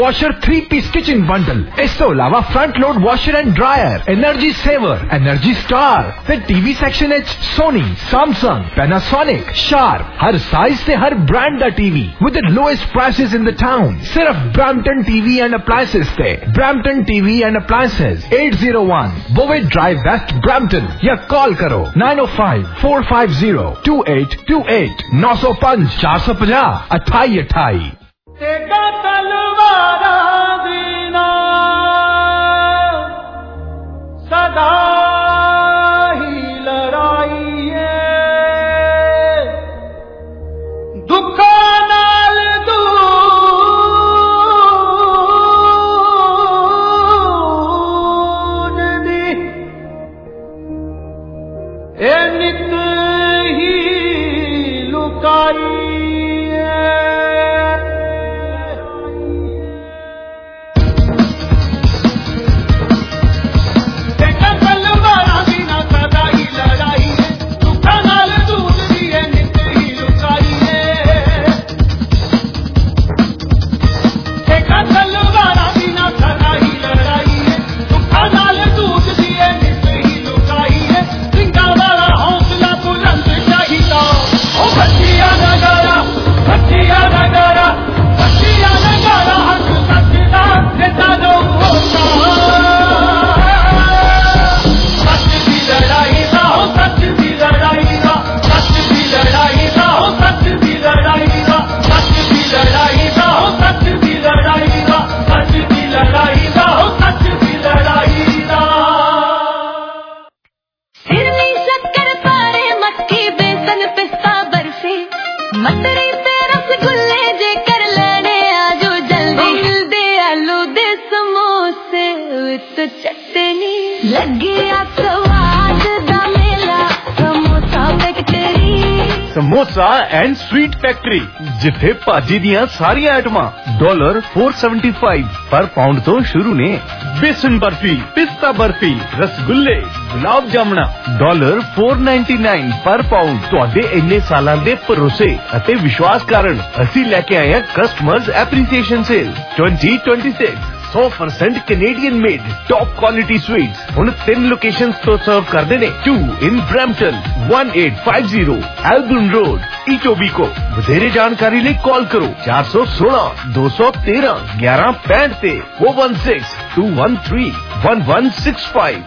washer 3-piece kitchen bundle, ਇਸ ਤੋਂ ਇਲਾਵਾ front load washer and dryer, energy saver, energy star ਤੇ TV section ਵਿੱਚ Sony, Samsung, Panasonic, Sharp, ਹਰ size ਤੇ ਹਰ brand the TV with the lowest prices in the town. ਸਿਰਫ Brampton TV and Appliances ਤੇ Brampton TV and Appliances 801 Bowen Drive West Brampton या call करो 905-450-2828 905 450 2828. तेगा तलवारा दीना सदा ही लड़ाई है दुखा नाल दूर दी ए नित ही लुकाई समोसा एंड स्वीट फैक्ट्री जिथे भाजी दियां सारी आइटमां $475 पर पाउंड तो शुरू ने। बेसन बर्फी, पिस्ता बर्फी, रसगुल्ले, गुलाब जामुना $499 पर पाउंड। तुहाडे इन्ने सालां दे भरोसे अते विश्वास कारण असीं लेके आए हैं customers appreciation sale 2026। 100% Canadian made top quality sweets ਹੁਣ 3 ਲੋਕੇਸ਼ਨਸ ਤੋਂ ਸਰਵ ਕਰਦੇ ਨੇ। 2 in Brampton, 1850 Albion Road, Etobicoke। ਵਧੇਰੇ ਜਾਣਕਾਰੀ ਲਈ ਕਾਲ ਕਰੋ 416 213 1165 ਤੇ 416 213 1165।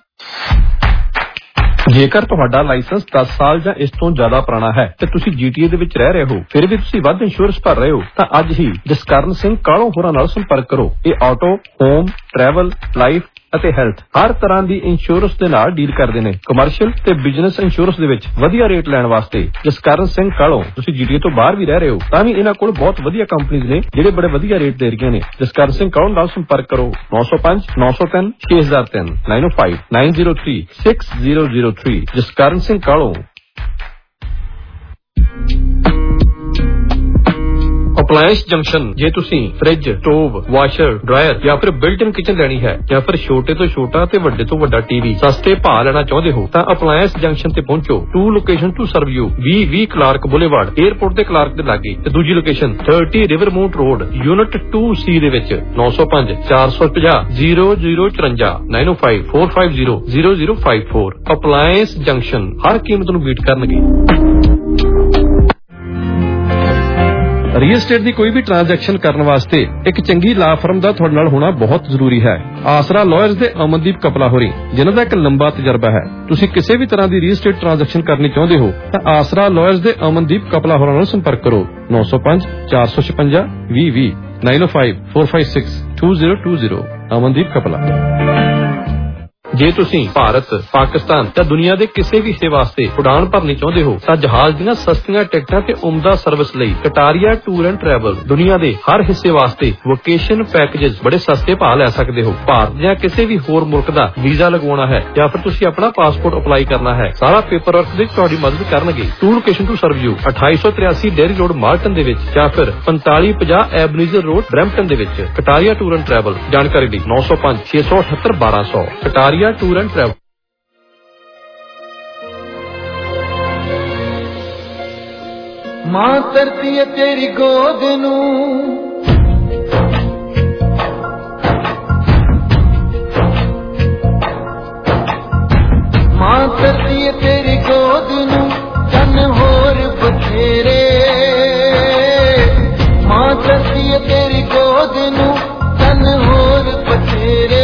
ਜੇਕਰ ਤੁਹਾਡਾ ਲਾਇਸੈਂਸ 10 ਸਾਲ ਜਾਂ ਇਸ ਤੋਂ ਜ਼ਿਆਦਾ ਪੁਰਾਣਾ ਹੈ ਤੇ ਤੁਸੀਂ GTA ਦੇ ਵਿੱਚ ਰਹਿ ਰਹੇ ਹੋ ਫਿਰ ਵੀ ਤੁਸੀਂ ਵੱਧ ਇੰਸ਼ੋਰੈਂਸ ਭਰ ਰਹੇ ਹੋ ਤਾਂ ਅੱਜ ਹੀ ਜਸਕਰਨ ਸਿੰਘ ਕਾਲੋਂ ਹੋਰਾਂ ਨਾਲ ਸੰਪਰਕ ਕਰੋ। ਇਹ ਆਟੋ, ਹੋਮ, ਟਰੈਵਲ, ਲਾਈਫ ਅਤੇ ਹੈਲਥ ਹਰ ਤਰ੍ਹਾਂ ਦੀ ਇੰਸ਼ੋਰੈਂਸ ਦੇ ਨਾਲ ਡੀਲ ਕਰਦੇ ਨੇ। ਕਮਰਸ਼ੀਅਲ ਤੇ ਬਿਜ਼ਨਸ ਇੰਸ਼ੋਰੈਂਸ ਦੇ ਵਿੱਚ ਵਧੀਆ ਰੇਟ ਲੈਣ ਵਾਸਤੇ ਜਸਕਰਨ ਸਿੰਘ ਕਾਲੋਂ ਤੁਸੀਂ GTA ਤੋਂ ਬਾਹਰ ਵੀ ਰਹਿ ਰਹੇ ਹੋ ਤਾਂ ਵੀ ਇਹਨਾਂ ਕੋਲ ਬਹੁਤ ਵਧੀਆ ਕੰਪਨੀਆਂ ਨੇ ਜਿਹੜੇ ਬੜੇ ਵਧੀਆ ਰੇਟ ਦੇ ਰਹੀਆਂ ਨੇ। ਜਸਕਰਨ ਸਿੰਘ ਕਾਲੋਂ ਨਾਲ ਸੰਪਰਕ ਕਰੋ 905 903 6003 905 903 6003। ਜਸਕਰਨ ਸਿੰਘ ਕਾਲੋਂ। ਅਪਲਾਇੰਸ ਜੰਕਸ਼ਨ ਜੇ ਤੁਸੀਂ ਫ੍ਰਿਜ, ਸਟੋਵ, ਵਾਸ਼ਰ, ਡਰਾਇਰ ਜਾਂ ਫਿਰ ਬਿਲਟ ਇਨ ਕਿਚਨ ਲੈਣੀ ਹੈ ਜਾਂ ਫਿਰ ਛੋਟੇ ਤੋਂ ਛੋਟਾ ਤੇ ਵੱਡੇ ਤੋਂ ਵੱਡਾ ਟੀਵੀ ਸਸਤੇ ਭਾਅ ਲੈਣਾ ਚਾਹੁੰਦੇ ਹੋ ਤਾਂ ਅਪਲਾਇੰਸ ਜੰਕਸ਼ਨ ਤੇ ਪਹੁੰਚੋ। 2 location to serve you 20 Clark boulevard airport ਦੇ ਕਲਾਰਕ ਦੇ ਲਾਗੇ ਤੇ ਦੂਜੀ ਲੋਕੇਸ਼ਨ 30 ਰਿਵਰਮੂਟ ਰੋਡ ਯੂਨਿਟ 2C ਦੇ ਵਿੱਚ 905 450 0054 905 450 0054। ਅਪਲਾਇੰਸ ਜੰਕਸ਼ਨ ਹਰ ਕੀਮਤ ਨੂੰ ਬੀਟ ਕਰਨਗੇ। ਰੀਅਲ estate ਦੀ ਕੋਈ ਵੀ ਟ੍ਰਾਂਜੈਕਸ਼ਨ ਕਰਨ ਵਾਸਤੇ ਇੱਕ ਚੰਗੀ ਲਾ ਫਰਮ ਦਾ ਤੁਹਾਡੇ ਨਾਲ ਹੋਣਾ ਬਹੁਤ ਜ਼ਰੂਰੀ ਹੈ। ਆਸਰਾ ਲਾਇਰਸ ਦੇ ਅਮਨਦੀਪ ਕਪਲਾ ਹੋਰੀ ਜਿਨ੍ਹਾਂ ਦਾ ਇੱਕ ਲੰਬਾ ਤਜਰਬਾ ਹੈ। ਤੁਸੀਂ ਕਿਸੇ ਵੀ ਤਰ੍ਹਾਂ ਦੀ ਰੀਅਲ estate ਟ੍ਰਾਂਜੈਕਸ਼ਨ ਕਰਨੀ ਚਾਹੁੰਦੇ ਹੋ ਤਾਂ ਆਸਰਾ ਲਾਇਰਸ ਦੇ ਅਮਨਦੀਪ ਕਪਲਾ ਹੋਰਾਂ ਨਾਲ ਸੰਪਰਕ ਕਰੋ 905 456 2020 905 456 2020। ਅਮਨਦੀਪ ਕਪਲਾ। ਜੇ ਤੁਸੀਂ ਭਾਰਤ, ਪਾਕਿਸਤਾਨ ਜਾਂ ਦੁਨੀਆ ਦੇ ਕਿਸੇ ਵੀ ਹਿੱਸੇ ਵਾਸਤੇ ਉਡਾਨ ਭਰਨੀ ਚਾਹੁੰਦੇ ਹੋ ਤਾਂ ਜਹਾਜ਼ ਦੀਆਂ ਸਸਤੀਆਂ ਟਿਕਟਾਂ ਤੇ ਉਮਦਾ ਸਰਵਿਸ ਲਈ ਕਟਾਰੀਆ ਟੂਰ ਐਂਡ ਟਰੈਵਲ ਦੁਨੀਆ ਦੇ ਹਰ ਹਿੱਸੇ ਵਾਸਤੇ ਵੋਕੇਸ਼ਨ ਪੈਕੇजेस ਬੜੇ ਸਸਤੇ ਭਾਅ ਲੈ ਸਕਦੇ ਹੋ। ਭਾਰਤ ਜਾਂ ਕਿਸੇ ਵੀ ਹੋਰ ਮੁਲਕ ਦਾ ਵੀਜ਼ਾ ਲਗਵਾਉਣਾ ਹੈ ਜਾਂ ਫਿਰ ਤੁਸੀਂ ਆਪਣਾ ਪਾਸਪੋਰਟ ਅਪਲਾਈ ਕਰਨਾ ਹੈ ਸਾਰਾ ਪੇਪਰ ਵਰਕ ਵਿੱਚ ਤੁਹਾਡੀ ਮਦਦ ਕਰਨਗੇ। Two location to serve you 2883 Derry road Malton ਦੇ ਵਿੱਚ ਜਾਂ ਫਿਰ 4550 ਐਬਨੀਜ਼ਰ ਰੋਡ ਬਰੈਂਪਟਨ ਦੇ ਵਿੱਚ। ਕਟਾਰੀਆ ਟੂਰ ਐਂਡ ਟਰੈਵਲ ਜਾਣਕਾਰੀ ਲਈ 905 678 1200। Kataria tour and travel. मां धरती तेरी गोद नू गोद नू तन होर बथेरे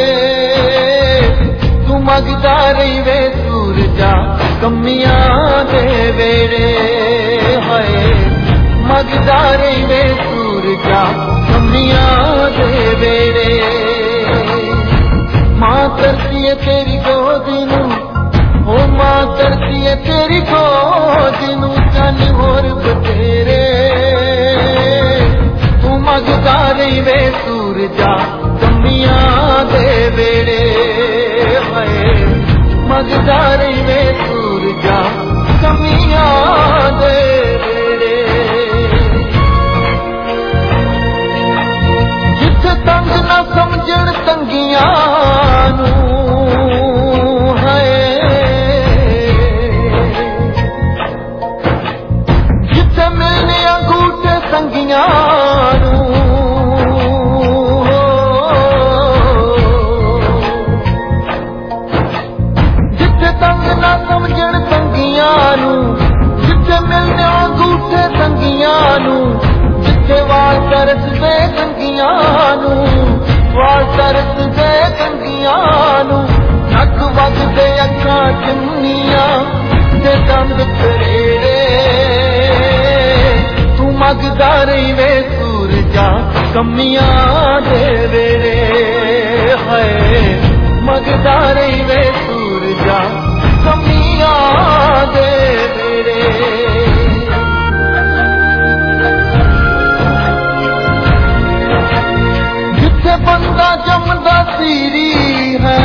तू मंगदा रही वे सूरजा कमियां दे वेड़े हाय मंगदा रही वे सूरजा कमियां दे वेड़े मां करती है तेरी गोद नू ओ मां करती है तेरी गोद नू तन होर बथेरे तू मंगदा रही वे सूरजा कमियां दे वेड़े हाय मंगदा रही वे सूरजा कमियां दे वेड़े जिथे तंग ना समझण तंगियां नू जिथे मिलने अंगूठे संगियां जिथे तंग ना समझण तंगियां जिथे मिलने अंगूठे संगियां जिथे वाल तरस दे कंगियां वाल तरस दे कंगियां नक वगदे अखां चिमनियां ते दंद करेड़े तू मंगदा रही वे सूरजा कमियां दे वेड़े हाय मंगदा रही वे सूरजा कमियां दे वेड़े जिथे बंदा जमदा सीरी है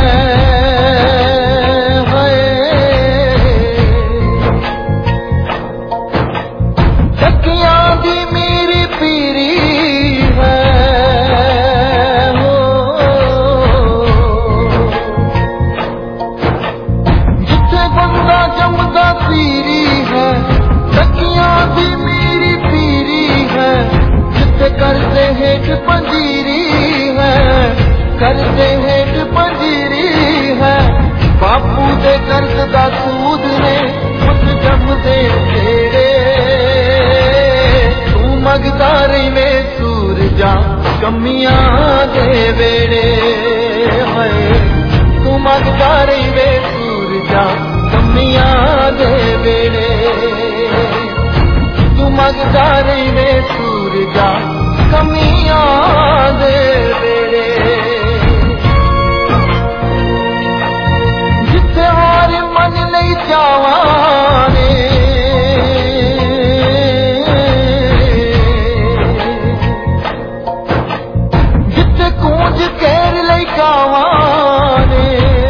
करते हेठ पंजीरी है बापू दे कर्ज दा सूद ने कुछ जमदे तेरे तू मंगदा रही वे सूरजा कमियां दे वेड़े हाय तू मंगदा रही वे सूरजा कमियां दे वेड़े तू मंगदा रही वे सूरजा कमियां दे वेड़े जिथे हार मन नहीं जावाने जिथे कूंज केर लई कावाने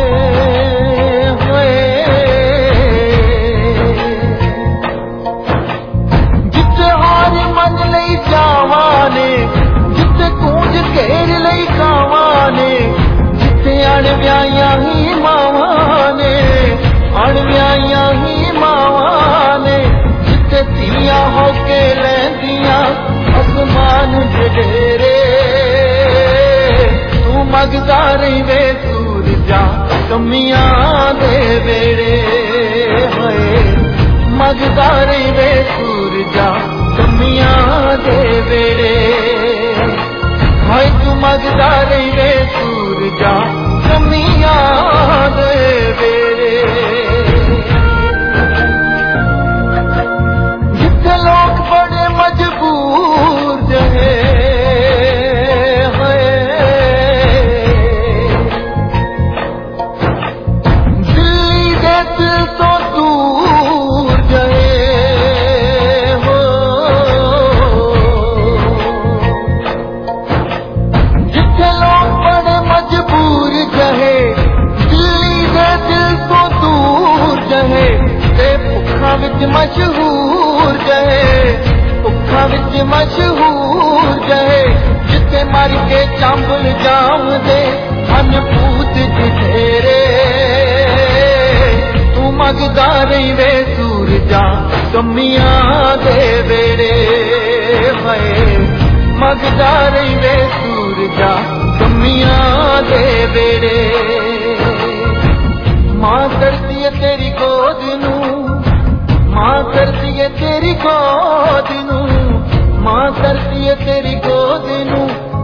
जिथे हार मन नहीं जावाने जिथे कूंज घेर लई कावाने जिथे अणव्याइयां ही मावाने अणव्याइयां ही मावाने जिथे तियां होके लैंदियां आसमान जडेरे तू मंगदा रही वे सूरजा कमियां दे वेड़े हाय मंगदा रही वे सूरजा कमियां दे वेड़े हाय तू मंगदा रही वे सूरजा कमियां दे वेड़े जिथे लोग बड़े मजबूर जहे दिल्ली दे दिल तो दूर जहे मशहूर जहे भुखा विच मशहूर जहे जिथे मर के चांबल जाम दे अनपूत जिधेरे तू मंगदा रही वे सूरजा कमियां दे वेड़े हाय मंगदा रही वे सूरजा कमियां दे वेड़े मां करती है तेरी गोद नू मां करती है तेरी गोद नू मां करती है तेरी गोद नू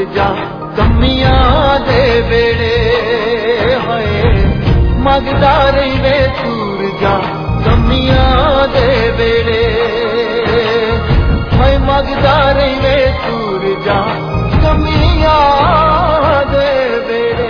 जा कमियां दे वेड़े हाय मंगदा रही वे दूर जा कमियां दे वेड़े हाय मंगदा रही वे दूर जा कमियां दे वेड़े।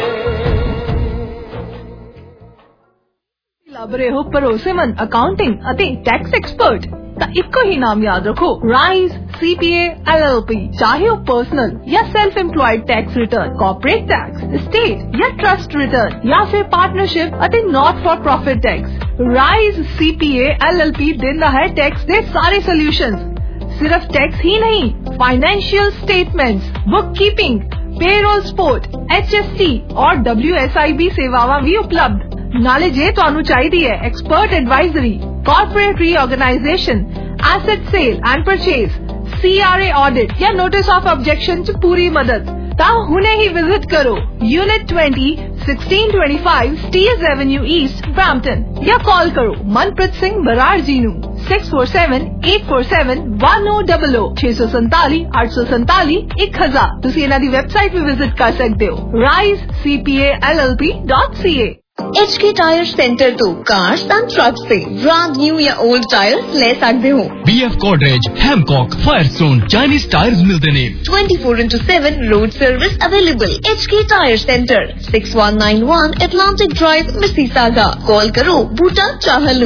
ਲੱਭ ਰਹੇ ਹੋ ਭਰੋਸੇਮੰਦ ਅਕਾਊਂਟਿੰਗ ਅਤੇ ਟੈਕਸ ਐਕਸਪਰਟ ਤਾਂ ਇੱਕੋ ਹੀ ਨਾਮ ਯਾਦ ਰੱਖੋ, ਰਾਈਜ਼ CPA LLP। ਚਾਹੇ ਉਹ ਪਰਸਨਲ ਜਾਂ self employed tax return, corporate tax, estate ਜਾਂ ਟਰਸਟ ਰਿਟਰਨ ਜਾਂ ਫਿਰ ਪਾਰਟਨਰਸ਼ਿਪ ਅਤੇ not for profit tax, Rise CPA LLP ਦਿੰਦਾ ਹੈ ਟੈਕਸ ਦੇ ਸਾਰੇ ਸੋਲੂਸ਼ਨਸ। सिर्फ टैक्स ही नहीं, financial statements, bookkeeping, payroll support, HST और WSIB सेवावां भी उपलब्ध। नाले जे तुहानू चाहिदी है expert advisory, corporate reorganization, asset sale and purchase, CRA audit या नोटिस ऑफ ऑब्जेक्शन च पूरी मदद, ता हुने ही विजिट करो unit 20 1625 Steeles avenue east Brampton या कॉल करो मनप्रीत सिंह बराड़ जी नू 6478471000 647 847 1000। तुसी इन्हां दी वेबसाइट भी विजिट कर सकदे हो risecpallp.ca। HK टायर सेंटर तो कार्स एंड ट्रक्स से ब्रांड न्यू या ओल्ड टायर्स ले सकते हो। BF Godrej, Hancock, Firestone, Chinese tyres मिलते ने। 24/7 road service available. HK tyre centre 6191 Atlantic Drive, Mississauga। Call करो Boota Chahal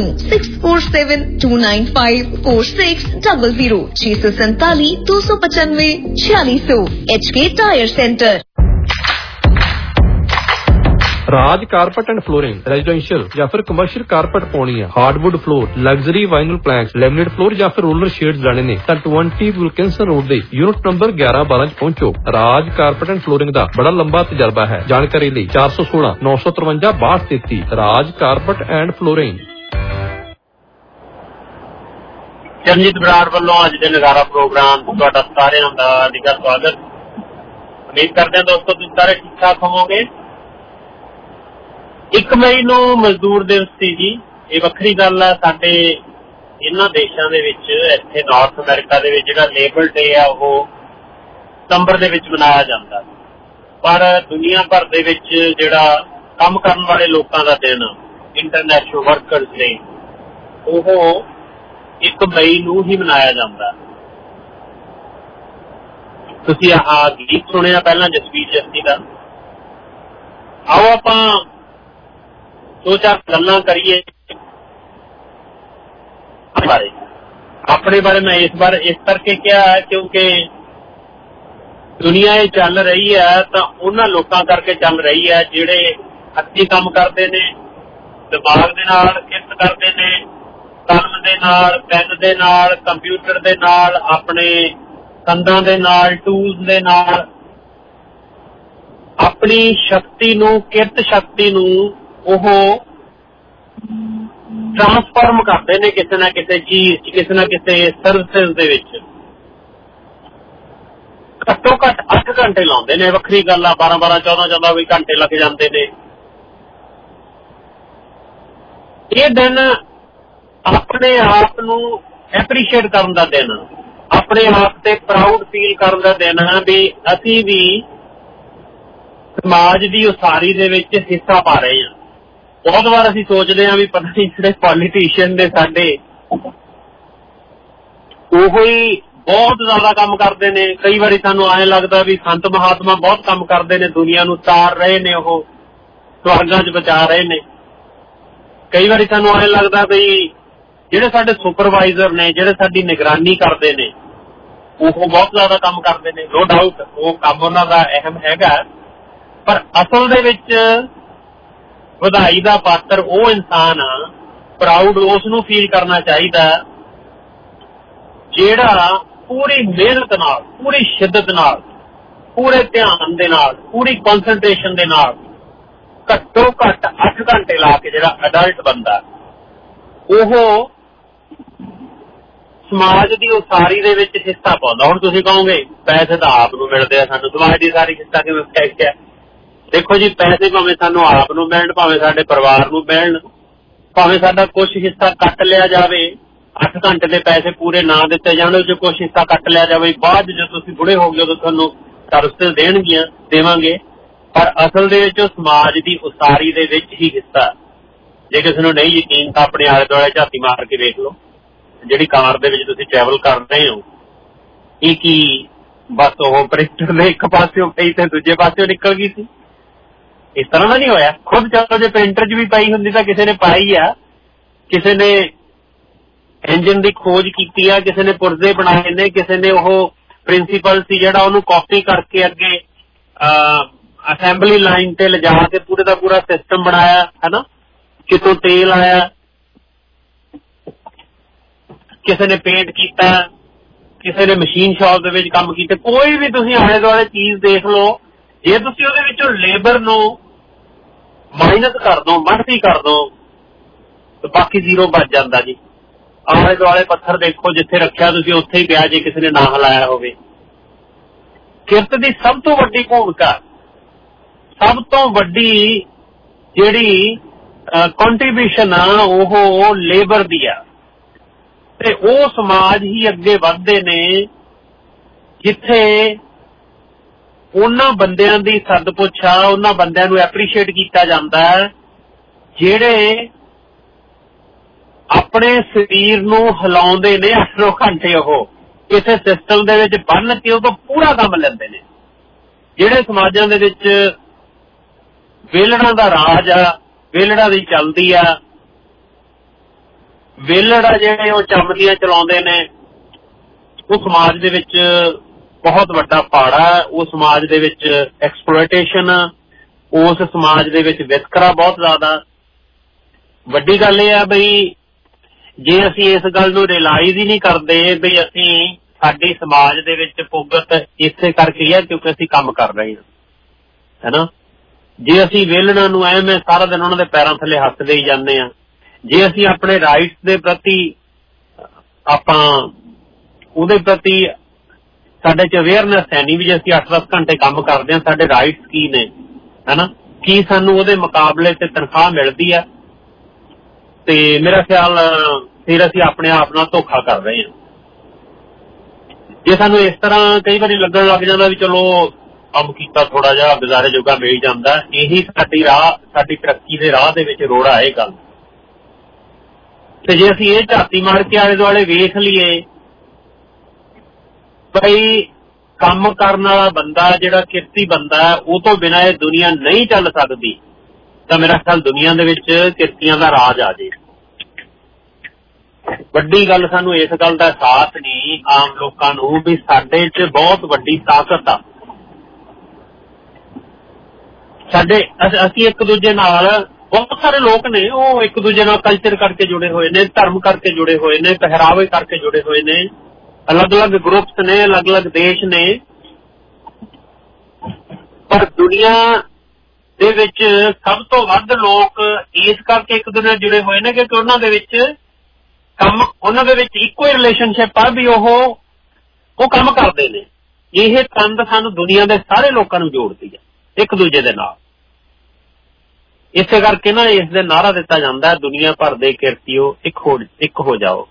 6472954600 647 295 4600। HK tyre centre. Raj carpet and flooring residential ਜਾਂ ਫਿਰ ਕਮਰਸ਼ੀਅਲ ਕਾਰਪਟ ਪਾਉਣੀ ਹੈ, hardwood floor, luxury vinyl planks, laminate floor ਜਾਂ ਫਿਰ roller shades ਲੈਣੇ ਨੇ ਤਾਂ 20 ਵਿਲਕਿੰਸਨ ਰੋਡ ਦੇ ਯੂਨਿਟ ਨੰਬਰ 1112 ਚ ਪਹੁੰਚੋ। ਰਾਜ ਕਾਰਪਟ ਐਂਡ ਫਲੋਰਿੰਗ ਦਾ ਬੜਾ ਲੰਬਾ ਤਜਰਬਾ ਹੈ। ਜਾਣਕਾਰੀ ਲਈ 416 953 6233। Raj carpet and flooring. Charanjit Brar ਵੱਲੋਂ ਅੱਜ ਦੇ ਨਜ਼ਾਰਾ ਪ੍ਰੋਗਰਾਮ ਤੁਹਾਡਾ ਸਾਰਿਆਂ ਦਾ ਨਿੱਘਾ ਸਵਾਗਤ। ਉਮੀਦ ਕਰਦੇ ਹਾਂ ਦੋਸਤੋ ਤੁਸੀਂ ਸਾਰੇ ਠੀਕ ਠਾਕ ਹੋਵੋਗੇ। 1 ਮਈ ਨੂੰ ਮਜ਼ਦੂਰ ਦਿਵਸ ਸੀ ਜੀ। ਇਹ ਵੱਖਰੀ ਗੱਲ ਆ, ਸਾਡੇ ਇਹਨਾਂ ਦੇਸ਼ਾਂ ਦੇ ਵਿੱਚ, ਇੱਥੇ ਨਾਰਥ ਅਮਰੀਕਾ ਦੇ ਵਿੱਚ ਜਿਹੜਾ ਲੇਬਰ ਡੇ ਆ ਉਹ ਸਤੰਬਰ ਦੇ ਵਿੱਚ ਮਨਾਇਆ ਜਾਂਦਾ, ਪਰ ਦੁਨੀਆ ਭਰ ਦੇ ਵਿੱਚ ਜਿਹੜਾ ਕੰਮ ਕਰਨ ਵਾਲੇ ਲੋਕਾਂ ਦਾ ਦਿਨ ਇੰਟਰਨੈਸ਼ਨਲ ਵਰਕਰਸ ਡੇ ਉਹ 1 ਮਈ ਨੂੰ ਹੀ ਮਨਾਇਆ ਜਾਂਦਾ। ਤੁਸੀਂ ਆਹ ਗੀਤ ਸੁਣਿਆ ਪਹਿਲਾਂ ਜਸਵੀਰ ਜੱਸੀ ਦਾ। ਆਓ ਆਪਾਂ 2-4 ਗੱਲਾਂ ਕਰੀਏ ਆਪਣੇ ਬਾਰੇ। ਮੈਂ ਇਸ ਕਰਕੇ ਕਿਹਾ ਕਿਉਂਕਿ ਦੁਨੀਆ ਇਹ ਚੱਲ ਰਹੀ ਹੈ ਤਾਂ ਉਹਨਾਂ ਲੋਕਾਂ ਕਰਕੇ ਚੱਲ ਰਹੀ ਹੈ ਜਿਹੜੇ ਹੱਥੀਂ ਕੰਮ ਕਰਦੇ ਨੇ, ਦਿਮਾਗ ਦੇ ਨਾਲ ਕਿਰਤ ਕਰਦੇ ਨੇ, ਕਲਮ ਦੇ ਨਾਲ, ਪੈਨ ਦੇ ਨਾਲ, ਕੰਪਿਊਟਰ ਦੇ ਨਾਲ, ਆਪਣੇ ਕੰਧਾਂ ਦੇ ਨਾਲ, ਟੂਲਸ ਦੇ ਨਾਲ ਆਪਣੀ ਸ਼ਕਤੀ ਨੂੰ, ਕਿਰਤ ਸ਼ਕਤੀ ਨੂੰ ਉਹ ਟ੍ਰਾਂਸਫਾਰਮ ਕਰਦੇ ਨੇ ਕਿਸੇ ਨਾ ਕਿਸੇ ਚੀਜ਼, ਕਿਸੇ ਨਾ ਕਿਸੇ ਸਰਵਿਸਿਜ਼ ਦੇ ਵਿੱਚ। ਘੱਟੋ ਘੱਟ 8 ਘੰਟੇ ਲਾਉਂਦੇ ਨੇ। ਵੱਖਰੀ ਗੱਲ ਆ 12-12, 14-14 ਵੀ ਘੰਟੇ ਲੱਗ ਜਾਂਦੇ ਨੇ। ਇਹ ਦਿਨ ਆਪਣੇ ਆਪ ਨੂੰ ਐਪਰੀਸ਼ੀਏਟ ਕਰਨ ਦਾ ਦਿਨ, ਆਪਣੇ ਆਪ ਤੇ ਪ੍ਰਾਊਡ ਫੀਲ ਕਰਨ ਦਾ ਦਿਨ ਹੈ ਵੀ ਅਸੀਂ ਵੀ ਸਮਾਜ ਦੀ ਉਸਾਰੀ ਦੇ ਵਿੱਚ ਹਿੱਸਾ ਪਾ ਰਹੇ ਹਾਂ। ਬਹੁਤ ਵਾਰ ਅਸੀਂ ਸੋਚਦੇ ਹਾਂ ਵੀ ਪਤਾ ਨਹੀਂ ਜਿਹੜੇ ਪੋਲੀਟੀਸ਼ੀਅਨ ਨੇ ਸਾਡੇ ਉਹੋ ਹੀ ਬਹੁਤ ਜ਼ਿਆਦਾ ਕੰਮ ਕਰਦੇ ਨੇ। ਕਈ ਵਾਰੀ ਸਾਨੂੰ ਐਂ ਲੱਗਦਾ ਵੀ ਸੰਤ ਮਹਾਤਮਾ ਬਹੁਤ ਕੰਮ ਕਰਦੇ ਨੇ, ਦੁਨੀਆ ਨੂੰ ਤਾਰ ਰਹੇ ਨੇ, ਉਹ ਸਵਰਗਾਂ 'ਚ ਪਹੁੰਚਾ ਰਹੇ ਨੇ। ਕਈ ਵਾਰੀ ਸਾਨੂੰ ਐਂ ਲੱਗਦਾ ਵੀ ਜਿਹੜੇ ਸਾਡੇ ਸੁਪਰਵਾਈਜ਼ਰ ਨੇ, ਜਿਹੜੇ ਸਾਡੀ ਨਿਗਰਾਨੀ ਕਰਦੇ ਨੇ, ਉਹ ਬਹੁਤ ਜ਼ਿਆਦਾ ਕੰਮ ਕਰਦੇ ਨੇ। ਨੋ ਡਾਊਟ ਉਹ ਕੰਮ ਉਹਨਾਂ ਦਾ ਅਹਿਮ ਹੈਗਾ, ਪਰ ਅਸਲ ਦੇ ਵਿੱਚ ਵਧਾਈ ਦਾ ਪਾਤਰ ਉਹ ਇਨਸਾਨ ਆ, ਪ੍ਰਾਊਡ ਉਸ ਨੂੰ ਫੀਲ ਕਰਨਾ ਚਾਹੀਦਾ ਜਿਹੜਾ ਪੂਰੀ ਮਿਹਨਤ ਨਾਲ, ਪੂਰੀ ਸ਼ਿੱਦਤ ਨਾਲ, ਪੂਰੇ ਧਿਆਨ ਦੇ ਨਾਲ, ਪੂਰੀ ਕਨਸੈਂਟਰੇਸ਼ਨ ਦੇ ਨਾਲ ਘੱਟੋ ਘੱਟ 8 ਘੰਟੇ ਲਾ ਕੇ ਜਿਹੜਾ ਅਡਲਟ ਬੰਦਾ ਉਹ ਸਮਾਜ ਦੀ ਉਸਾਰੀ ਦੇ ਵਿੱਚ ਹਿੱਸਾ ਪਾਉਂਦਾ। ਹੁਣ ਤੁਸੀਂ ਕਹੋਗੇ ਪੈਸੇ ਤਾਂ ਆਪ ਨੂੰ ਮਿਲਦੇ ਆ, ਸਾਨੂੰ ਸਮਾਜ ਦੀ ਸਾਰੀ ਹਿੱਸਾ ਕਿਵੇਂ ਹੈ? ਦੇਖੋ ਜੀ, ਪੈਸੇ ਭਾਵੇਂ ਸਾਨੂੰ ਆਪ ਨੂੰ ਮਿਲਣ, ਭਾਵੇਂ ਸਾਡੇ ਪਰਿਵਾਰ ਨੂੰ ਮਿਲਣ, ਭਾਵੇਂ ਸਾਡਾ ਕੁਛ ਹਿੱਸਾ ਕੱਟ ਲਿਆ ਜਾਵੇ, 8 ਘੰਟੇ ਦੇ ਪੈਸੇ ਪੂਰੇ ਨਾ ਦਿੱਤੇ ਜਾਣ, ਉਹ 'ਚ ਕੁਛ ਹਿੱਸਾ ਕੱਟ ਲਿਆ ਜਾਵੇ, ਬਾਅਦ ਜਦੋਂ ਤੁਸੀਂ ਬੁੜੇ ਹੋ ਗਏ ਉਦੋਂ ਤੁਹਾਨੂੰ ਸਰਵਿਸ ਦੇਵਾਂਗੇ, ਪਰ ਅਸਲ ਦੇ ਵਿੱਚ ਉਹ ਸਮਾਜ ਦੀ ਉਸਾਰੀ ਦੇ ਵਿੱਚ ਹੀ ਹਿੱਸਾ। ਜੇ ਕਿਸੇ ਨੂੰ ਨਹੀਂ ਯਕੀਨ ਤਾਂ ਆਪਣੇ ਆਲੇ ਦੁਆਲੇ ਝਾਤੀ ਮਾਰ ਕੇ ਵੇਖ ਲਓ, ਜਿਹੜੀ ਕਾਰ ਦੇ ਵਿੱਚ ਤੁਸੀਂ ਟਰੈਵਲ ਕਰ ਰਹੇ ਹੋ ਇਹ ਕੀ ਬਸ ਉਹ ਪ੍ਰਿੰਟਰ ਦੇ ਇੱਕ ਪਾਸਿਓਂ ਪਈ ਤੇ ਦੂਜੇ ਪਾਸਿਓਂ ਨਿਕਲ ਗਈ ਸੀ? ਇਸ ਤਰ੍ਹਾਂ ਦਾ ਨਹੀਂ ਹੋਇਆ। ਖੁਦ ਚਲੋ ਜੇ ਪ੍ਰਿੰਟਰ 'ਚ ਵੀ ਪਈ ਹੁੰਦੀ ਤਾਂ ਕਿਸੇ ਨੇ ਪਾਈ ਆ, ਕਿਸੇ ਨੇ ਇੰਜਨ ਦੀ ਖੋਜ ਕੀਤੀ ਆ, ਕਿਸੇ ਨੇ ਪੁਰਜ਼ੇ ਬਣਾਏ ਨੇ, ਕਿਸੇ ਨੇ ਉਹ ਪ੍ਰਿੰਸੀਪਲ ਸੀ ਜਿਹੜਾ ਉਹਨੂੰ ਕਾਪੀ ਕਰਕੇ ਅੱਗੇ ਅਸੈਂਬਲੀ ਲਾਈਨ ਤੇ ਲਿਜਾ ਕੇ ਪੂਰੇ ਦਾ ਪੂਰਾ ਸਿਸਟਮ ਬਣਾਇਆ ਹੈ ਨਾ। ਕਿਤੋਂ ਤੇਲ ਆਇਆ, ਕਿਸੇ ਨੇ ਪੇਂਟ ਕੀਤਾ, ਕਿਸੇ ਨੇ ਮਸ਼ੀਨ ਸ਼ਾਪ ਦੇ ਵਿੱਚ ਕੰਮ ਕੀਤਾ। ਕੋਈ ਵੀ ਤੁਸੀਂ ਆਲੇ ਦੁਆਲੇ ਚੀਜ਼ ਦੇਖ ਲਓ, ਜੇ ਤੁਸੀਂ ਉਹਦੇ ਵਿੱਚੋਂ ਲੇਬਰ ਨੂੰ ਮਾਈਨਸ ਕਰ ਦੋ, ਮਲਟੀ ਕਰ ਦੋ, ਤੇ ਬਾਕੀ ਜ਼ੀਰੋ ਬਚ ਜਾਂਦਾ ਜੀ। ਆਲੇ ਦੁਆਲੇ ਪੱਥਰ ਦੇਖੋ, ਜਿੱਥੇ ਰੱਖਿਆ ਤੁਸੀਂ ਉੱਥੇ ਹੀ ਪਿਆ ਜੇ ਕਿਸੇ ਨੇ ਨਾ ਹਿਲਾਇਆ ਹੋਵੇ। ਕਿਰਤ ਦੀ ਸਭ ਤੋਂ ਵੱਡੀ ਭੂਮਿਕਾ, ਸਭ ਤੋਂ ਵੱਡੀ ਜਿਹੜੀ ਕੰਟਰੀਬਿਊਸ਼ਨ ਆ ਉਹ ਲੇਬਰ ਦੀ ਆ, ਤੇ ਉਹ ਸਮਾਜ ਹੀ ਅੱਗੇ ਵੱਧਦੇ ਨੇ ਜਿੱਥੇ ਉਹਨਾਂ ਬੰਦਿਆਂ ਦੀ ਸਦਪੁੱਛ ਆ, ਉਹਨਾਂ ਬੰਦਿਆਂ ਨੂੰ ਐਪਰੀਸ਼ੀਏਟ ਕੀਤਾ ਜਾਂਦਾ ਜਿਹੜੇ ਆਪਣੇ ਸਰੀਰ ਨੂੰ ਹਿਲਾਉਂਦੇ ਨੇ 8 ਘੰਟੇ, ਉਹ ਕਿਸੇ ਸਿਸਟਮ ਦੇ ਵਿੱਚ ਬੰਨ ਕੇ ਉਹ ਤੋਂ ਪੂਰਾ ਕੰਮ ਲੈਂਦੇ ਨੇ। ਜਿਹੜੇ ਸਮਾਜਾਂ ਦੇ ਵਿੱਚ ਵੇਲੜਾਂ ਦਾ ਰਾਜ ਆ, ਵੇਲੜਾ ਦੀ ਚੱਲਦੀ ਆ, ਵੇਲੜਾ ਜਿਹੜੇ ਉਹ ਚਮਦੀਆਂ ਚਲਾਉਂਦੇ ਨੇ, ਉਹ ਸਮਾਜ ਦੇ ਵਿੱਚ ਬਹੁਤ ਵੱਡਾ ਪਾੜਾ। ਉਹ ਸਮਾਜ ਦੇ ਵਿੱਚ ਐਕਸਪਲੋਇਟੇਸ਼ਨ, ਉਸ ਸਮਾਜ ਦੇ ਵਿੱਚ ਵਿਤਕਰਾ ਬਹੁਤ ਜ਼ਿਆਦਾ। ਵੱਡੀ ਗੱਲ ਇਹ ਆ ਬਈ ਜੇ ਅਸੀਂ ਇਸ ਗੱਲ ਨੂੰ ਰਿਅਲਾਈਜ਼ ਹੀ ਨਹੀਂ ਕਰਦੇ ਬਈ ਅਸੀਂ ਸਾਡੀ ਸਮਾਜ ਦੇ ਵਿੱਚ ਭੁਗਤ ਇਸੇ ਕਰਕੇ ਹੈ ਕਿਉਂਕਿ ਅਸੀਂ ਕੰਮ ਕਰ ਰਹੇ ਹਾਂ, ਹੈ ਨਾ। ਜੇ ਅਸੀਂ ਵੇਲਣਾ ਨੂੰ ਐਵੇਂ ਸਾਰਾ ਦਿਨ ਉਹਨਾਂ ਦੇ ਪੈਰਾਂ ਥੱਲੇ ਹੱਥਦੇ ਹੀ ਜਾਂਦੇ ਹਾਂ, ਜੇ ਅਸੀਂ ਆਪਣੇ ਰਾਈਟਸ ਦੇ ਪ੍ਰਤੀ ਆਪਾਂ ਉਹਦੇ ਪ੍ਰਤੀ ਸਾਡੇ 'ਚ ਅਵੇਅਰਨੈਸ ਹੈ ਨਹੀਂ ਵੀ ਜੇ ਅਸੀਂ 8-10 ਘੰਟੇ ਕੰਮ ਕਰਦੇ ਹਾਂ ਸਾਡੇ ਰਾਈਟਸ ਕੀ ਨੇ, ਹੈ ਨਾ, ਕੀ ਸਾਨੂੰ ਉਹਦੇ ਮੁਕਾਬਲੇ ਤੇ ਤਨਖਾਹ ਮਿਲਦੀ ਆ, ਤੇ ਮੇਰਾ ਖਿਆਲ ਫਿਰ ਅਸੀਂ ਆਪਣੇ ਆਪ ਨਾਲ ਧੋਖਾ ਕਰ ਰਹੇ ਹਾਂ। ਜੇ ਸਾਨੂੰ ਇਸ ਤਰ੍ਹਾਂ ਕਈ ਵਾਰੀ ਲੱਗਣ ਲੱਗ ਜਾਂਦਾ ਵੀ ਚਲੋ ਕੰਮ ਕੀਤਾ ਥੋੜਾ ਜਿਹਾ ਗੁਜ਼ਾਰੇ ਜੋਗਾ ਮਿਲ ਜਾਂਦਾ, ਇਹੀ ਸਾਡੀ ਤਰੱਕੀ ਦੇ ਰਾਹ ਦੇ ਵਿੱਚ ਰੋੜਾ ਹੈ ਗੱਲ। ਤੇ ਜੇ ਅਸੀਂ ਇਹ ਝਾਤੀ ਮਾਰ ਕੇ ਆਲੇ ਦੁਆਲੇ ਵੇਖ ਲਈਏ ਬਈ ਕੰਮ ਕਰਨ ਵਾਲਾ ਬੰਦਾ ਜਿਹੜਾ ਕਿਰਤੀ ਬੰਦਾ ਉਹ ਤੋਂ ਬਿਨਾਂ ਇਹ ਦੁਨੀਆ ਨਹੀਂ ਚੱਲ ਸਕਦੀ, ਤਾਂ ਮੇਰਾ ਖਿਆਲ ਦੁਨੀਆ ਦੇ ਵਿੱਚ ਕਿਰਤੀਆਂ ਦਾ ਰਾਜ ਆ ਜੇ। ਵੱਡੀ ਗੱਲ ਸਾਨੂੰ ਇਸ ਗੱਲ ਦਾ ਅਹਿਸਾਸ ਨਹੀਂ ਆਮ ਲੋਕਾਂ ਨੂੰ ਵੀ ਸਾਡੇ 'ਚ ਬਹੁਤ ਵੱਡੀ ਤਾਕਤ ਆ। ਅਸੀਂ ਇੱਕ ਦੂਜੇ ਨਾਲ, ਬਹੁਤ ਸਾਰੇ ਲੋਕ ਨੇ ਉਹ ਇੱਕ ਦੂਜੇ ਨਾਲ ਕਲਚਰ ਕਰਕੇ ਜੁੜੇ ਹੋਏ ਨੇ, ਧਰਮ ਕਰਕੇ ਜੁੜੇ ਹੋਏ ਨੇ, ਪਹਿਰਾਵੇ ਕਰਕੇ ਜੁੜੇ ਹੋਏ ਨੇ, ਅਲੱਗ-ਅਲੱਗ ਗਰੁੱਪਸ ਨੇ, ਅਲੱਗ-ਅਲੱਗ ਦੇਸ਼ ਨੇ, ਪਰ ਦੁਨੀਆ ਦੇ ਵਿੱਚ ਸਭ ਤੋਂ ਵੱਧ ਲੋਕ ਇਸ ਕਰਕੇ ਇੱਕ ਦੂਜੇ ਨਾਲ ਜੁੜੇ ਹੋਏ ਨੇ ਕਿਉਂਕਿ ਉਹਨਾਂ ਦੇ ਵਿੱਚ ਇੱਕੋ ਹੀ ਰਿਲੇਸ਼ਨਸ਼ਿਪ ਆ ਵੀ ਉਹ ਕੰਮ ਕਰਦੇ ਨੇ। ਇਹ ਤੰਦ ਸਾਨੂੰ ਦੁਨੀਆ ਦੇ ਸਾਰੇ ਲੋਕਾਂ ਨੂੰ ਜੋੜਦੀ ਹੈ ਇੱਕ ਦੂਜੇ ਦੇ ਨਾਲ। ਇਸੇ ਕਰਕੇ ਨਾ ਇਸ ਦੇ ਨਾਅਰਾ ਦਿੱਤਾ ਜਾਂਦਾ ਦੁਨੀਆ ਭਰ ਦੇ ਕਿਰਤੀਓ ਇੱਕ ਹੋ ਜਾਓ।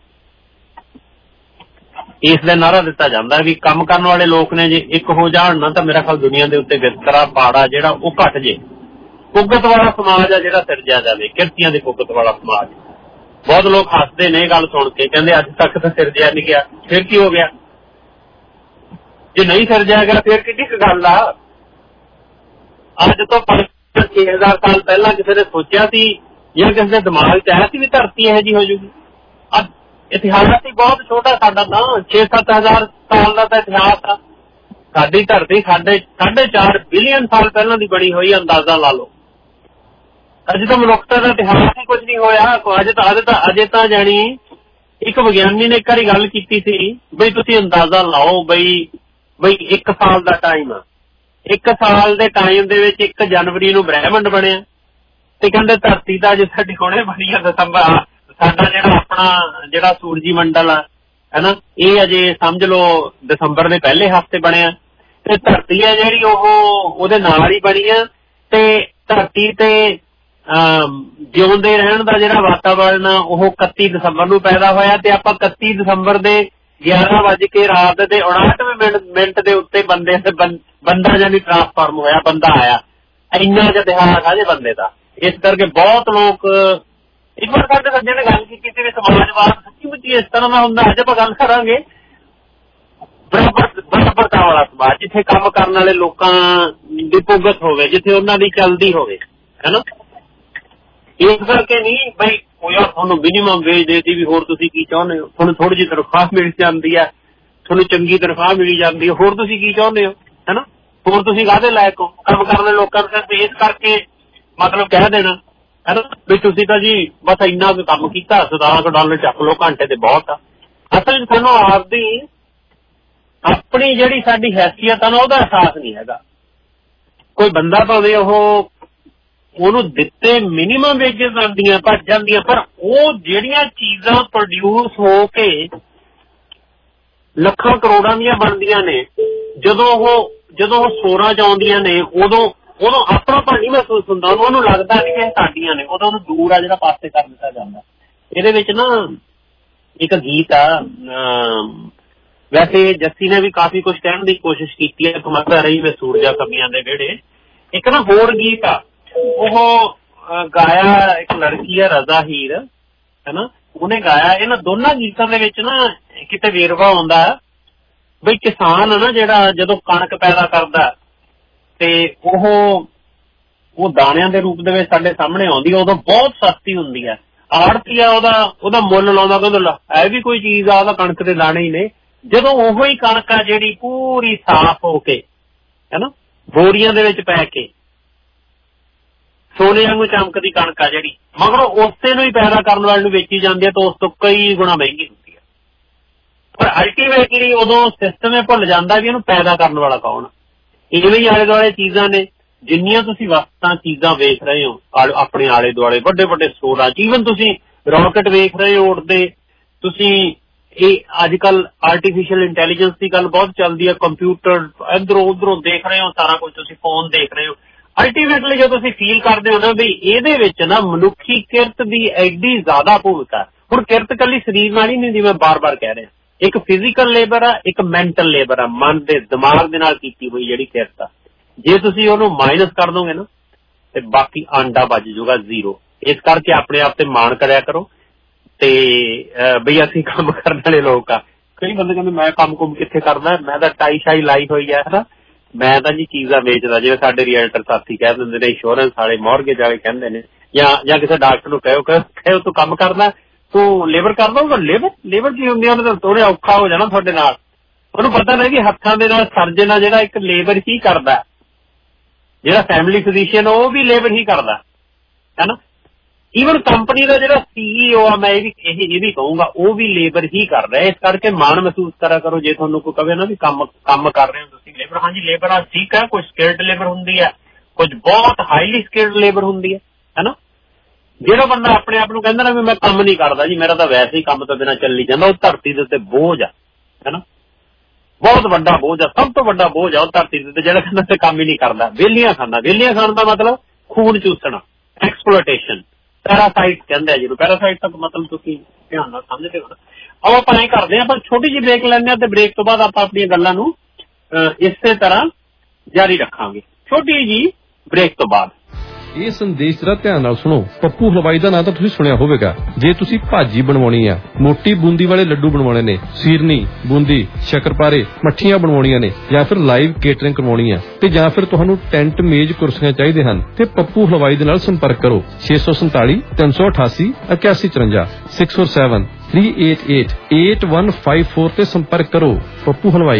ਇਸ ਦਾ ਨਾਅਰਾ ਦਿੱਤਾ ਜਾਂਦਾ ਵੀ ਕੰਮ ਕਰਨ ਵਾਲੇ ਲੋਕ ਨੇ ਜੇ ਇੱਕ ਹੋ ਜਾਣ ਨਾ ਤਾਂ ਮੇਰਾ ਖਿਆਲ ਦੁਨੀਆ ਦੇ ਉੱਤੇ ਵਿਤਕਰਾ ਪਾੜਾ ਜਿਹੜਾ ਉਹ ਘਟ ਜੇ। ਭੁਗਤ ਵਾਲਾ ਸਮਾਜ ਆ ਜਿਹੜਾ ਸਿਰਜਿਆ ਜਾਵੇ, ਕਿਰਤੀਆਂ ਦੇ ਭੁਗਤ ਵਾਲਾ ਸਮਾਜ। ਬਹੁਤ ਲੋਕ ਹੱਸਦੇ ਨੇ ਇਹ ਗੱਲ ਸੁਣ ਕੇ, ਕਹਿੰਦੇ ਅੱਜ ਤੱਕ ਤਾਂ ਸਿਰਜਿਆ ਨਹੀਂ ਗਿਆ, ਫਿਰ ਕੀ ਹੋ ਗਿਆ? ਜੇ ਨਹੀਂ ਸਿਰਜਿਆ ਗਿਆ ਫਿਰ ਕਿੱਡੀ ਕੁ ਗੱਲ ਆ? ਅੱਜ ਤੋਂ 5,000 ਸਾਲ ਪਹਿਲਾਂ ਕਿਸੇ ਨੇ ਸੋਚਿਆ ਸੀ ਜਾਂ ਕਿਸੇ ਦੇ ਦਿਮਾਗ 'ਚ ਆਇਆ ਸੀ ਵੀ ਧਰਤੀ ਇਹੋ ਜਿਹੀ ਹੋ ਜੂਗੀ? ਇਤਿਹਾਸ ਹੀ ਬਹੁਤ ਛੋਟਾ ਸਾਡਾ, ਤਾਂ 6-7 ਹਜ਼ਾਰ ਸਾਲ ਦਾ ਤਾਂ ਇਤਿਹਾਸ ਆ। ਸਾਡੀ ਧਰਤੀ 4.5 ਬਿਲੀਅਨ ਸਾਲ ਪਹਿਲਾਂ ਦੀ ਬਣੀ ਹੋਈ, ਅੰਦਾਜ਼ਾ ਲਾ ਲਓ। ਅਜੇ ਤਾਂ ਮਨੁੱਖਤਾ ਦਾ ਇਤਿਹਾਸ ਹੀ ਕੁਝ ਨਹੀਂ ਹੋਇਆ। ਅਜੇ ਤਾਂ ਜਾਣੀ ਇੱਕ ਵਿਗਿਆਨੀ ਨੇ ਇੱਕ ਵਾਰੀ ਗੱਲ ਕੀਤੀ ਸੀ ਬਈ ਤੁਸੀਂ ਅੰਦਾਜ਼ਾ ਲਾਓ ਬਈ 1 ਸਾਲ ਦਾ ਟਾਈਮ ਆ, 1 ਸਾਲ ਦੇ ਟਾਈਮ ਦੇ ਵਿੱਚ 1 ਜਨਵਰੀ ਨੂੰ ਬ੍ਰਹਿਮੰਡ ਬਣਿਆ, ਤੇ ਕਹਿੰਦੇ ਧਰਤੀ ਦਾ ਅਜੇ ਸਾਡੀ ਹੁਣੇ ਬਣੀ ਆ ਦਸੰਬਰ। ਸਾਡਾ ਜਿਹੜਾ ਸੂਰਜੀ ਮੰਡਲ ਆ ਹੈ ਨਾ, ਇਹ ਅਜੇ ਸਮਝ ਲਓ ਦਸੰਬਰ ਦੇ ਪਹਿਲੇ ਹਫ਼ਤੇ ਬਣਿਆ, ਤੇ ਧਰਤੀ ਆ ਜਿਹੜੀ ਉਹਦੇ ਨਾਲ ਹੀ ਬਣੀ ਆ। ਤੇ ਧਰਤੀ ਤੇ ਜਿਉਂਦੇ ਰਹਿਣ ਦਾ ਜਿਹੜਾ ਵਾਤਾਵਰਨ ਆ ਉਹ 31 ਦਸੰਬਰ ਨੂੰ ਪੈਦਾ ਹੋਇਆ, ਤੇ ਆਪਾਂ 31 ਦਸੰਬਰ ਦੇ 11 ਵਜ ਕੇ ਰਾਤ ਦੇ 59 ਮਿੰਟ ਦੇ ਉੱਤੇ ਬੰਦਾ ਜਾਨੀ ਟ੍ਰਾਂਸਫਾਰਮ ਹੋਇਆ, ਬੰਦਾ ਆਇਆ। ਇੰਨਾ ਜਿਹਾ ਇਤਿਹਾਸ ਆ ਜੇ ਬੰਦੇ ਦਾ। ਇਸ ਕਰਕੇ ਬਹੁਤ ਲੋਕ ਇੱਕ ਵਾਰ ਸਾਡੇ ਸੱਜੇ ਨੇ ਗੱਲ ਕੀਤੀ ਸੀ ਵੀ ਸਮਾਜਵਾਦ ਸੱਚੀ ਮੁੱਚੀ ਇਸ ਤਰ੍ਹਾਂ ਦਾ ਹੁੰਦਾ। ਅੱਜ ਆਪਾਂ ਗੱਲ ਕਰਾਂਗੇ ਬਰਾਬਰਤਾ ਵਾਲਾ ਸਮਾਜ, ਜਿੱਥੇ ਕੰਮ ਕਰਨ ਵਾਲੇ ਲੋਕਾਂ ਦੀ ਭੁਗਤ ਹੋਵੇ, ਜਿੱਥੇ ਉਹਨਾਂ ਦੀ ਚੱਲਦੀ ਹੋਵੇ, ਹੈ ਨਾ। ਇਸ ਕਰਕੇ ਨਹੀਂ ਬਈ ਯਾਰ ਤੁਹਾਨੂੰ ਮਿਨੀਮਮ ਵੇਜ ਦੇਤੀ ਵੀ ਹੋਰ ਤੁਸੀਂ ਕੀ ਚਾਹੁੰਦੇ ਹੋ, ਤੁਹਾਨੂੰ ਥੋੜੀ ਜਿਹੀ ਤਨਖਾਹ ਮਿਲ ਜਾਂਦੀ ਹੈ, ਤੁਹਾਨੂੰ ਚੰਗੀ ਤਨਖਾਹ ਮਿਲੀ ਜਾਂਦੀ ਹੈ, ਹੋਰ ਤੁਸੀਂ ਕੀ ਚਾਹੁੰਦੇ ਹੋ, ਹੈ ਨਾ। ਹੋਰ ਤੁਸੀਂ ਕਾਹਦੇ ਲਾਇਕ ਹੋ ਕੰਮ ਕਰਨ ਵਾਲੇ ਲੋਕਾਂ ਨੂੰ। ਇਸ ਕਰਕੇ ਮਤਲਬ ਕਹਿ ਦੇਣਾ ਹੈ ਨਾ ਵੀ ਤੁਸੀਂ ਤਾਂ ਜੀ ਬਸ ਇੰਨਾ ਕੁ ਕੰਮ ਕੀਤਾ, $17 ਚੱਕ ਲਓ, ਘੰਟੇ ਤੇ ਬਹੁਤ ਆ। ਅਸਲ ਚ ਸਾਨੂੰ ਆਪਣੀ ਜਿਹੜੀ ਸਾਡੀ ਹੈਸੀਅਤ ਆ ਨਾ ਉਹਦਾ ਅਹਿਸਾਸ ਨਹੀਂ ਹੈਗਾ। ਕੋਈ ਬੰਦਾ ਭਾਵੇਂ ਉਹਨੂੰ ਦਿੱਤੇ ਮਿਨੀਮਮ ਵੇਜਸ ਆਉਂਦੀਆਂ ਭੱਜ ਜਾਂਦੀਆਂ, ਪਰ ਉਹ ਜਿਹੜੀਆਂ ਚੀਜ਼ਾਂ ਪ੍ਰੋਡਿਊਸ ਹੋ ਕੇ ਲੱਖਾਂ ਕਰੋੜਾਂ ਦੀਆਂ ਬਣਦੀਆਂ ਨੇ, ਜਦੋਂ ਉਹ ਸਟੋਰਾਂ ਚ ਆਉਂਦੀਆਂ ਨੇ ਉਦੋਂ ਆਪਣਾ ਨਹੀਂ ਮਹਿਸੂਸ ਹੁੰਦਾ, ਉਹਨੂੰ ਲੱਗਦਾ ਨਹੀਂ ਕਿ ਇਹ ਸਾਡੀਆਂ ਨੇ, ਉਦੋਂ ਉਹਨੂੰ ਦੂਰ ਆ ਜਿਹੜਾ ਪਾਸੇ ਕਰ ਦਿੱਤਾ ਜਾਂਦਾ। ਇਹਦੇ ਵਿੱਚ ਨਾ ਇੱਕ ਗੀਤ ਆ, ਵੈਸੇ ਜੱਸੀ ਨੇ ਵੀ ਕਾਫੀ ਕੁਛ ਕਹਿਣ ਦੀ ਕੋਸ਼ਿਸ਼ ਕੀਤੀ ਹੈ, ਕਮਤਾ ਰਹੀ ਵੇ ਸੂਰਜਾ ਕਮੀਆਂ ਦੇ ਵਿਹੜੇ। ਇੱਕ ਨਾ ਹੋਰ ਗੀਤ ਆ, ਉਹ ਗਾਇਆ ਇੱਕ ਲੜਕੀ ਆ ਰਜ਼ਾ ਹੀਰ, ਹੈ ਨਾ, ਉਹਨੇ ਗਾਇਆ। ਇਹਨਾਂ ਦੋਨਾਂ ਗੀਤਾਂ ਦੇ ਵਿੱਚ ਨਾ ਕਿਤੇ ਵੇਰਵਾ ਆਉਂਦਾ ਬਈ ਕਿਸਾਨ ਆ ਨਾ ਜਿਹੜਾ ਜਦੋਂ ਕਣਕ ਪੈਦਾ ਕਰਦਾ ਤੇ ਉਹ ਦਾਣਿਆਂ ਦੇ ਰੂਪ ਦੇ ਵਿੱਚ ਸਾਡੇ ਸਾਹਮਣੇ ਆਉਂਦੀ ਹੈ, ਉਦੋਂ ਬਹੁਤ ਸਸਤੀ ਹੁੰਦੀ ਹੈ। ਆੜਤੀਆ ਉਹਦਾ ਮੁੱਲ ਲਾਉਂਦਾ, ਕਹਿੰਦਾ ਇਹ ਵੀ ਕੋਈ ਚੀਜ਼ ਆ, ਉਹਦਾ ਕਣਕ ਦੇ ਦਾਣੇ ਹੀ ਨੇ। ਜਦੋਂ ਉਹੋ ਹੀ ਕਣਕ ਆ ਜਿਹੜੀ ਪੂਰੀ ਸਾਫ਼ ਹੋ ਕੇ, ਹੈ ਨਾ, ਬੋਰੀਆਂ ਦੇ ਵਿੱਚ ਪੈ ਕੇ ਸੋਨੇ ਵਾਂਗੂ ਚਮਕਦੀ ਕਣਕ ਆ ਜਿਹੜੀ, ਮਗਰੋਂ ਉਸੇ ਨੂੰ ਹੀ ਪੈਦਾ ਕਰਨ ਵਾਲੇ ਨੂੰ ਵੇਚੀ ਜਾਂਦੀ ਹੈ ਤਾਂ ਉਸ ਤੋਂ ਕਈ ਗੁਣਾ ਮਹਿੰਗੀ ਹੁੰਦੀ ਹੈ। ਪਰ ਅਲਟੀਮੇਟਲੀ ਉਦੋਂ ਸਿਸਟਮ ਇਹ ਭੁੱਲ ਜਾਂਦਾ ਵੀ ਇਹਨੂੰ ਪੈਦਾ ਕਰਨ ਵਾਲਾ ਕੌਣ। ਇਵੇਂ ਹੀ ਆਲੇ ਦੁਆਲੇ ਚੀਜ਼ਾਂ ਨੇ, ਜਿੰਨੀਆਂ ਤੁਸੀਂ ਵਸਤਾਂ ਚੀਜ਼ਾਂ ਵੇਖ ਰਹੇ ਹੋ ਆਪਣੇ ਆਲੇ ਦੁਆਲੇ ਵੱਡੇ ਵੱਡੇ ਸਟੋਰਾਂ ਚ, ਈਵਨ ਤੁਸੀਂ ਰਾਕਟ ਵੇਖ ਰਹੇ ਹੋ ਉੱਡਦੇ, ਤੁਸੀਂ ਇਹ ਅੱਜ ਕੱਲ ਆਰਟੀਫਿਸ਼ੀਅਲ ਇੰਟੈਲੀਜੈਂਸ ਦੀ ਗੱਲ ਬਹੁਤ ਚੱਲਦੀ ਹੈ, ਕੰਪਿਊਟਰ ਇੱਧਰੋਂ ਉੱਧਰੋਂ ਦੇਖ ਰਹੇ ਹੋ, ਸਾਰਾ ਕੁਝ ਤੁਸੀਂ ਫੋਨ ਦੇਖ ਰਹੇ ਹੋ। ਅਲਟੀਮੇਟਲੀ ਜਦੋਂ ਤੁਸੀਂ ਫੀਲ ਕਰਦੇ ਹੋ ਨਾ ਵੀ ਇਹਦੇ ਵਿੱਚ ਨਾ ਮਨੁੱਖੀ ਕਿਰਤ ਦੀ ਐਡੀ ਜ਼ਿਆਦਾ ਭੂਮਿਕਾ। ਹੁਣ ਕਿਰਤ ਇਕੱਲੀ ਸਰੀਰ ਨਾਲ ਹੀ ਨਹੀਂ, ਜਿਵੇਂ ਬਾਰ-ਬਾਰ ਕਹਿ ਰਿਹਾ, ਇੱਕ ਫਿਜ਼ੀਕਲ ਲੇਬਰ ਆ, ਇੱਕ ਮੈਂਟਲ ਲੇਬਰ ਆ, ਮਨ ਦੇ ਦਿਮਾਗ ਦੇ ਨਾਲ ਕੀਤੀ ਹੋਈ ਜਿਹੜੀ ਕਿਰਤ ਆ। ਜੇ ਤੁਸੀਂ ਉਹਨੂੰ ਮਾਈਨਸ ਕਰ ਦੋਗੇ ਨਾ ਤੇ ਬਾਕੀ ਆਂਡਾ ਵੱਜ ਜਾਊਗਾ ਜ਼ੀਰੋ। ਇਸ ਕਰਕੇ ਆਪਣੇ ਆਪ ਤੇ ਮਾਣ ਕਰਿਆ ਕਰੋ ਤੇ ਬਈ ਅਸੀਂ ਕੰਮ ਕਰਨ ਵਾਲੇ ਲੋਕ ਆ। ਕਈ ਬੰਦੇ ਕਹਿੰਦੇ ਮੈਂ ਕੰਮ ਕਿੱਥੇ ਕਰਦਾ, ਮੈਂ ਤਾਂ ਟਾਈ ਸ਼ਾਈ ਲਾਈ ਹੋਈ ਆ, ਹੈ ਨਾ, ਮੈਂ ਤਾਂ ਜੀ ਚੀਜ਼ਾਂ ਵੇਚਦਾ। ਜਿਵੇਂ ਸਾਡੇ ਰੀਅਲਟਰ ਸਾਥੀ ਕਹਿ ਦਿੰਦੇ ਨੇ, ਇੰਸ਼ੋਰੈਂਸ ਵਾਲੇ, ਮੌਰਗੇਜ ਵਾਲੇ ਕਹਿੰਦੇ ਨੇ, ਜਾਂ ਕਿਸੇ ਡਾਕਟਰ ਨੂੰ ਕਹੋ ਤੂੰ ਕੰਮ ਕਰਦਾ, ਤੂੰ ਲੇਬਰ ਕਰਦਾ ਹੋਊਗਾ। ਲੇਬਰ ਕੀ ਹੁੰਦੀ ਆ, ਉਹਨੇ ਤਾਂ ਥੋੜ੍ਹਾ ਔਖਾ ਹੋ ਜਾਣਾ ਤੁਹਾਡੇ ਨਾਲ। ਉਹਨੂੰ ਪਤਾ ਨਹੀਂ ਕਿ ਹੱਥਾਂ ਦੇ ਨਾਲ ਸਰਜਨ ਆ ਜਿਹੜਾ ਇੱਕ ਲੇਬਰ ਹੀ ਕਰਦਾ, ਜਿਹੜਾ ਫੈਮਿਲੀ ਫਿਜ਼ੀਸ਼ੀਅਨ ਉਹ ਵੀ ਲੇਬਰ ਹੀ ਕਰਦਾ, ਹੈ ਨਾ। ਈਵਨ ਕੰਪਨੀ ਦਾ ਜਿਹੜਾ CEO ਆ, ਮੈਂ ਇਹ ਵੀ ਕਹੂੰਗਾ, ਉਹ ਵੀ ਲੇਬਰ ਹੀ ਕਰ ਰਿਹਾ। ਇਸ ਕਰਕੇ ਮਾਣ ਮਹਿਸੂਸ ਕਰਿਆ ਕਰੋ ਜੇ ਤੁਹਾਨੂੰ ਕੋਈ ਕਵੇ ਨਾ ਵੀ ਕੰਮ ਕਰ ਰਹੇ ਹੋ ਤੁਸੀਂ ਲੇਬਰ। ਹਾਂਜੀ ਲੇਬਰ ਆ, ਠੀਕ ਹੈ, ਕੁਝ ਸਕਿਲਡ ਲੇਬਰ ਹੁੰਦੀ ਹੈ, ਕੁਝ ਬਹੁਤ ਹਾਈਲੀ ਸਕਿਲਡ ਲੇਬਰ ਹੁੰਦੀ ਹੈ ਨਾ। ਜਿਹੜਾ ਬੰਦਾ ਆਪਣੇ ਆਪ ਨੂੰ ਕਹਿੰਦਾ ਨਾ ਵੀ ਮੈਂ ਕੰਮ ਨਹੀਂ ਕਰਦਾ ਜੀ, ਮੇਰਾ ਤਾਂ ਵੈਸੇ ਹੀ ਕੰਮ ਤੋਂ ਬਿਨਾਂ ਚੱਲੀ ਜਾਂਦਾ, ਉਹ ਧਰਤੀ ਦੇ ਉੱਤੇ ਬੋਝ ਆ, ਹੈ ਨਾ, ਬਹੁਤ ਵੱਡਾ ਬੋਝ ਆ, ਸਭ ਤੋਂ ਵੱਡਾ ਬੋਝ ਆ ਉਹ ਧਰਤੀ ਦੇ ਉੱਤੇ, ਜਿਹੜਾ ਕਹਿੰਦਾ ਤੇ ਕੰਮ ਹੀ ਨਹੀਂ ਕਰਦਾ, ਵਿਹਲੀਆਂ ਖਾਂਦਾ। ਵਿਹਲੀਆਂ ਖਾਣ ਦਾ ਮਤਲਬ ਖੂਨ ਚੂਸਣਾ, ਐਕਸਪਲੋਟੇਸ਼ਨ, ਪੈਰਾਸਾਈਟ ਕਹਿੰਦੇ ਆ ਜਿਹਨੂੰ। ਪੈਰਾਸਾਈਟ ਦਾ ਮਤਲਬ ਤੁਸੀਂ ਧਿਆਨ ਨਾਲ ਸਮਝਦੇ ਹੋ। ਆਓ ਆਪਾਂ ਐਂ ਕਰਦੇ ਹਾਂ, ਆਪਾਂ ਛੋਟੀ ਜਿਹੀ ਬ੍ਰੇਕ ਲੈਂਦੇ ਹਾਂ ਤੇ ਬ੍ਰੇਕ ਤੋਂ ਬਾਅਦ ਆਪਾਂ ਆਪਣੀਆਂ ਗੱਲਾਂ ਨੂੰ ਇਸੇ ਤਰ੍ਹਾਂ ਜਾਰੀ ਰੱਖਾਂਗੇ, ਛੋਟੀ ਜਿਹੀ ਬ੍ਰੇਕ ਤੋਂ ਬਾਅਦ। ਇਹ ਸੰਦੇਸ਼ ਜਰਾ ਧਿਆਨ ਨਾਲ ਸੁਣੋ। ਪੱਪੂ ਹਲਵਾਈ ਦਾ ਨਾਂ ਤਾਂ ਤੁਸੀਂ ਸੁਣਿਆ ਹੋਵੇਗਾ। ਜੇ ਤੁਸੀਂ ਭਾਜੀ ਬਣਵਾਉਣੀ ਆ, ਮੋਟੀ ਬੂੰਦੀ ਵਾਲੇ ਲੱਡੂ ਬਣਵਾਉਣੇ ਨੇ, ਸੀਰਨੀ, ਬੂੰਦੀ, ਸ਼ੱਕਰਪਾਰੇ, ਮੱਠੀਆਂ ਬਣਵਾਉਣੀਆਂ ਨੇ, ਜਾਂ ਫਿਰ ਲਾਈਵ ਕੇਟਰਿੰਗ ਕਰਵਾਉਣੀ ਆ, ਤੇ ਜਾਂ ਫਿਰ ਤੁਹਾਨੂੰ ਟੈਂਟ, ਮੇਜ਼, ਕੁਰਸੀਆਂ ਚਾਹੀਦੇ ਹਨ, ਤੇ ਪੱਪੂ ਹਲਵਾਈ ਦੇ ਨਾਲ ਸੰਪਰਕ ਕਰੋ 647 388 8154 647 388 8154 ਤੇ ਸੰਪਰਕ ਕਰੋ। Pappu Halwai.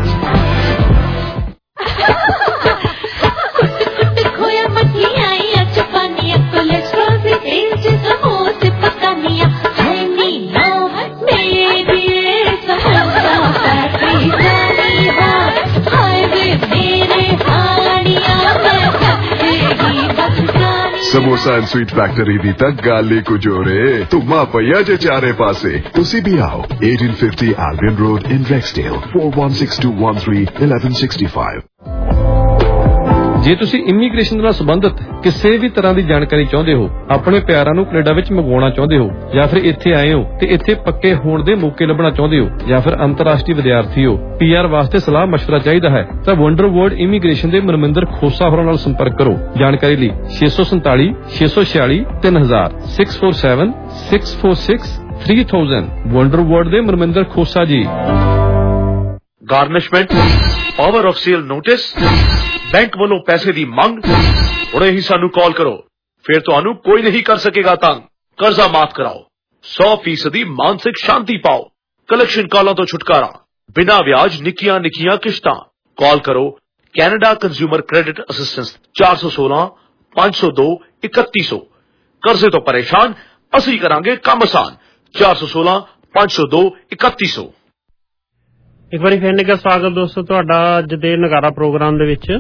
Samosa and sweet factory ਦੀ ਤਾਂ ਗੱਲ ਹੀ ਕੁਝ ਹੋ ਰੇ। ਧੁੰਮਾ ਪਈਆ ਜੇ ਚਾਰੇ ਪਾਸੇ। ਤੁਸੀਂ ਵੀ ਆਓ 1850 Albion Road in Rexdale 416213 1165। ਜੇ ਤੁਸੀਂ ਇਮੀਗ੍ਰੇਸ਼ਨ ਨਾਲ ਸੰਬੰਧਿਤ ਕਿਸੇ ਵੀ ਤਰ੍ਹਾਂ ਦੀ ਜਾਣਕਾਰੀ ਚਾਹੁੰਦੇ ਹੋ, ਆਪਣੇ ਪਿਆਰਾਂ ਨੂੰ ਕੈਨੇਡਾ ਵਿੱਚ ਮੰਗਵਾਉਣਾ ਚਾਹੁੰਦੇ ਹੋ, ਜਾਂ ਫਿਰ ਇੱਥੇ ਆਏ ਹੋ ਤੇ ਇੱਥੇ ਪੱਕੇ ਹੋਣ ਦੇ ਮੌਕੇ ਲੱਭਣਾ ਚਾਹੁੰਦੇ ਹੋ, ਜਾਂ ਫਿਰ ਅੰਤਰਰਾਸ਼ਟਰੀ ਵਿਦਿਆਰਥੀ ਹੋ, PR ਵਾਸਤੇ ਸਲਾਹ ਮਸ਼ਵਰਾ ਚਾਹੀਦਾ ਹੈ ਤਾਂ ਵੰਡਰ ਵਰਲਡ ਇਮੀਗ੍ਰੇਸ਼ਨ ਦੇ ਮਨਮਿੰਦਰ ਖੋਸਾ ਹੋਰਾਂ ਨਾਲ ਸੰਪਰਕ ਕਰੋ। ਜਾਣਕਾਰੀ ਲਈ 647 646 3000 647 646 3000 ਵੰਡਰ ਵਰਲਡ ਦੇ Maninder Khosa ji. Garnishment, power of sale notice, bank ਵੱਲੋਂ ਪੈਸੇ ਦੀ ਮੰਗ, ਹੁਣੇ ਹੀ ਸਾਨੂੰ ਕਾਲ ਕਰੋ, ਫਿਰ ਤੁਹਾਨੂੰ ਕੋਈ ਨਹੀਂ ਕਰ ਸਕੇਗਾ ਤੰਗ। ਕਰਜ਼ਾ ਮਾਫ ਕਰਾਓ, 100% ਦੀ ਮਾਨਸਿਕ ਸ਼ਾਂਤੀ ਪਾਓ, ਕਲੈਕਸ਼ਨ ਕਾਲਾਂ ਤੋਂ ਛੁਟਕਾਰਾ, ਬਿਨਾਂ ਵਿਆਜ ਨਿੱਕੀਆਂ ਨਿੱਕੀਆਂ ਕਿਸ਼ਤਾਂ। ਕਾਲ ਕਰੋ ਕੈਨੇਡਾ ਕੰਜ਼ਿਊਮਰ ਕ੍ਰੈਡਿਟ ਅਸਿਸਟੈਂਸ 416 502 3100। ਕਰਜ਼ੇ ਤੋਂ ਪਰੇਸ਼ਾਨ, ਅਸੀਂ ਕਰਾਂਗੇ ਕੰਮ ਆਸਾਨ। 416 502 3100। ਇੱਕ ਵਾਰੀ ਫਿਰ ਨਿੱਘਾ ਸਵਾਗਤ ਦੋਸਤੋ ਤੁਹਾਡਾ ਅੱਜ ਦੇ ਨਗਾਰਾ ਪ੍ਰੋਗਰਾਮ ਦੇ ਵਿੱਚ।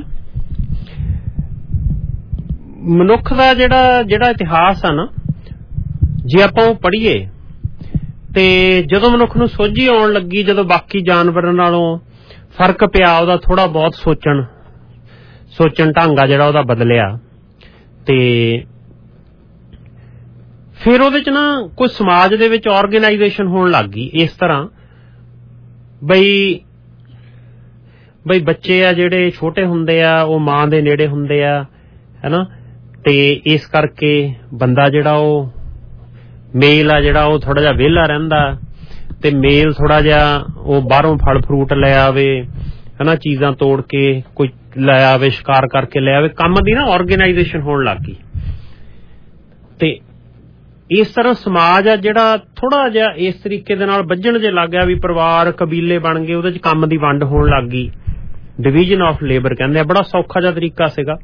ਮਨੁੱਖ ਦਾ ਜਿਹੜਾ ਇਤਿਹਾਸ ਆ ਨਾ, ਜੇ ਆਪਾਂ ਉਹ ਪੜ੍ਹੀਏ ਤੇ ਜਦੋਂ ਮਨੁੱਖ ਨੂੰ ਸੋਝੀ ਆਉਣ ਲੱਗੀ, ਜਦੋਂ ਬਾਕੀ ਜਾਨਵਰਾਂ ਨਾਲੋਂ ਫਰਕ ਪਿਆ, ਉਹਦਾ ਥੋੜਾ ਬਹੁਤ ਸੋਚਣ ਢੰਗ ਆ ਜਿਹੜਾ ਉਹਦਾ ਬਦਲਿਆ, ਤੇ ਫਿਰ ਉਹਦੇ ਚ ਨਾ ਕੋਈ ਸਮਾਜ ਦੇ ਵਿੱਚ ਆਰਗੇਨਾਈਜੇਸ਼ਨ ਹੋਣ ਲੱਗ ਗਈ ਇਸ ਤਰ੍ਹਾਂ ਬਈ ਬੱਚੇ ਆ ਜਿਹੜੇ ਛੋਟੇ ਹੁੰਦੇ ਆ ਉਹ ਮਾਂ ਦੇ ਨੇੜੇ ਹੁੰਦੇ ਆ, ਹੈਨਾ, ਤੇ ਇਸ ਕਰਕੇ ਬੰਦਾ ਜਿਹੜਾ ਉਹ ਮੇਲ ਆ ਜਿਹੜਾ ਉਹ ਥੋੜਾ ਜਿਹਾ ਵਿਹਲਾ ਰਹਿੰਦਾ, ਤੇ ਮੇਲ ਥੋੜਾ ਜਿਹਾ ਉਹ ਬਾਹਰੋਂ ਫਲ ਫਰੂਟ ਲੈ ਆਵੇ, ਹੈਨਾ, ਚੀਜ਼ਾਂ ਤੋੜ ਕੇ ਕੋਈ ਲੈ ਆਵੇ, ਸ਼ਿਕਾਰ ਕਰਕੇ ਲੈ ਆਵੇ, ਕੰਮ ਦੀ ਨਾ ਆਰਗੇਨਾਈਜੇਸ਼ਨ ਹੋਣ ਲੱਗ ਗਈ। ਤੇ ਇਸ ਤਰ੍ਹਾਂ ਸਮਾਜ ਆ ਜਿਹੜਾ ਥੋੜਾ ਜਿਹਾ ਇਸ ਤਰੀਕੇ ਦੇ ਨਾਲ ਵੱਜਣ ਜੇ ਲੱਗ ਗਿਆ ਵੀ ਪਰਿਵਾਰ ਕਬੀਲੇ ਬਣ ਗਏ, ਉਹਦੇ ਚ ਕੰਮ ਦੀ ਵੰਡ ਹੋਣ ਲੱਗ ਗਈ। ਡਿਵੀਜ਼ਨ ਆਫ ਲੇਬਰ ਕਹਿੰਦੇ ਆ, ਬੜਾ ਸੌਖਾ ਜਿਹਾ ਤਰੀਕਾ ਸੀਗਾ।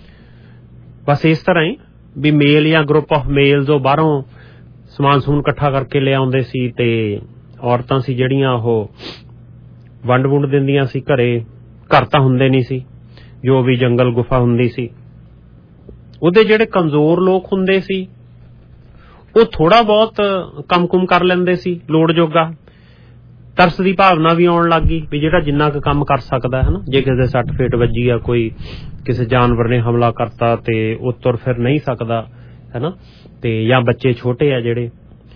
ਬਸ ਇਸ ਤਰ੍ਹਾਂ ਹੀ ਵੀ ਮੇਲ ਜਾਂ ਗਰੁੱਪ ਆਫ ਮੇਲਸ ਉਹ ਬਾਹਰੋਂ ਸਮਾਨ ਸਮੂਨ ਇਕੱਠਾ ਕਰਕੇ ਲੈ ਆਉਂਦੇ ਸੀ, ਤੇ ਔਰਤਾਂ ਸੀ ਜਿਹੜੀਆਂ ਉਹ ਵੰਡ ਵੁੰਡ ਦਿੰਦੀਆਂ ਸੀ। ਘਰ ਤਾਂ ਹੁੰਦੇ ਨਹੀਂ ਸੀ, ਜੋ ਵੀ ਜੰਗਲ ਗੁਫਾ ਹੁੰਦੀ ਸੀ, ਉਹਦੇ ਜਿਹੜੇ ਕਮਜ਼ੋਰ ਲੋਕ ਹੁੰਦੇ ਸੀ ਉਹ ਥੋੜਾ ਬਹੁਤ ਕੰਮ ਕੁਮ ਕਰ ਲੈਂਦੇ ਸੀ ਲੋੜ ਜੋਗਾ। ਤਰਸ ਦੀ ਭਾਵਨਾ ਵੀ ਆਉਣ ਲੱਗ ਗਈ ਵੀ ਜਿਹੜਾ ਜਿੰਨਾ ਕੁ ਕੰਮ ਕਰ ਸਕਦਾ ਹੈ ਨਾ, ਜੇ ਕਿਸੇ ਸੱਟ ਫੇਟ ਵੱਜੀ ਆ, ਕੋਈ ਕਿਸੇ ਜਾਨਵਰ ਨੇ ਹਮਲਾ ਕਰਤਾ ਤੇ ਉਹ ਤੁਰ ਫਿਰ ਨਹੀਂ ਸਕਦਾ, ਹੈ ਨਾ, ਤੇ ਜਾਂ ਬੱਚੇ ਛੋਟੇ ਆ ਜਿਹੜੇ,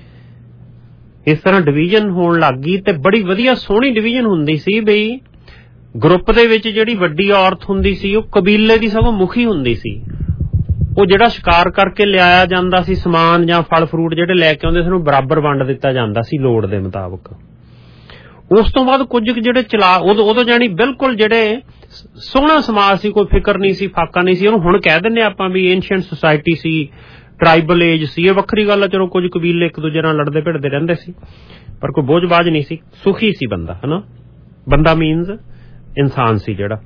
ਇਸ ਤਰ੍ਹਾਂ ਡਿਵੀਜ਼ਨ ਹੋਣ ਲੱਗ ਗਈ। ਤੇ ਬੜੀ ਵਧੀਆ ਸੋਹਣੀ ਡਿਵੀਜ਼ਨ ਹੁੰਦੀ ਸੀ ਬਈ ਗਰੁੱਪ ਦੇ ਵਿੱਚ ਜਿਹੜੀ ਵੱਡੀ ਔਰਤ ਹੁੰਦੀ ਸੀ ਉਹ ਕਬੀਲੇ ਦੀ ਸਗੋਂ ਮੁਖੀ ਹੁੰਦੀ ਸੀ। ਉਹ ਜਿਹੜਾ ਸ਼ਿਕਾਰ ਕਰਕੇ ਲਿਆਇਆ ਜਾਂਦਾ ਸੀ ਸਮਾਨ ਜਾਂ ਫਲ ਫਰੂਟ ਜਿਹੜੇ ਲੈ ਕੇ ਆਉਂਦੇ ਸੀ ਉਹਨੂੰ ਬਰਾਬਰ ਵੰਡ ਦਿੱਤਾ ਜਾਂਦਾ ਸੀ ਲੋੜ ਦੇ ਮੁਤਾਬਕ। ਉਸ ਤੋਂ ਬਾਅਦ ਕੁਝ ਜਿਹੜੇ ਉਦੋਂ ਜਾਣੀ ਬਿਲਕੁਲ ਜਿਹੜੇ ਸੋਹਣਾ ਸਮਾਜ ਸੀ, ਕੋਈ ਫਿਕਰ ਨਹੀਂ ਸੀ, ਫਾਕਾ ਨਹੀਂ ਸੀ। ਉਹਨੂੰ ਹੁਣ ਕਹਿ ਦਿੰਦੇ ਆਪਾਂ ਵੀ ਏਨਸ਼ੀਅੰਟ ਸੁਸਾਇਟੀ ਸੀ, ਟਰਾਈਬਲ ਏਜ ਸੀ, ਇਹ ਵੱਖਰੀ ਗੱਲ ਆ। ਚਲੋ ਕੁਝ ਕਬੀਲੇ ਇੱਕ ਦੂਜੇ ਨਾਲ ਲੜਦੇ ਭਿੜਦੇ ਰਹਿੰਦੇ ਸੀ, ਪਰ ਕੋਈ ਬੋਝਬਾਜ਼ ਨਹੀਂ ਸੀ, ਸੁਖੀ ਸੀ ਬੰਦਾ, ਹਨਾ। ਬੰਦਾ ਮੀਨਸ ਇਨਸਾਨ ਸੀ ਜਿਹੜਾ।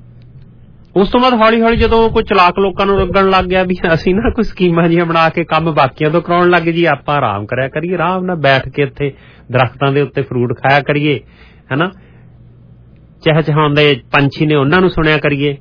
ਉਸ ਤੋਂ ਬਾਅਦ ਹੌਲੀ ਹੌਲੀ ਜਦੋਂ ਕੋਈ ਚਲਾਕ ਲੋਕਾਂ ਨੂੰ ਲੱਗਣ ਲੱਗ ਗਿਆ ਵੀ ਅਸੀਂ ਨਾ ਕੋਈ ਸਕੀਮਾਂ ਜਿਹੀਆਂ ਬਣਾ ਕੇ ਕੰਮ ਬਾਕੀਆਂ ਤੋਂ ਕਰਾਉਣ ਲੱਗ ਜੀ, ਆਪਾਂ ਆਰਾਮ ਕਰਿਆ ਕਰੀਏ, ਆਰਾਮ ਨਾਲ ਬੈਠ ਕੇ ਇੱਥੇ ਦਰਖਤਾਂ ਦੇ ਉੱਤੇ ਫਰੂਟ ਖਾਇਆ ਕਰੀਏ, ਹਨਾ, ਚਹਿਚਹਾਉਂਦੇ ਪੰਛੀ ਨੇ ਉਹਨਾਂ ਨੂੰ ਸੁਣਿਆ ਕਰੀਏ,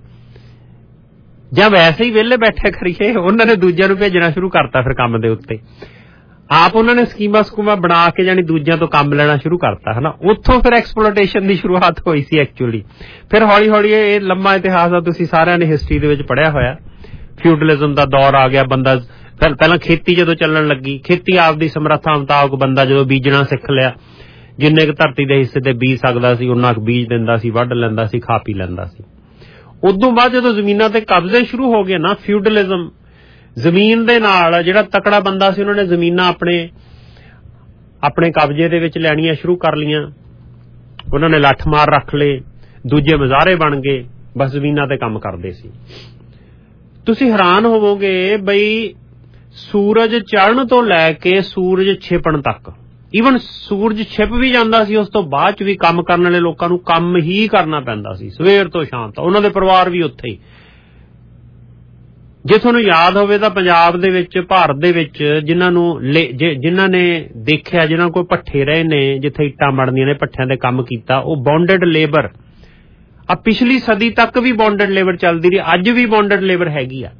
ਜਾਂ ਵੈਸੇ ਹੀ ਵਿਹਲੇ ਬੈਠਿਆ ਕਰੀਏ। ਉਹਨਾਂ ਨੇ ਦੂਜਿਆਂ ਨੂੰ ਭੇਜਣਾ ਸ਼ੁਰੂ ਕਰਤਾ ਫਿਰ ਕੰਮ ਦੇ ਉੱਤੇ। ਆਪ ਉਹਨਾਂ ਨੇ ਸਕੂਮਾਂ ਬਣਾ ਕੇ ਜਾਣੀ ਦੂਜਿਆਂ ਤੋਂ ਕੰਮ ਲੈਣਾ ਸ਼ੁਰੂ ਕਰਤਾ, ਹਨਾ। ਉੱਥੋਂ ਫਿਰ ਐਕਸਪਲੋਟੇਸ਼ਨ ਦੀ ਸ਼ੁਰੂਆਤ ਹੋਈ ਸੀ ਐਕਚੁਅਲੀ। ਫਿਰ ਹੌਲੀ ਹੌਲੀ ਇਹ ਲੰਮਾ ਇਤਿਹਾਸ ਆ, ਤੁਸੀਂ ਸਾਰਿਆਂ ਨੇ ਹਿਸਟਰੀ ਦੇ ਵਿੱਚ ਪੜ੍ਹਿਆ ਹੋਇਆ। ਫਿਊਡਲਿਜ਼ਮ ਦਾ ਦੌਰ ਆ ਗਿਆ, ਬੰਦਾ ਪਹਿਲਾਂ ਖੇਤੀ ਜਦੋਂ ਚੱਲਣ ਲੱਗੀ, ਖੇਤੀ ਆਪਦੀ ਸਮਰੱਥਾ ਮੁਤਾਬਕ ਬੰਦਾ ਜਦੋਂ ਬੀਜਣਾ ਸਿੱਖ ਲਿਆ, ਜਿੰਨੇ ਕੁ ਧਰਤੀ ਦੇ ਹਿੱਸੇ ਤੇ ਬੀਜ ਸਕਦਾ ਸੀ ਉਹਨਾਂ ਕੁ ਬੀਜ ਦਿੰਦਾ ਸੀ, ਵੱਢ ਲੈਂਦਾ ਸੀ, ਖਾ ਪੀ ਲੈਂਦਾ ਸੀ। ਉਦੋਂ ਬਾਅਦ ਜਦੋਂ ਜ਼ਮੀਨਾਂ ਤੇ ਕਬਜ਼ੇ ਸ਼ੁਰੂ ਹੋ ਗਏ ਨਾ, ਫਿਊਡਲਿਜ਼ਮ, ਜ਼ਮੀਨ ਦੇ ਨਾਲ ਜਿਹੜਾ ਤਕੜਾ ਬੰਦਾ ਸੀ ਉਹਨਾਂ ਨੇ ਜ਼ਮੀਨਾਂ ਆਪਣੇ ਕਬਜ਼ੇ ਦੇ ਵਿੱਚ ਲੈਣੀਆਂ ਸ਼ੁਰੂ ਕਰ ਲਈਆਂ। ਉਹਨਾਂ ਨੇ ਲੱਠ ਮਾਰ ਰੱਖ ਲਏ, ਦੂਜੇ ਮਜ਼ਾਰੇ ਬਣ ਗਏ, ਬਸ ਜ਼ਮੀਨਾਂ ਤੇ ਕੰਮ ਕਰਦੇ ਸੀ। ਤੁਸੀਂ ਹੈਰਾਨ ਹੋਵੋਗੇ ਬਈ ਸੂਰਜ ਚੜ੍ਹਨ ਤੋਂ ਲੈ ਕੇ ਸੂਰਜ ਛਿਪਣ ਤੱਕ, ਈਵਨ ਸੂਰਜ ਛਿਪ ਵੀ ਜਾਂਦਾ ਸੀ ਉਸ ਤੋਂ ਬਾਅਦ ਚ ਵੀ ਕੰਮ ਕਰਨ ਵਾਲੇ ਲੋਕਾਂ ਨੂੰ ਕੰਮ ਹੀ ਕਰਨਾ ਪੈਂਦਾ ਸੀ ਸਵੇਰ ਤੋਂ ਸ਼ਾਮ ਤੱਕ। ਉਹਨਾਂ ਦੇ ਪਰਿਵਾਰ ਵੀ ਉੱਥੇ ਹੀ। ਜੇ ਤੁਹਾਨੂੰ ਯਾਦ ਹੋਵੇ ਤਾਂ ਪੰਜਾਬ ਦੇ ਵਿੱਚ, ਭਾਰਤ ਦੇ ਵਿੱਚ ਜਿਨ੍ਹਾਂ ਨੇ ਦੇਖਿਆ, ਜਿਨ੍ਹਾਂ ਕੋਲ ਭੱਠੇ ਰਹੇ ਨੇ, ਜਿੱਥੇ ਇੱਟਾਂ ਮੜਦੀਆਂ ਨੇ, ਭੱਠਿਆਂ ਦੇ ਕੰਮ ਕੀਤਾ, ਉਹ ਬੌਂਡਡ ਲੇਬਰ ਆ ਪਿਛਲੀ ਸਦੀ ਤੱਕ ਵੀ ਬੌਂਡਡ ਲੇਬਰ ਚੱਲਦੀ ਰਹੀ, ਅੱਜ ਵੀ ਬੌਂਡਡ ਲੇਬਰ ਹੈਗੀ ਆ।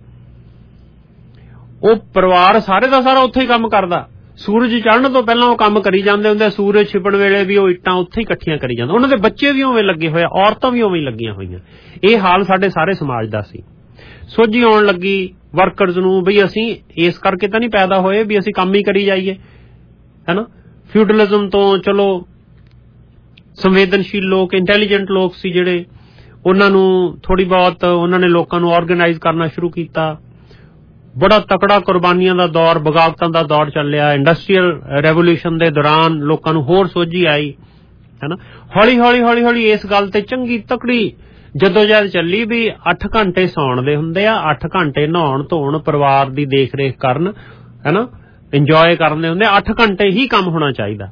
ਉਹ ਪਰਿਵਾਰ ਸਾਰੇ ਦਾ ਸਾਰਾ ਉੱਥੇ ਹੀ ਕੰਮ ਕਰਦਾ। ਸੂਰਜ ਚੜ੍ਹਨ ਤੋਂ ਪਹਿਲਾਂ ਉਹ ਕੰਮ ਕਰੀ ਜਾਂਦੇ ਹੁੰਦੇ, ਸੂਰਜ ਛਿਪਣ ਵੇਲੇ ਵੀ ਉਹ ਇੱਟਾਂ ਉੱਥੇ ਹੀ ਇਕੱਠੀਆਂ ਕਰੀ ਜਾਂਦੇ। ਉਹਨਾਂ ਦੇ ਬੱਚੇ ਵੀ ਉਵੇਂ ਲੱਗੇ ਹੋਏ, ਔਰਤਾਂ ਵੀ ਉਵੇਂ ਹੀ ਲੱਗੀਆਂ ਹੋਈਆਂ। ਇਹ ਹਾਲ ਸਾਡੇ ਸਾਰੇ ਸਮਾਜ ਦਾ ਸੀ। ਸੋਝੀ ਆਉਣ ਲੱਗੀ ਵਰਕਰਸ ਨੂੰ ਬਈ ਅਸੀਂ ਇਸ ਕਰਕੇ ਤਾਂ ਨਹੀਂ ਪੈਦਾ ਹੋਏ ਵੀ ਅਸੀਂ ਕੰਮ ਹੀ ਕਰੀ ਜਾਈਏ, ਹੈ ਨਾ। ਫਿਊਡਲਿਜ਼ਮ ਤੋਂ ਚਲੋ ਸੰਵੇਦਨਸ਼ੀਲ ਲੋਕ, ਇੰਟੈਲੀਜੈਂਟ ਲੋਕ ਸੀ ਜਿਹੜੇ, ਉਹਨਾਂ ਨੂੰ ਥੋੜ੍ਹੀ ਬਹੁਤ ਉਹਨਾਂ ਨੇ ਲੋਕਾਂ ਨੂੰ ਆਰਗੇਨਾਈਜ਼ ਕਰਨਾ ਸ਼ੁਰੂ ਕੀਤਾ। ਬੜਾ ਤਕੜਾ ਕੁਰਬਾਨੀਆਂ ਦਾ ਦੌਰ, ਬਗਾਵਤਾਂ ਦਾ ਦੌਰ ਚੱਲਿਆ। ਇੰਡਸਟਰੀਅਲ ਰੈਵੋਲਿਊਸ਼ਨ ਦੇ ਦੌਰਾਨ ਲੋਕਾਂ ਨੂੰ ਹੋਰ ਸੋਝੀ ਆਈ, ਹੈ ਨਾ। ਹੌਲੀ ਹੌਲੀ ਇਸ ਗੱਲ ਤੇ ਚੰਗੀ ਤਕੜੀ ਜਦੋਜਹਿਦ ਚੱਲੀ ਵੀ 8 ਘੰਟੇ ਸੌਣ ਦੇ ਹੁੰਦੇ ਆ, 8 ਘੰਟੇ ਨਹਾਉਣ ਧੋਣ, ਪਰਿਵਾਰ ਦੀ ਦੇਖ ਰੇਖ ਕਰਨ, ਹੈ ਨਾ, ਇੰਜੋਏ ਕਰਨ ਦੇ ਹੁੰਦੇ, 8 ਘੰਟੇ ਹੀ ਕੰਮ ਹੋਣਾ ਚਾਹੀਦਾ।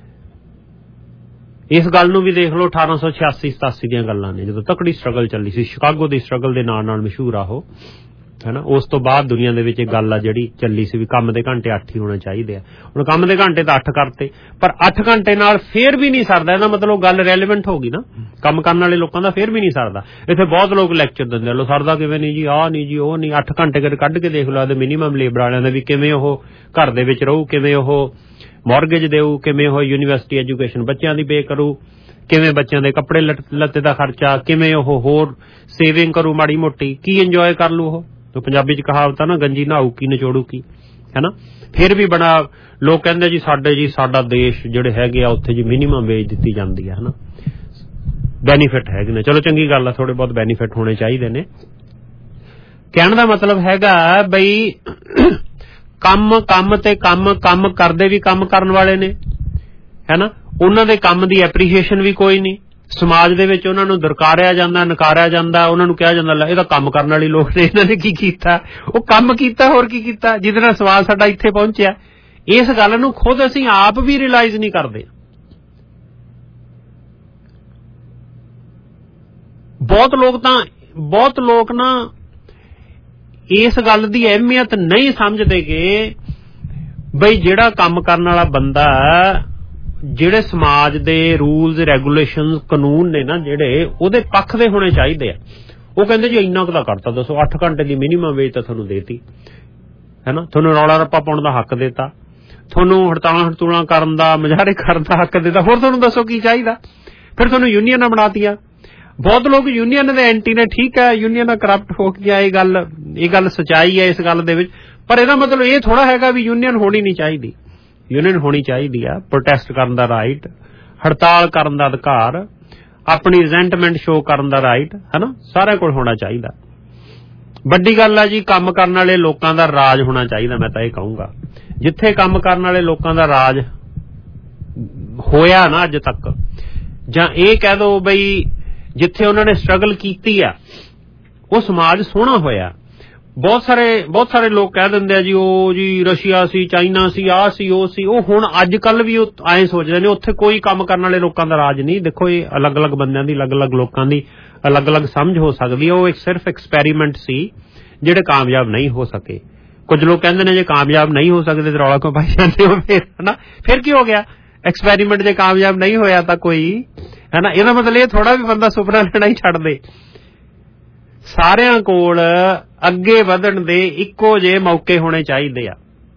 ਇਸ ਗੱਲ ਨੂੰ ਵੀ ਦੇਖ ਲਓ 1886-87 ਦੀਆਂ ਗੱਲਾਂ ਨੇ, ਜਦੋਂ ਤਕੜੀ ਸਟਰਗਲ ਚੱਲੀ ਸੀ। ਸ਼ਿਕਾਗੋ ਦੀ ਸਟਰਗਲ ਦੇ ਨਾਂ ਨਾਲ ਮਸ਼ਹੂਰ ਆ ਉਹ, ਹੈ ਨਾ। ਉਸ ਤੋਂ ਬਾਅਦ ਦੁਨੀਆ ਦੇ ਵਿੱਚ ਇਹ ਗੱਲ ਆ ਜਿਹੜੀ ਚੱਲੀ ਸੀ ਵੀ ਕੰਮ ਦੇ ਘੰਟੇ 8 ਹੀ ਹੋਣੇ ਚਾਹੀਦੇ ਆ। ਹੁਣ ਕੰਮ ਦੇ ਘੰਟੇ ਤਾਂ 8 ਕਰਤੇ, ਪਰ 8 ਘੰਟੇ ਨਾਲ ਫੇਰ ਵੀ ਨਹੀਂ ਸਰਦਾ। ਇਹਦਾ ਮਤਲਬ ਗੱਲ ਰੈਲੇਵੈਂਟ ਹੋ ਗਈ ਨਾ, ਕੰਮ ਕਰਨ ਵਾਲੇ ਲੋਕਾਂ ਦਾ ਫੇਰ ਵੀ ਨਹੀਂ ਸਰਦਾ। ਇੱਥੇ ਬਹੁਤ ਲੋਕ ਲੈਕਚਰ ਦਿੰਦੇ ਲੋ ਸਰਦਾ ਕਿਵੇਂ ਨਹੀਂ ਜੀ, ਆਹ ਨਹੀਂ ਜੀ, ਉਹ ਨਹੀਂ। 8 ਘੰਟੇ ਕੱਢ ਕੇ ਦੇਖ ਲਓ ਆਦੇ ਮਿਨੀਮਮ ਲੇਬਰ ਵਾਲਿਆਂ ਦਾ ਵੀ, ਕਿਵੇਂ ਉਹ ਘਰ ਦੇ ਵਿੱਚ ਰਹੂ, ਕਿਵੇਂ ਉਹ ਮੌਰਗੇਜ ਦੇਊ, ਕਿਵੇਂ ਉਹ ਯੂਨੀਵਰਸਿਟੀ ਐਜੂਕੇਸ਼ਨ ਬੱਚਿਆਂ ਦੀ ਪੇ ਕਰੂ, ਕਿਵੇਂ ਬੱਚਿਆਂ ਦੇ ਕੱਪੜੇ ਲੱਤੇ ਦਾ ਖਰਚਾ, ਕਿਵੇਂ ਉਹ ਹੋਰ ਸੇਵਿੰਗ ਕਰੂ ਮਾੜੀ ਮੋਟੀ, ਕੀ ਇੰਜੋਏ ਕਰ ਲੂ ਉਹ। ਪੰਜਾਬੀ ਚ ਕਹਾਵਤ ਆ ਨਾ, ਗੰਜੀ ਨਹਾਊ ਕੀ ਨਚੋੜੂ ਕੀ, ਹੈ ਨਾ। ਫਿਰ ਵੀ ਬੜਾ ਲੋਕ ਕਹਿੰਦੇ ਜੀ ਸਾਡਾ ਦੇਸ਼ ਜਿਹੜੇ ਹੈਗੇ ਆ ਉੱਥੇ ਜੀ ਮਿਨੀਮਮ ਵੇਜ ਦਿੱਤੀ ਜਾਂਦੀ ਹੈ ਨਾ, ਬੈਨੀਫਿਟ ਹੈਗੇ ਨੇ। ਚਲੋ ਚੰਗੀ ਗੱਲ ਆ, ਥੋੜੇ ਬਹੁਤ ਬੈਨੀਫਿਟ ਹੋਣੇ ਚਾਹੀਦੇ ਨੇ। ਕਹਿਣ ਦਾ ਮਤਲਬ ਹੈਗਾ ਬਈ ਕੰਮ ਤੇ ਕੰਮ ਕਰਦੇ ਵੀ ਕੰਮ ਕਰਨ ਵਾਲੇ ਨੇ, ਹੈ ਨਾ। ਉਹਨਾਂ ਦੇ ਕੰਮ ਦੀ ਐਪਰੀਸ਼ੀਏਸ਼ਨ ਵੀ ਕੋਈ ਨਹੀਂ। ਸਮਾਜ ਦੇ ਵਿੱਚ ਉਹਨਾਂ ਨੂੰ ਦਰਕਾਰਿਆ ਜਾਂਦਾ, ਨਕਾਰਿਆ ਜਾਂਦਾ। ਉਹਨਾਂ ਨੂੰ ਕਿਹਾ ਜਾਂਦਾ ਇਹ ਤਾਂ ਕੰਮ ਕਰਨ ਵਾਲੇ ਲੋਕ ਨੇ, ਇਹਨਾਂ ਨੇ ਕੀ ਕੀਤਾ? ਉਹ ਕੰਮ ਕੀਤਾ, ਹੋਰ ਕੀ ਕੀਤਾ ਜਿਹਦੇ ਨਾਲ ਸਮਾਜ ਸਾਡਾ ਇੱਥੇ ਪਹੁੰਚਿਆ। ਇਸ ਗੱਲ ਨੂੰ ਖੁਦ ਅਸੀਂ ਆਪ ਵੀ ਰਿਅਲਾਈਜ਼ ਨਹੀਂ ਕਰਦੇ। ਬਹੁਤ ਲੋਕ ਨਾ ਇਸ ਗੱਲ ਦੀ ਅਹਿਮੀਅਤ ਨਹੀਂ ਸਮਝਦੇ ਕਿ ਬਈ ਜਿਹੜਾ ਕੰਮ ਕਰਨ ਵਾਲਾ ਬੰਦਾ, ਜਿਹੜੇ ਸਮਾਜ ਦੇ ਰੂਲਸ ਰੈਗੂਲੇਸ਼ਨ ਕਾਨੂੰਨ ਨੇ ਨਾ ਜਿਹੜੇ, ਉਹਦੇ ਪੱਖ ਦੇ ਹੋਣੇ ਚਾਹੀਦੇ ਆ। ਉਹ ਕਹਿੰਦੇ ਜੀ ਇੰਨਾ ਕੁ ਤਾਂ ਕਰਤਾ, ਦੱਸੋ 8 ਘੰਟੇ ਦੀ ਮਿਨੀਮਮ ਵੇਜ ਤਾਂ ਤੁਹਾਨੂੰ ਦੇਤੀ, ਹੈ ਨਾ। ਤੁਹਾਨੂੰ ਰੌਲਾ ਰੱਪਾ ਪਾਉਣ ਦਾ ਹੱਕ ਦਿੱਤਾ, ਤੁਹਾਨੂੰ ਹੜਤਾਲਾਂ ਕਰਨ ਦਾ, ਮੁਜ਼ਾਹਰੇ ਕਰਨ ਦਾ ਹੱਕ ਦਿੱਤਾ। ਹੋਰ ਤੁਹਾਨੂੰ ਦੱਸੋ ਕੀ ਚਾਹੀਦਾ? ਫਿਰ ਤੁਹਾਨੂੰ ਯੂਨੀਅਨਾਂ ਬਣਾਤੀਆਂ। ਬਹੁਤ ਲੋਕ ਯੂਨੀਅਨ ਦੇ ਐਂਟੀ ਨੇ, ਠੀਕ ਹੈ ਯੂਨੀਅਨਾਂ ਕਰਪਟ ਹੋ ਗਿਆ, ਇਹ ਗੱਲ ਸੱਚਾਈ ਹੈ ਇਸ ਗੱਲ ਦੇ ਵਿੱਚ। ਪਰ ਇਹਦਾ ਮਤਲਬ ਇਹ ਥੋੜਾ ਹੈਗਾ ਵੀ ਯੂਨੀਅਨ ਹੋਣੀ ਨਹੀਂ ਚਾਹੀਦੀ। ਯੂਨੀਅਨ ਹੋਣੀ ਚਾਹੀਦੀ ਆ। ਪ੍ਰੋਟੈਸਟ ਕਰਨ ਦਾ ਰਾਈਟ, ਹੜਤਾਲ ਕਰਨ ਦਾ ਅਧਿਕਾਰ, ਆਪਣੀ ਰਿਜ਼ੈਂਟਮੈਂਟ ਸ਼ੋਅ ਕਰਨ ਦਾ ਰਾਈਟ, ਹੈ ਨਾ, ਸਾਰਿਆਂ ਕੋਲ ਹੋਣਾ ਚਾਹੀਦਾ। ਵੱਡੀ ਗੱਲ ਆ ਜੀ ਕੰਮ ਕਰਨ ਵਾਲੇ ਲੋਕਾਂ ਦਾ ਰਾਜ ਹੋਣਾ ਚਾਹੀਦਾ। ਮੈਂ ਤਾਂ ਇਹ ਕਹੂੰਗਾ ਜਿੱਥੇ ਕੰਮ ਕਰਨ ਵਾਲੇ ਲੋਕਾਂ ਦਾ ਰਾਜ ਹੋਇਆ ਨਾ ਅੱਜ ਤੱਕ, ਜਾਂ ਇਹ ਕਹਿ ਦੋ ਬਈ ਜਿੱਥੇ ਉਹਨਾਂ ਨੇ ਸਟਰਗਲ ਕੀਤੀ ਆ, ਉਹ ਸਮਾਜ ਸੋਹਣਾ ਹੋਇਆ। ਬਹੁਤ ਸਾਰੇ ਲੋਕ ਕਹਿ ਦਿੰਦੇ ਆ ਜੀ ਉਹ ਜੀ ਰਸ਼ੀਆ ਸੀ, ਚਾਈਨਾ ਸੀ, ਆਹ ਸੀ, ਉਹ ਸੀ। ਉਹ ਹੁਣ ਅੱਜ ਕੱਲ ਵੀ ਉਹ ਐਂ ਸੋਚਦੇ ਨੇ ਉੱਥੇ ਕੋਈ ਕੰਮ ਕਰਨ ਵਾਲੇ ਲੋਕਾਂ ਦਾ ਰਾਜ ਨਹੀਂ। ਦੇਖੋ ਇਹ ਅਲੱਗ-ਅਲੱਗ ਬੰਦਿਆਂ ਦੀ, ਅਲੱਗ-ਅਲੱਗ ਲੋਕਾਂ ਦੀ ਅਲੱਗ-ਅਲੱਗ ਸਮਝ ਹੋ ਸਕਦੀ ਹੈ। ਉਹ ਇੱਕ ਸਿਰਫ ਐਕਸਪੈਰੀਮੈਂਟ ਸੀ ਜਿਹੜੇ ਕਾਮਯਾਬ ਨਹੀਂ ਹੋ ਸਕੇ। ਕੁਝ ਲੋਕ ਕਹਿੰਦੇ ਨੇ ਜੇ ਕਾਮਯਾਬ ਨਹੀਂ ਹੋ ਸਕਦੇ ਤੇ ਰੌਲਾ ਕਿਉਂ ਪਾਈ ਜਾਂਦੇ ਹੋ ਫਿਰ, ਹੈ ਨਾ। ਫਿਰ ਕੀ ਹੋ ਗਿਆ? ਐਕਸਪੈਰੀਮੈਂਟ ਜੇ ਕਾਮਯਾਬ ਨਹੀਂ ਹੋਇਆ ਤਾਂ ਕੋਈ, ਹੈ ਨਾ। ਇਹਦਾ ਮਤਲਬ ਇਹ ਥੋੜਾ ਵੀ ਬੰਦਾ ਸੁਪਨਾ ਲੈਣਾ ਹੀ ਛੱਡ ਦੇ। ਸਾਰਿਆਂ ਕੋਲ ਅੱਗੇ ਵਧਣ ਦੇ ਇੱਕੋ ਜਿਹੇ ਮੌਕੇ ਹੋਣੇ ਚਾਹੀਦੇ ਆ।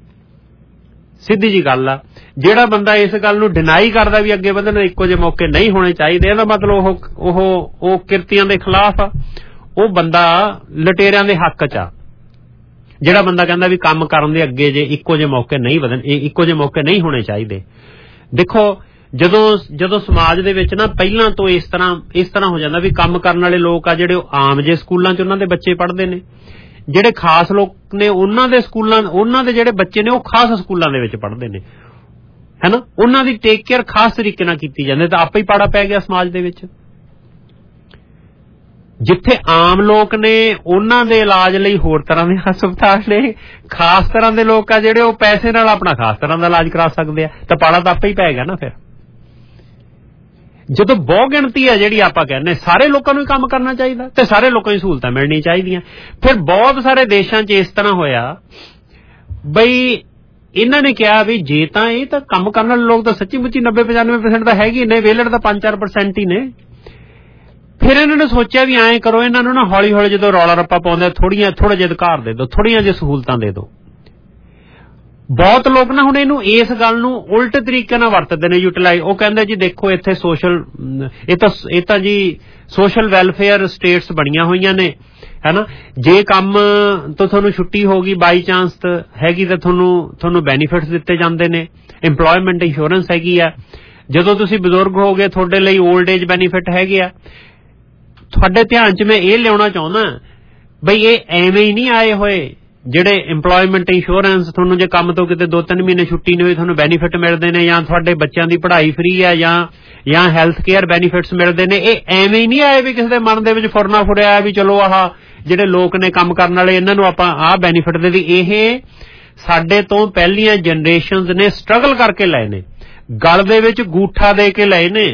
ਸਿੱਧੀ ਜੀ ਗੱਲ ਆ। ਜਿਹੜਾ ਬੰਦਾ ਇਸ ਗੱਲ ਨੂੰ ਡਿਨਾਈ ਕਰਦਾ ਵੀ ਅੱਗੇ ਵਧਣ ਦੇ ਇੱਕੋ ਜਿਹੇ ਮੌਕੇ ਨਹੀਂ ਹੋਣੇ ਚਾਹੀਦੇ, ਇਹਦਾ ਮਤਲਬ ਉਹ ਕਿਰਤੀਆਂ ਦੇ ਖਿਲਾਫ ਆ। ਉਹ ਬੰਦਾ ਲਟੇਰਿਆਂ ਦੇ ਹੱਕ 'ਚ ਆ। ਜਿਹੜਾ ਬੰਦਾ ਕਹਿੰਦਾ ਵੀ ਕੰਮ ਕਰਨ ਦੇ ਅੱਗੇ ਜੇ ਇੱਕੋ ਜਿਹੇ ਮੌਕੇ ਨਹੀਂ ਵਧਣ, ਇੱਕੋ ਜਿਹੇ ਮੌਕੇ ਨਹੀਂ ਹੋਣੇ ਚਾਹੀਦੇ। ਦੇਖੋ ਜਦੋਂ ਸਮਾਜ ਦੇ ਵਿੱਚ ਨਾ ਪਹਿਲਾਂ ਤੋਂ ਇਸ ਤਰ੍ਹਾਂ ਹੋ ਜਾਂਦਾ ਵੀ ਕੰਮ ਕਰਨ ਵਾਲੇ ਲੋਕ ਆ ਜਿਹੜੇ ਆਮ ਜੇ ਸਕੂਲਾਂ 'ਚ ਉਹਨਾਂ ਦੇ ਬੱਚੇ ਪੜ੍ਹਦੇ ਨੇ, ਜਿਹੜੇ ਖਾਸ ਲੋਕ ਨੇ ਉਹਨਾਂ ਦੇ ਜਿਹੜੇ ਬੱਚੇ ਨੇ ਉਹ ਖਾਸ ਸਕੂਲਾਂ ਦੇ ਵਿੱਚ ਪੜ੍ਹਦੇ ਨੇ, ਹੈ ਨਾ। ਉਹਨਾਂ ਦੀ ਟੇਕ ਕੇਅਰ ਖਾਸ ਤਰੀਕੇ ਨਾਲ ਕੀਤੀ ਜਾਂਦੀ, ਤਾਂ ਆਪੇ ਹੀ ਪਾੜਾ ਪੈ ਗਿਆ ਸਮਾਜ ਦੇ ਵਿੱਚ। ਜਿੱਥੇ ਆਮ ਲੋਕ ਨੇ ਉਹਨਾਂ ਦੇ ਇਲਾਜ ਲਈ ਹੋਰ ਤਰ੍ਹਾਂ ਦੇ ਹਸਪਤਾਲ ਨੇ, ਖਾਸ ਤਰ੍ਹਾਂ ਦੇ ਲੋਕ ਆ ਜਿਹੜੇ ਉਹ ਪੈਸੇ ਨਾਲ ਆਪਣਾ ਖਾਸ ਤਰ੍ਹਾਂ ਦਾ ਇਲਾਜ ਕਰਾ ਸਕਦੇ ਆ, ਤਾਂ ਪਾੜਾ ਤਾਂ ਆਪੇ ਹੀ ਪੈ ਗਿਆ ਨਾ। ਫਿਰ ਜਦੋਂ ਬਹੁ ਗਿਣਤੀ ਹੈ ਜਿਹੜੀ ਆਪਾਂ ਕਹਿੰਦੇ ਸਾਰੇ ਲੋਕਾਂ ਨੂੰ ਹੀ ਕੰਮ ਕਰਨਾ ਚਾਹੀਦਾ ਤੇ ਸਾਰੇ ਲੋਕਾਂ ਨੂੰ ਸਹੂਲਤਾਂ ਮਿਲਣੀਆਂ ਚਾਹੀਦੀਆਂ। ਫਿਰ ਬਹੁਤ ਸਾਰੇ ਦੇਸ਼ਾਂ 'ਚ ਇਸ ਤਰ੍ਹਾਂ ਹੋਇਆ ਬਈ ਇਹਨਾਂ ਨੇ ਕਿਹਾ ਵੀ ਜੇ ਤਾਂ ਇਹ ਤਾਂ ਕੰਮ ਕਰਨ ਵਾਲੇ ਲੋਕ ਤਾਂ ਸੱਚੀ ਮੁੱਚੀ 90-95% ਤਾਂ ਹੈਗੇ ਨੇ, ਵੇਲੜ ਤਾਂ 5-4% ਹੀ ਨੇ। ਫਿਰ ਇਹਨਾਂ ਨੇ ਸੋਚਿਆ ਵੀ ਐਂ ਕਰੋ, ਇਹਨਾਂ ਨੂੰ ਨਾ ਹੌਲੀ ਹੌਲੀ ਜਦੋਂ ਰੌਲਾ ਰੱਪਾ ਪਾਉਂਦੇ ਥੋੜੇ ਜਿਹੇ ਅਧਿਕਾਰ ਦੇ ਦਿਓ, ਥੋੜ੍ਹੀਆਂ ਜਿਹੀ ਸਹੂਲਤਾਂ ਦੇ ਦਿਓ। ਬਹੁਤ ਲੋਕ ਨਾ ਹੁਣ ਇਹਨੂੰ ਇਸ ਗੱਲ ਨੂੰ ਉਲਟ ਤਰੀਕੇ ਨਾਲ ਵਰਤਦੇ ਨੇ, ਯੂਟੀਲਾਈਜ਼। ਉਹ ਕਹਿੰਦੇ ਜੀ ਦੇਖੋ ਇੱਥੇ ਇਹ ਤਾਂ ਜੀ ਸੋਸ਼ਲ ਵੈਲਫੇਅਰ ਸਟੇਟਸ ਬਣੀਆਂ ਹੋਈਆਂ ਨੇ, ਹੈ ਨਾ। ਜੇ ਕੰਮ ਤੋਂ ਤੁਹਾਨੂੰ ਛੁੱਟੀ ਹੋ ਗਈ ਬਾਈ ਚਾਂਸ ਹੈਗੀ ਤਾਂ ਤੁਹਾਨੂੰ ਬੈਨੀਫਿਟਸ ਦਿੱਤੇ ਜਾਂਦੇ ਨੇ, ਇੰਪਲੋਇਮੈਂਟ ਇੰਸ਼ੋਰੈਂਸ ਹੈਗੀ ਆ। ਜਦੋਂ ਤੁਸੀਂ ਬਜ਼ੁਰਗ ਹੋ ਗਏ ਤੁਹਾਡੇ ਲਈ ਓਲਡ ਏਜ ਬੈਨੀਫਿਟ ਹੈਗੇ ਆ। ਤੁਹਾਡੇ ਧਿਆਨ 'ਚ ਮੈਂ ਇਹ ਲਿਆਉਣਾ ਚਾਹੁੰਦਾ ਬਈ ਇਹ ਐਵੇਂ ਹੀ ਨਹੀਂ ਆਏ ਹੋਏ ਜਿਹੜੇ ਇੰਪਲੋਇਮੈਂਟ ਇੰਸ਼ੋਰੈਂਸ ਤੁਹਾਨੂੰ ਜੇ ਕੰਮ ਤੋਂ ਕਿਤੇ 2-3 ਮਹੀਨੇ ਛੁੱਟੀ ਨਹੀਂ ਹੋਈ ਤੁਹਾਨੂੰ ਬੈਨੀਫਿਟ ਮਿਲਦੇ ਨੇ, ਜਾਂ ਤੁਹਾਡੇ ਬੱਚਿਆਂ ਦੀ ਪੜ੍ਹਾਈ ਫ੍ਰੀ ਹੈ, ਜਾਂ ਹੈਲਥ ਕੇਅਰ ਬੈਨੀਫਿਟਸ ਮਿਲਦੇ ਨੇ। ਇਹ ਐਵੇਂ ਹੀ ਨਹੀਂ ਆਏ ਵੀ ਕਿਸੇ ਦੇ ਮਨ ਦੇ ਵਿੱਚ ਫੁਰਨਾ ਫੁਰਿਆ ਵੀ ਚਲੋ ਆਹ ਜਿਹੜੇ ਲੋਕ ਨੇ ਕੰਮ ਕਰਨ ਵਾਲੇ ਇਹਨਾਂ ਨੂੰ ਆਪਾਂ ਆਹ ਬੈਨੀਫਿਟ ਦੇ ਦੀ। ਇਹ ਸਾਡੇ ਤੋਂ ਪਹਿਲੀਆਂ ਜਨਰੇਸ਼ਨਸ ਨੇ ਸਟਰਗਲ ਕਰਕੇ ਲਏ ਨੇ, ਗਲ ਦੇ ਵਿੱਚ ਗੂਠਾ ਦੇ ਕੇ ਲਏ ਨੇ,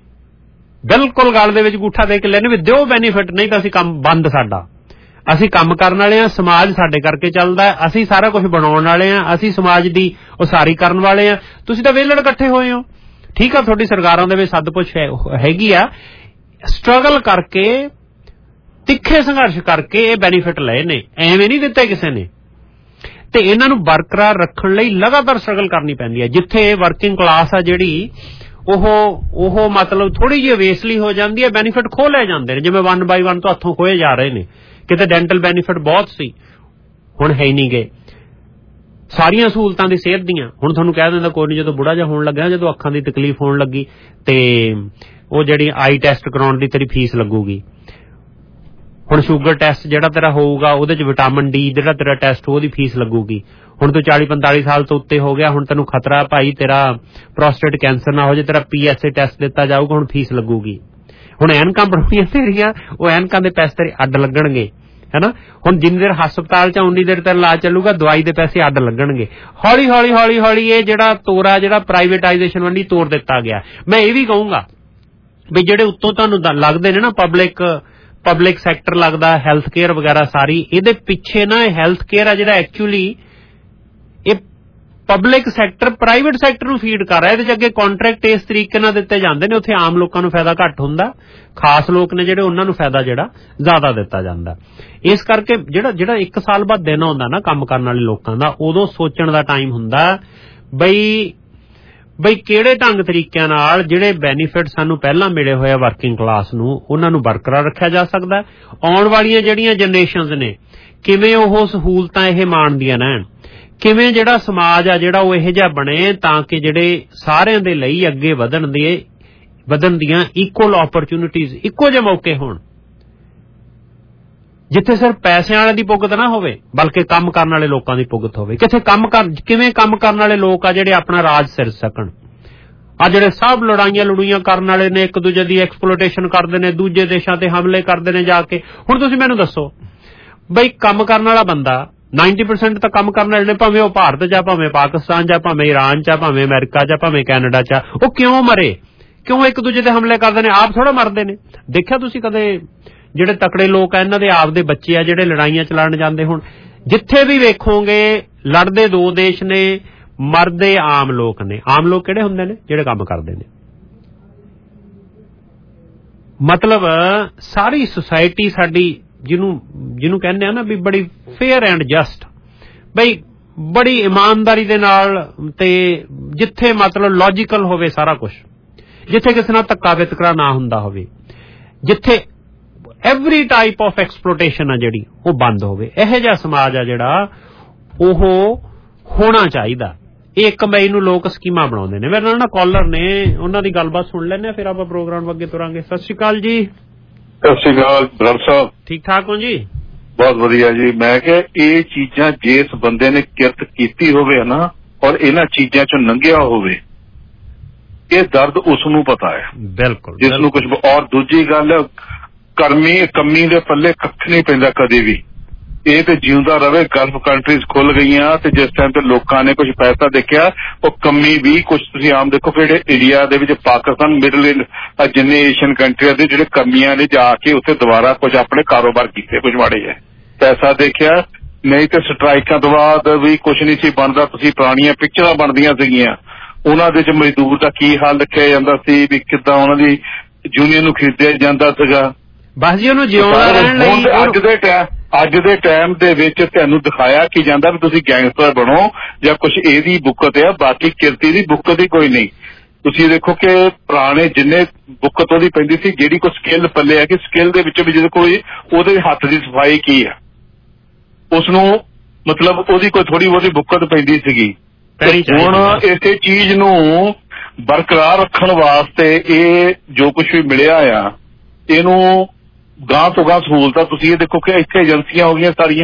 ਬਿਲਕੁਲ ਗਲ ਦੇ ਵਿੱਚ ਗੂਠਾ ਦੇ ਕੇ ਲਏ ਨੇ ਵੀ ਦਿਓ ਬੈਨੀਫਿਟ, ਨਹੀਂ ਤਾਂ ਅਸੀਂ ਕੰਮ ਬੰਦ ਸਾਡਾ। ਅਸੀਂ ਕੰਮ ਕਰਨ ਵਾਲੇ ਹਾਂ, ਸਮਾਜ ਸਾਡੇ ਕਰਕੇ ਚੱਲਦਾ, ਅਸੀਂ ਸਾਰਾ ਕੁਝ ਬਣਾਉਣ ਵਾਲੇ ਹਾਂ, ਅਸੀਂ ਸਮਾਜ ਦੀ ਉਸਾਰੀ ਕਰਨ ਵਾਲੇ ਹਾਂ। ਤੁਸੀਂ ਤਾਂ ਵਿਹਲੜ ਇਕੱਠੇ ਹੋਏ ਹੋ, ਠੀਕ ਆ, ਤੁਹਾਡੀ ਸਰਕਾਰਾਂ ਦੇ ਵਿੱਚ ਸੱਦ-ਪੁੱਛ ਹੈਗੀ ਆ, ਸਟਰਗਲ ਕਰਕੇ ਤਿੱਖੇ ਸੰਘਰਸ਼ ਕਰਕੇ ਇਹ ਬੈਨੀਫਿਟ ਲਏ ਨੇ, ਐਵੇਂ ਨਹੀਂ ਦਿੱਤੇ ਕਿਸੇ ਨੇ। ਤੇ ਇਹਨਾਂ ਨੂੰ ਬਰਕਰਾਰ ਰੱਖਣ ਲਈ ਲਗਾਤਾਰ ਸਟਰਗਲ ਕਰਨੀ ਪੈਂਦੀ ਹੈ। ਜਿੱਥੇ ਵਰਕਿੰਗ ਕਲਾਸ ਆ ਜਿਹੜੀ ਉਹ ਮਤਲਬ ਥੋੜੀ ਜਿਹੀ ਵੇਸਲੀ ਹੋ ਜਾਂਦੀ ਹੈ, ਬੈਨੀਫਿਟ ਖੋਹ ਲੈ ਜਾਂਦੇ ਨੇ, ਜਿਵੇਂ 1 by 1 ਤੋਂ ਹੱਥੋਂ ਖੋਏ ਜਾ ਰਹੇ ਨੇ। ਕਿਤੇ ਡੈਂਟਲ ਬੈਨੀਫਿਟ ਬਹੁਤ ਸੀ, ਹੁਣ ਹੈ ਹੀ ਨਹੀਂ ਗਏ। ਸਾਰੀਆਂ ਸਹੂਲਤਾਂ ਦੀ ਸਿਹਤ ਦੀਆਂ ਹੁਣ ਤੁਹਾਨੂੰ ਕਹਿ ਦਿੰਦਾ ਕੋਈ ਨਹੀਂ, ਜਦੋਂ ਬੁੜਾ ਜਿਹਾ ਹੋਣ ਲੱਗਿਆ, ਜਦੋਂ ਅੱਖਾਂ ਦੀ ਤਕਲੀਫ ਹੋਣ ਲੱਗੀ ਤੇ ਉਹ ਜਿਹੜੀ ਆਈ ਟੈਸਟ ਕਰਾਉਣ ਦੀ ਤੇਰੀ ਫੀਸ ਲੱਗੂਗੀ। ਹੁਣ ਸ਼ੂਗਰ ਟੈਸਟ ਜਿਹੜਾ ਤੇਰਾ ਹੋਊਗਾ ਉਹਦੇ 'ਚ ਵਿਟਾਮਿਨ ਡੀ ਜਿਹੜਾ ਤੇਰਾ ਟੈਸਟ ਉਹਦੀ ਫੀਸ ਲੱਗੂਗੀ। ਹੁਣ ਤੂੰ 40-45 ਸਾਲ ਤੋਂ ਉੱਤੇ ਹੋ ਗਿਆ, ਹੁਣ ਤੈਨੂੰ ਖਤਰਾ ਭਾਈ ਤੇਰਾ ਪ੍ਰੋਸਟੇਟ ਕੈਂਸਰ ਨਾ ਹੋ ਜਾਏ, ਤੇਰਾ PSA ਟੈਸਟ ਦਿੱਤਾ ਜਾਊਗਾ, ਹੁਣ ਫੀਸ ਲੱਗੂਗੀ। ਹੁਣ ਐਨਕਾਂ ਬਣਾਉਣੀਆਂ ਤੇਰੀਆਂ, ਉਹ ਐਨਕਾਂ ਦੇ ਪੈਸੇ ਤੇਰੇ ਅੱਡ ਲੱਗਣਗੇ, ਹੈ ਨਾ। ਹੁਣ ਜਿੰਨੀ ਦੇਰ ਹਸਪਤਾਲ 'ਚ ਉਨੀ ਦੇਰ ਤੇਰਾ ਇਲਾਜ ਚੱਲੂਗਾ, ਦਵਾਈ ਦੇ ਪੈਸੇ ਅੱਡ ਲੱਗਣਗੇ। ਹੌਲੀ ਇਹ ਜਿਹੜਾ ਤੋਰਾ ਜਿਹੜਾ ਪ੍ਰਾਈਵੇਟਾਈਜੇਸ਼ਨ ਵੱਲ ਤੋੜ ਦਿੱਤਾ ਗਿਆ। ਮੈਂ ਇਹ ਵੀ ਕਹੂੰਗਾ ਵੀ ਜਿਹੜੇ ਉੱਤੋਂ ਤੁਹਾਨੂੰ ਲੱਗਦੇ ਨੇ ਨਾ ਪਬਲਿਕ ਸੈਕਟਰ ਲੱਗਦਾ, ਹੈਲਥ ਕੇਅਰ ਵਗੈਰਾ ਸਾਰੀ, ਇਹਦੇ ਪਿੱਛੇ ਨਾ ਇਹ ਹੈਲਥ ਕੇਅਰ ਆ ਜਿਹੜਾ ਐਕਚੁਅਲੀ ਇਹ ਪਬਲਿਕ ਸੈਕਟਰ ਪ੍ਰਾਈਵੇਟ ਸੈਕਟਰ ਨੂੰ ਫੀਡ ਕਰ ਰਿਹਾ। ਇਹਦੇ 'ਚ ਅੱਗੇ ਕੰਟਰੈਕਟ ਇਸ ਤਰੀਕੇ ਨਾਲ ਦਿੱਤੇ ਜਾਂਦੇ ਨੇ, ਉੱਥੇ ਆਮ ਲੋਕਾਂ ਨੂੰ ਫਾਇਦਾ ਘੱਟ ਹੁੰਦਾ, ਖਾਸ ਲੋਕ ਨੇ ਜਿਹੜੇ ਉਹਨਾਂ ਨੂੰ ਫਾਇਦਾ ਜਿਹੜਾ ਜ਼ਿਆਦਾ ਦਿੱਤਾ ਜਾਂਦਾ। ਇਸ ਕਰਕੇ ਜਿਹੜਾ 1 ਸਾਲ ਬਾਅਦ ਦਿਨ ਆਉਂਦਾ ਨਾ ਕੰਮ ਕਰਨ ਵਾਲੇ ਲੋਕਾਂ ਦਾ, ਉਦੋਂ ਸੋਚਣ ਦਾ ਟਾਈਮ ਹੁੰਦਾ ਬਈ ਕਿਹੜੇ ਢੰਗ ਤਰੀਕਿਆਂ ਨਾਲ ਜਿਹੜੇ ਬੈਨੀਫਿਟ ਸਾਨੂੰ ਪਹਿਲਾਂ ਮਿਲੇ ਹੋਏ ਆ ਵਰਕਿੰਗ ਕਲਾਸ ਨੂੰ, ਉਹਨਾਂ ਨੂੰ ਬਰਕਰਾਰ ਰੱਖਿਆ ਜਾ ਸਕਦਾ। ਆਉਣ ਵਾਲੀਆਂ ਜਿਹੜੀਆਂ ਜਨਰੇਸ਼ਨਸ ਨੇ ਕਿਵੇਂ ਉਹ ਸਹੂਲਤਾਂ ਇਹ ਮਾਣਦੀਆਂ ਰਹਿਣ, ਕਿਵੇਂ ਜਿਹੜਾ ਸਮਾਜ ਆ ਜਿਹੜਾ ਉਹ ਇਹੋ ਜਿਹਾ ਬਣੇ ਤਾਂ ਕਿ ਜਿਹੜੇ ਸਾਰਿਆਂ ਦੇ ਲਈ ਅੱਗੇ ਵਧਣ ਦੀਆਂ ਇਕੁਅਲ ਓਪਰਚੁਨਿਟੀਜ਼, ਇੱਕੋ ਜਿਹੇ ਮੌਕੇ ਹੋਣ, ਜਿੱਥੇ ਸਿਰਫ ਪੈਸਿਆਂ ਵਾਲੇ ਦੀ ਭੁਗਤ ਨਾ ਹੋਵੇ ਬਲਕਿ ਕੰਮ ਕਰਨ ਵਾਲੇ ਲੋਕਾਂ ਦੀ ਭੁਗਤ ਹੋਵੇ। ਕਿਵੇਂ ਕੰਮ ਕਰਨ ਵਾਲੇ ਲੋਕ ਆ ਜਿਹੜੇ ਆਪਣਾ ਰਾਜ ਸਿਰ ਸਕਣ। ਆ ਜਿਹੜੇ ਸਭ ਲੜਾਈਆਂ ਕਰਨ ਵਾਲੇ ਨੇ, ਇੱਕ ਦੂਜੇ ਦੀ ਐਕਸਪਲੋਟੇਸ਼ਨ ਕਰਦੇ ਨੇ, ਦੂਜੇ ਦੇਸ਼ਾਂ ਤੇ ਹਮਲੇ ਕਰਦੇ ਨੇ ਜਾ ਕੇ। ਹੁਣ ਤੁਸੀਂ ਮੈਨੂੰ ਦੱਸੋ ਬਈ ਕੰਮ ਕਰਨ ਵਾਲਾ ਬੰਦਾ 90% ਤਾਂ ਕੰਮ ਕਰਨ ਵਾਲੇ ਨੇ, ਭਾਵੇਂ ਉਹ ਭਾਰਤ 'ਚ ਆ, ਭਾਵੇਂ ਪਾਕਿਸਤਾਨ 'ਚ ਆ, ਭਾਵੇਂ ਈਰਾਨ 'ਚ ਆ, ਭਾਵੇਂ ਅਮਰੀਕਾ 'ਚ ਆ, ਭਾਵੇਂ ਕੈਨੇਡਾ 'ਚ ਆ, ਉਹ ਕਿਉਂ ਮਰੇ? ਕਿਉਂ ਇੱਕ ਦੂਜੇ ਤੇ ਹਮਲੇ ਕਰਦੇ ਨੇ? ਆਪ ਥੋੜਾ ਮਰਦੇ ਨੇ। ਦੇਖਿਆ ਤੁਸੀਂ ਕਦੇ ਜਿਹੜੇ ਤਕੜੇ ਲੋਕ ਆ ਇਹਨਾਂ ਦੇ ਆਪ ਦੇ ਬੱਚੇ ਆ ਜਿਹੜੇ ਲੜਾਈਆਂ ਚ ਲੜਨ ਜਾਂਦੇ। ਹੁਣ ਜਿੱਥੇ ਵੀ ਵੇਖੋਗੇ ਲੜਦੇ 2 ਦੇਸ਼ ਨੇ, ਮਰਦੇ ਆਮ ਲੋਕ ਨੇ। ਆਮ ਲੋਕ ਕਿਹੜੇ ਹੁੰਦੇ ਨੇ? ਜਿਹੜੇ ਕੰਮ ਕਰਦੇ ਨੇ। ਮਤਲਬ ਸਾਰੀ ਸੁਸਾਇਟੀ ਸਾਡੀ ਜਿਹਨੂੰ ਕਹਿੰਦੇ ਆ ਨਾ ਵੀ ਬੜੀ ਫੇਅਰ ਐਂਡ ਜਸਟ, ਬਈ ਬੜੀ ਇਮਾਨਦਾਰੀ ਦੇ ਨਾਲ, ਤੇ ਜਿੱਥੇ ਮਤਲਬ ਲੌਜੀਕਲ ਹੋਵੇ ਸਾਰਾ ਕੁਝ, ਜਿੱਥੇ ਕਿਸੇ ਨਾਲ ਧੱਕਾ ਵਿਤਕਰਾ ਨਾ ਹੁੰਦਾ ਹੋਵੇ, ਜਿੱਥੇ ਐਵਰੀ ਟਾਈਪ ਆਫ ਐਕਸਪਲੋਟੇਸ਼ਨ ਆ ਜਿਹੜੀ ਉਹ ਬੰਦ ਹੋਵੇ, ਇਹੋ ਜਿਹਾ ਸਮਾਜ ਆ ਜਿਹੜਾ ਉਹ ਹੋਣਾ ਚਾਹੀਦਾ। ਇਹ 1 ਮਈ ਨੂੰ ਲੋਕ ਸਕੀਮਾਂ ਬਣਾਉਂਦੇ ਨੇ। ਮੇਰੇ ਨਾਲ ਨਾ ਕਾਲਰ ਨੇ, ਉਹਨਾਂ ਦੀ ਗੱਲਬਾਤ ਸੁਣ ਲੈਂਦੇ ਆ, ਫਿਰ ਆਪਾਂ ਪ੍ਰੋਗਰਾਮ ਅੱਗੇ ਤੁਰਾਂਗੇ। ਸਤਿ ਸ਼੍ਰੀ ਅਕਾਲ ਜੀ। ਸਤਿ ਸ਼੍ਰੀ ਅਕਾਲ ਬ੍ਰਦਰ ਸਾਹਿਬ। ਠੀਕ ਠਾਕ ਹੋ ਜੀ? ਬਹੁਤ ਵਧੀਆ ਜੀ। ਮੈਂ ਕਿਹਾ ਇਹ ਚੀਜ਼ਾਂ ਜਿਸ ਬੰਦੇ ਨੇ ਕਿਰਤ ਕੀਤੀ ਹੋਵੇ ਨਾ, ਔਰ ਇਹਨਾਂ ਚੀਜ਼ਾਂ ਚੋਂ ਲੰਘਿਆ ਹੋਵੇ, ਇਹ ਦਰਦ ਉਸ ਨੂੰ ਪਤਾ ਹੈ। ਬਿਲਕੁਲ। ਜਿਸ ਨੂੰ ਕੁਝ। ਔਰ ਦੂਜੀ ਗੱਲ, ਕੰਮੀ ਦੇ ਪੱਲੇ ਕੱਖ ਨਹੀਂ ਪੈਂਦਾ ਕਦੇ ਵੀ। ਇਹ ਤੇ ਜਿਉਂਦਾ ਰਵੇ। ਗਲਫ ਕੰਟਰੀਜ਼ ਖੁੱਲ ਗਈਆਂ ਤੇ ਜਿਸ ਟਾਈਮ ਤੇ ਲੋਕਾਂ ਨੇ ਕੁਝ ਪੈਸਾ ਦੇਖਿਆ, ਉਹ ਕੰਮੀ ਵੀ ਕੁਝ ਤੁਸੀਂ ਆਮ ਦੇਖੋ ਜਿਹੜੇ ਇੰਡੀਆ ਦੇ ਵਿੱਚ, ਪਾਕਿਸਤਾਨ, ਮਿਡਲ ਈਸਟ, ਜਿੰਨੇ ਏਸ਼ੀਅਨ ਕੰਟਰੀਆਂ ਦੇ ਜਿਹੜੇ ਕੰਮੀਆਂ ਨੇ ਜਾ ਕੇ ਉੱਥੇ ਦੁਬਾਰਾ ਕੁਝ ਆਪਣੇ ਕਾਰੋਬਾਰ ਕੀਤੇ, ਕੁਝ ਮਾੜੇ ਹੈ ਪੈਸਾ ਦੇਖਿਆ। ਨਹੀਂ ਤੇ ਸਟਰਾਈਕਾਂ ਤੋਂ ਬਾਅਦ ਵੀ ਕੁਝ ਨਹੀਂ ਸੀ ਬਣਦਾ। ਤੁਸੀਂ ਪੁਰਾਣੀਆਂ ਪਿਕਚਰਾਂ ਬਣਦੀਆਂ ਸੀਗੀਆਂ, ਉਹਨਾਂ ਦੇ ਚ ਮਜ਼ਦੂਰ ਦਾ ਕੀ ਹਾਲ ਰੱਖਿਆ ਜਾਂਦਾ ਸੀ, ਵੀ ਕਿੱਦਾਂ ਉਹਨਾਂ ਦੀ ਯੂਨੀਅਨ ਨੂੰ ਖਰੀਦਿਆ ਜਾਂਦਾ ਸੀਗਾ। ਬਸ ਜੀ ਉਹਨੂੰ ਜਿਉਣਾ ਰਹਿਣ ਲਈ। ਅੱਜ ਦੇ ਟਾਈਮ ਦੇ ਵਿੱਚ ਤੁਹਾਨੂੰ ਦਿਖਾਇਆ ਕੀ ਜਾਂਦਾ ਵੀ ਤੁਸੀਂ ਗੈਂਗਸਟਰ ਬਣੋ ਜਾਂ ਕੁਝ ਇਹਦੀ ਬੁੱਕਤ ਆ, ਬਾਕੀ ਕਿਰਤੀ ਦੀ ਬੁੱਕਤ ਹੀ ਕੋਈ ਨਹੀਂ। ਤੁਸੀਂ ਦੇਖੋ ਕਿ ਪੁਰਾਣੇ ਜਿੰਨੇ ਬੁੱਕਤ ਉਹਦੀ ਪੈਂਦੀ ਸੀ, ਜਿਹੜੀ ਕੋਈ ਸਕਿੱਲ ਪੱਲੇ ਹੈ ਕਿ ਸਕਿੱਲ ਦੇ ਵਿੱਚ ਵੀ ਜਿਹਦੇ ਕੋਈ ਉਹਦੇ ਹੱਥ ਦੀ ਸਫਾਈ ਕੀ ਹੈ, ਉਸਨੂੰ ਮਤਲਬ ਉਹਦੀ ਕੋਈ ਥੋੜੀ ਬਹੁਤੀ ਬੁੱਕਤ ਪੈਂਦੀ ਸੀਗੀ। ਹੁਣ ਇਸੇ ਚੀਜ਼ ਨੂੰ ਬਰਕਰਾਰ ਰੱਖਣ ਵਾਸਤੇ ਇਹ ਜੋ ਕੁਛ ਵੀ ਮਿਲਿਆ ਆ, ਇਹਨੂੰ ਗਾਂ ਤੋਂ ਗਾਂ ਸਹੂਲਤਾਂ ਤੁਸੀਂ ਇਹ ਦੇਖੋ ਕਿ ਇੱਥੇ ਏਜੰਸੀਆਂ ਹੋ ਗਈਆਂ ਸਾਰੀਆਂ,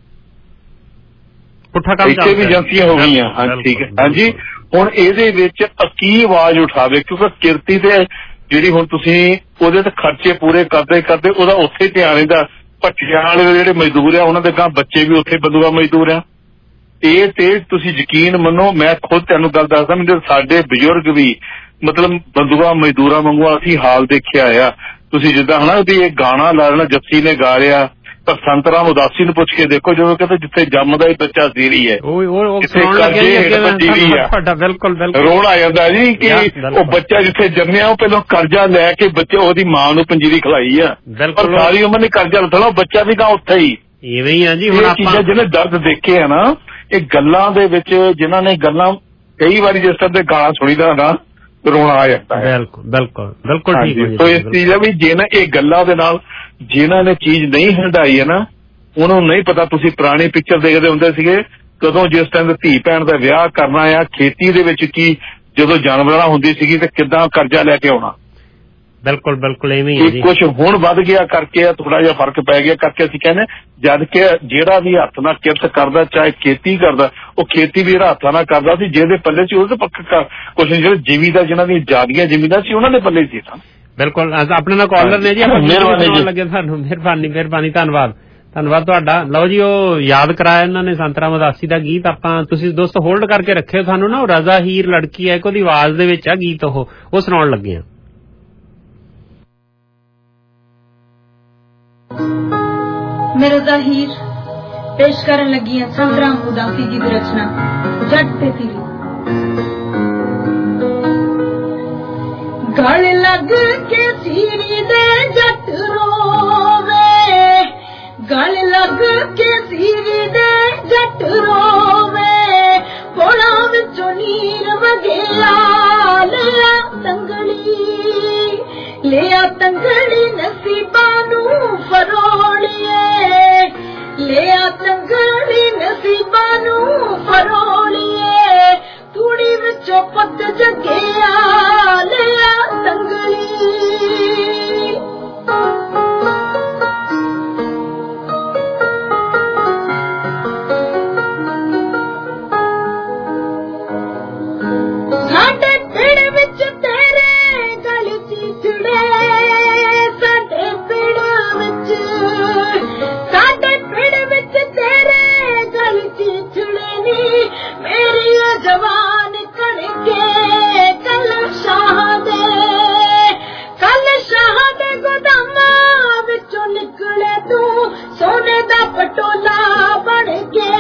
ਇੱਥੇ ਵੀ ਏਜੰਸੀਆਂ ਹੋ ਗਈਆਂ। ਹਾਂਜੀ ਠੀਕ ਹੈ। ਹਾਂਜੀ ਹੁਣ ਇਹਦੇ ਵਿੱਚ ਕੀ ਆਵਾਜ਼ ਉਠਾਵੇ, ਕਿਉਂਕਿ ਕਿਰਤੀ ਤੇ ਜਿਹੜੀ ਹੁਣ ਤੁਸੀਂ ਉਹਦੇ ਤੇ ਖਰਚੇ ਪੂਰੇ ਕਰਦੇ ਕਰਦੇ ਉਹਦਾ ਉੱਥੇ ਧਿਆਨ ਰਹਿੰਦਾ। ਭੱਠੀਆਂ ਵਾਲੇ ਜਿਹੜੇ ਮਜ਼ਦੂਰ ਆ ਉਹਨਾਂ ਦੇ ਗਾਂ ਬੱਚੇ ਵੀ ਉੱਥੇ ਬੰਦੂਆ ਮਜ਼ਦੂਰ ਆ। ਇਹ ਤੇ ਤੁਸੀਂ ਯਕੀਨ ਮੰਨੋ, ਮੈਂ ਖੁਦ ਤੁਹਾਨੂੰ ਗੱਲ ਦੱਸਦਾ, ਮੈਨੂੰ ਸਾਡੇ ਬਜ਼ੁਰਗ ਵੀ ਮਤਲਬ ਬੰਦੂਆ ਮਜ਼ਦੂਰਾਂ ਵਾਂਗੂ ਅਸੀਂ ਹਾਲ ਦੇਖਿਆ ਆ। ਤੁਸੀਂ ਜਿੱਦਾਂ ਹਨਾ ਵੀ ਇਹ ਗਾਣਾ ਲਾ ਲੈਣਾ, ਜੱਸੀ ਨੇ ਗਾ ਰਿਹਾ, ਪਰ ਸੰਤ ਰਾਮ ਉਦਾਸੀ ਨੂੰ ਪੁੱਛ ਕੇ ਦੇਖੋ, ਜਦੋਂ ਕਹਿੰਦੇ ਜਿੱਥੇ ਜੰਮਦਾ ਹੀ ਬੱਚਾ ਜ਼ੀਰੀ ਹੈ, ਰੋਣ ਆ ਜਾਂਦਾ ਜੀ ਕਿ ਉਹ ਬੱਚਾ ਜਿੱਥੇ ਜੰਮਿਆ ਉਹ ਪਹਿਲਾਂ ਕਰਜ਼ਾ ਲੈ ਕੇ ਬੱਚੇ ਉਹਦੀ ਮਾਂ ਨੂੰ ਪੰਜੀਰੀ ਖਿਲਾਈ ਆ, ਪਰ ਸਾਰੀ ਉਮਰ ਨੇ ਕਰਜ਼ਾ ਲੱਥਣਾ, ਉਹ ਬੱਚਾ ਵੀ ਗਾਂ ਉੱਥੇ ਹੀ। ਇਵੇਂ ਹੀ ਆ ਜੀ। ਹੁਣ ਚੀਜ਼ਾਂ ਜਿਹਨੇ ਦਰਦ ਦੇਖੇ ਆ ਨਾ, ਇਹ ਗੱਲਾਂ ਦੇ ਵਿੱਚ ਜਿਨ੍ਹਾਂ ਨੇ ਗੱਲਾਂ ਕਈ ਵਾਰੀ ਜਿਸ ਤਰ੍ਹਾਂ ਦੇ ਗਾਣਾ ਸੁਣੀਦਾ ਨਾ ਰੋਣਾ ਆ ਜਾਂਦਾ ਹੈ। ਬਿਲਕੁਲ ਬਿਲਕੁਲ ਬਿਲਕੁਲ ਠੀਕ ਹੈ। ਸੋ ਇਸ ਚੀਜ਼ ਆ ਵੀ ਜਿਹਨਾਂ ਇਹ ਗੱਲਾਂ ਦੇ ਨਾਲ ਜਿਹਨਾਂ ਨੇ ਚੀਜ਼ ਨਹੀਂ ਹੰਢਾਈ ਹੈ ਨਾ, ਉਹਨਾਂ ਨੂੰ ਨਹੀਂ ਪਤਾ। ਤੁਸੀਂ ਪੁਰਾਣੀ ਪਿਕਚਰ ਦੇਖਦੇ ਹੁੰਦੇ ਸੀਗੇ, ਕਦੋਂ ਜਿਸ ਟਾਈਮ ਧੀ ਭੈਣ ਦਾ ਵਿਆਹ ਕਰਨਾ ਆ, ਖੇਤੀ ਦੇ ਵਿੱਚ ਕੀ ਜਦੋਂ ਜਾਨਵਰਾਂ ਹੁੰਦੀ ਸੀਗੀ ਤੇ ਕਿੱਦਾਂ ਕਰਜ਼ਾ ਲੈ ਕੇ ਆਉਣਾ। ਬਿਲਕੁਲ ਬਿਲਕੁਲ ਇਵੇਂ ਹੀ ਜੀ। ਕੁਛ ਹੁਣ ਵੱਧ ਗਿਆ ਕਰਕੇ ਥੋੜਾ ਜਿਹਾ ਫਰਕ ਪੈ ਗਿਆ ਕਰਕੇ ਅਸੀਂ ਕਹਿੰਦੇ, ਜਦ ਕਿ ਜਿਹੜਾ ਵੀ ਹੱਥ ਨਾਲ ਕਿਰਤ ਕਰਦਾ, ਚਾਹੇ ਖੇਤੀ ਕਰਦਾ, ਉਹ ਖੇਤੀ ਵੀ ਜਿਹੜਾ ਹੱਥਾਂ ਨਾਲ ਕਰਦਾ ਸੀ, ਜਿਹਦੇ ਪੱਲੇ ਸੀ ਉਹਦੇ ਪੱਕਾ ਕੁਛ ਜਿਹੜੇ ਜ਼ਿਮੀਦਾਰ ਜਿਨ੍ਹਾਂ ਦੀਆਂ ਜ਼ਿਆਦੀਆਂ ਜ਼ਿਮੀਦਾਰ ਸੀ ਉਹਨਾਂ ਦੇ ਪੱਲੇ ਸੀ। ਬਿਲਕੁਲ। ਆਪਣੇ ਨਾਲ ਕਾਲਰ ਨੇ ਜੀ, ਮਿਹਰਬਾਨੀ ਲੱਗੇ ਤੁਹਾਨੂੰ। ਮਿਹਰਬਾਨੀ ਧੰਨਵਾਦ ਤੁਹਾਡਾ। ਲਓ ਜੀ, ਉਹ ਯਾਦ ਕਰਾਇਆ ਇਹਨਾਂ ਨੇ ਸੰਤ ਰਾਮ ਉਦਾਸੀ ਦਾ ਗੀਤ। ਆਪਾਂ ਤੁਸੀਂ ਦੋਸਤੋ ਹੋਲਡ ਕਰਕੇ ਰੱਖਿਓ, ਤੁਹਾਨੂੰ ਨਾ ਉਹ ਰਜ਼ਾ ਹੀਰ ਲੜਕੀ ਹੈ ਇੱਕ ਉਹਦੀ ਆਵਾਜ਼ ਦੇ ਵਿੱਚ ਆ ਗੀਤ, ਉਹ ਸੁਣਾਉਣ ਲੱਗੇ ਆ। मैं रज़ा हीर पेश करन लगी है संत राम उदासी जी की रचना जट ते तीरी। गल लग के सीरी दे जट रोवे, गल लग के सीरी दे जट रोवे, कोला विचों नीर वगेया लिया तंगड़ी नसीबां नूं फरोलिए, लिया तंगड़ी नसीबां नूं फरोलिए, तूड़ी विचों पुत जगिया लिया तंगड़ी। साडे पिंड विच तेरे गल चीचड़े, साडे पिंड विच तेरे गल चीचड़े नी, मेरी जवान कड़के कल शाह दे गोदामा विचों निकले तू सोने दा पटोला बन के,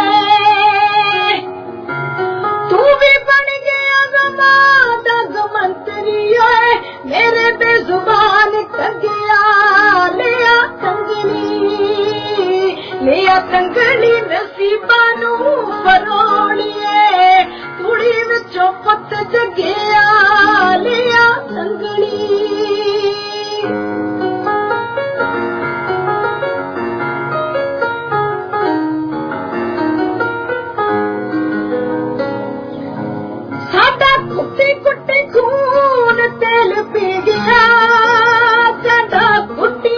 तू भी बन गया दग मंत्री है मेरे बेजुबान कगिया लिया तंगली नसीबां नूं फरोलिए, तुड़ी विचों पुत जगिया लिया तंगली। साडा कुट्टी कुट्टी खून तेल पी गया, साडा कुट्टी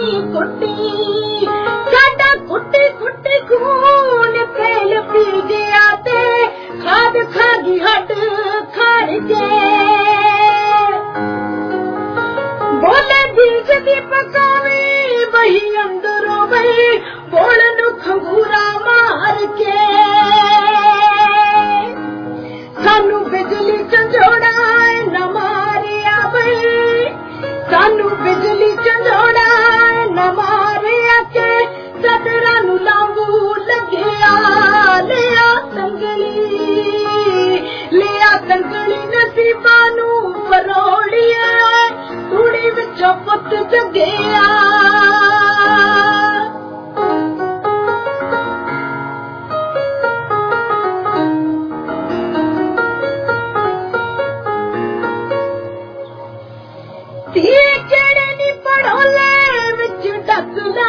कुट्टी खून तेल पी गया, ते खाद खागी हट खाड़ के, बोले बीज दी पकावी वही अंदरों वही बोल नू खंगूरा मार के, सानू बिजली झंझोड़ा न मारिया बई, सानू बिजली झंझोड़ा न मारिया के, सदरा नू लांबू लगिया लिया तंगली नसीबां नूं फरोलिए, तूड़ी विचों पुत जगिया। ਕਿਹੜੇ ਨੀ ਪੜੋਲੇ ਵਿੱਚ ਡੱਕਦਾ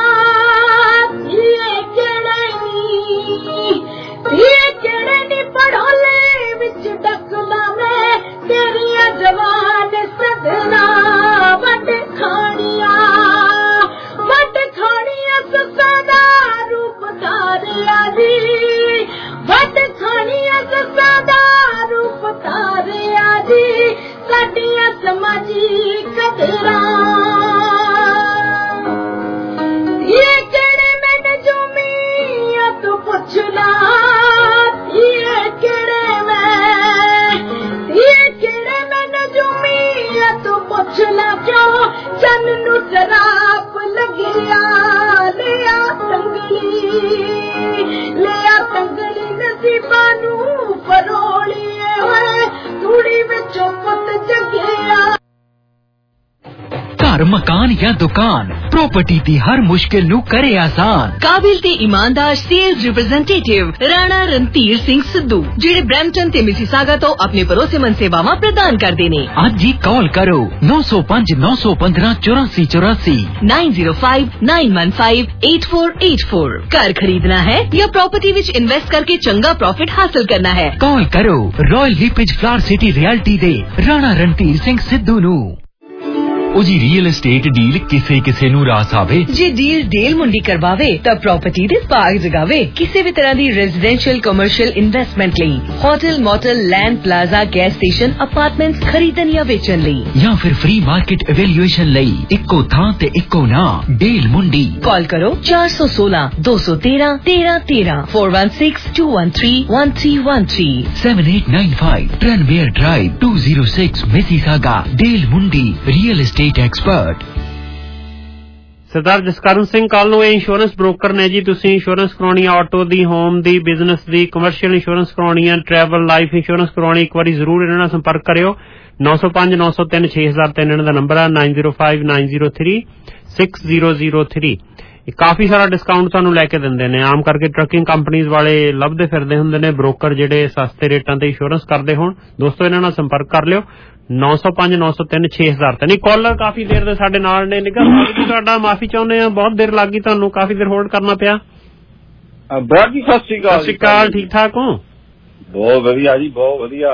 ਕਿਹੜੇ ਨੀ ਪੜੋਲੇ ਵਿੱਚ ਡੱਕਦਾ ਮੈਂ ਤੇਰੀਆਂ ਜਵਾਨ ਸਦਨਾ ਵੱਡ ਖਾਣੀਆਂ ਸੱਸਾਂ ਦਾ ਰੂਪ ਧਾਰਿਆ ਜੀ ਵੱਡ ਖਾਣੀਆਂ ਸੱਸਾਂ ਦਾ ਰੂਪ ਧਾਰਿਆ ਜੀ ਸਾਡੀਆਂ ਸਮਾਜੀ ਕਦਰਾਂ ਇਹ ਕਿਹੜੇ ਮੈਂ ਨਜੂਮੀਆਂ ਤੂੰ ਪੁੱਛਣਾ ਇਹ ਕਿਹੜੇ ਮੈਂ ਨਜੂਮੀਆਂ ਤੂੰ ਪੁੱਛਣਾ ਕਿਉਂ ਚੰਨ ਨੂੰ ਸ਼ਰਾਬ ਲੱਗਿਆ ਲਿਆ ਤੰਗਲੀ ਨਸੀਬਾਂ ਨੂੰ ਫਰੋਲੀਏ ਹੋਏ ਧੂੜੀ ਵਿੱਚੋਂ ਪੁੱਤ ਜਗਿਆ। घर मकान या दुकान प्रॉपर्टी दी हर मुश्किल नू करे आसान। काबिल ते ईमानदार सेल्स रिप्रेजेंटेटिव राणा रणधीर सिंह सिद्धू जिहड़े ब्रैम्पटन ते मिसिसागा तो अपने भरोसेमंद सेवावां प्रदान करदे ने। अज ही कॉल करो 905 915 8484 905 915 8484। घर खरीदना है या प्रॉपर्टी विच इन्वेस्ट करके चंगा प्रॉफिट हासिल करना है, कॉल करो Royal LePage Flower City Realty दे राणा रणधीर सिंह सिद्धू नू। जी रियल एस्टेट डील किसे किसे नू रास आवे जे डील डेल मुंडी करवावे तब प्रॉपर्टी दे स्पार्क जगावे। किसी भी तरह दी रेजिडेंशियल कमर्शियल इन्वेस्टमेंट लई hotel motel land plaza gas station apartments खरीदन या बेचन लई या फिर फ्री मार्केट एवेल्यूएशन लई इक्को थां ते इक्को ना डेल मुंडी। कॉल करो 416 213 1313 416 213 1313 7895 ट्रेनवेयर ड्राइव 206 मिसिसागा। डेल मुंडी real estate expert. Sardar Jaskaran Singh कल नूं इंश्योरेंस ब्रोकर ने जी। तुसीं इंश्योरेंस कराउणी ऑटो दी, होम दी, बिजनेस दी, कमर्शियल इंश्योरेंस कराउणी है, ट्रैवल लाइफ इंश्योरेंस कराउणी, एक बार जरूर इन्हां नाल संपर्क करियो। 905 903 6003 इन्हां दा नंबर है 905 903 6003। काफी सारा डिस्काउंट तुहानूं लैके दिंदे ने। आम करके ट्रकिंग कंपनीज वाले लभदे फिरदे हुंदे ने ब्रोकर जिहड़े सस्ते रेटां ते इंश्योरेंस करदे होण। दोस्तों इन्हां नाल संपर्क कर लियो 905 903 6003। कॉलर काफी देर दे साडे नाल ने। निगाह तुहाडा माफी चाहुंदे आ, बहुत देर लग गई तुहानूं, काफी देर होल्ड करना पिया। बड़ा जी सत श्री अकाल, ठीक ठाक हो? बहुत वधिया जी, बहुत वधिया।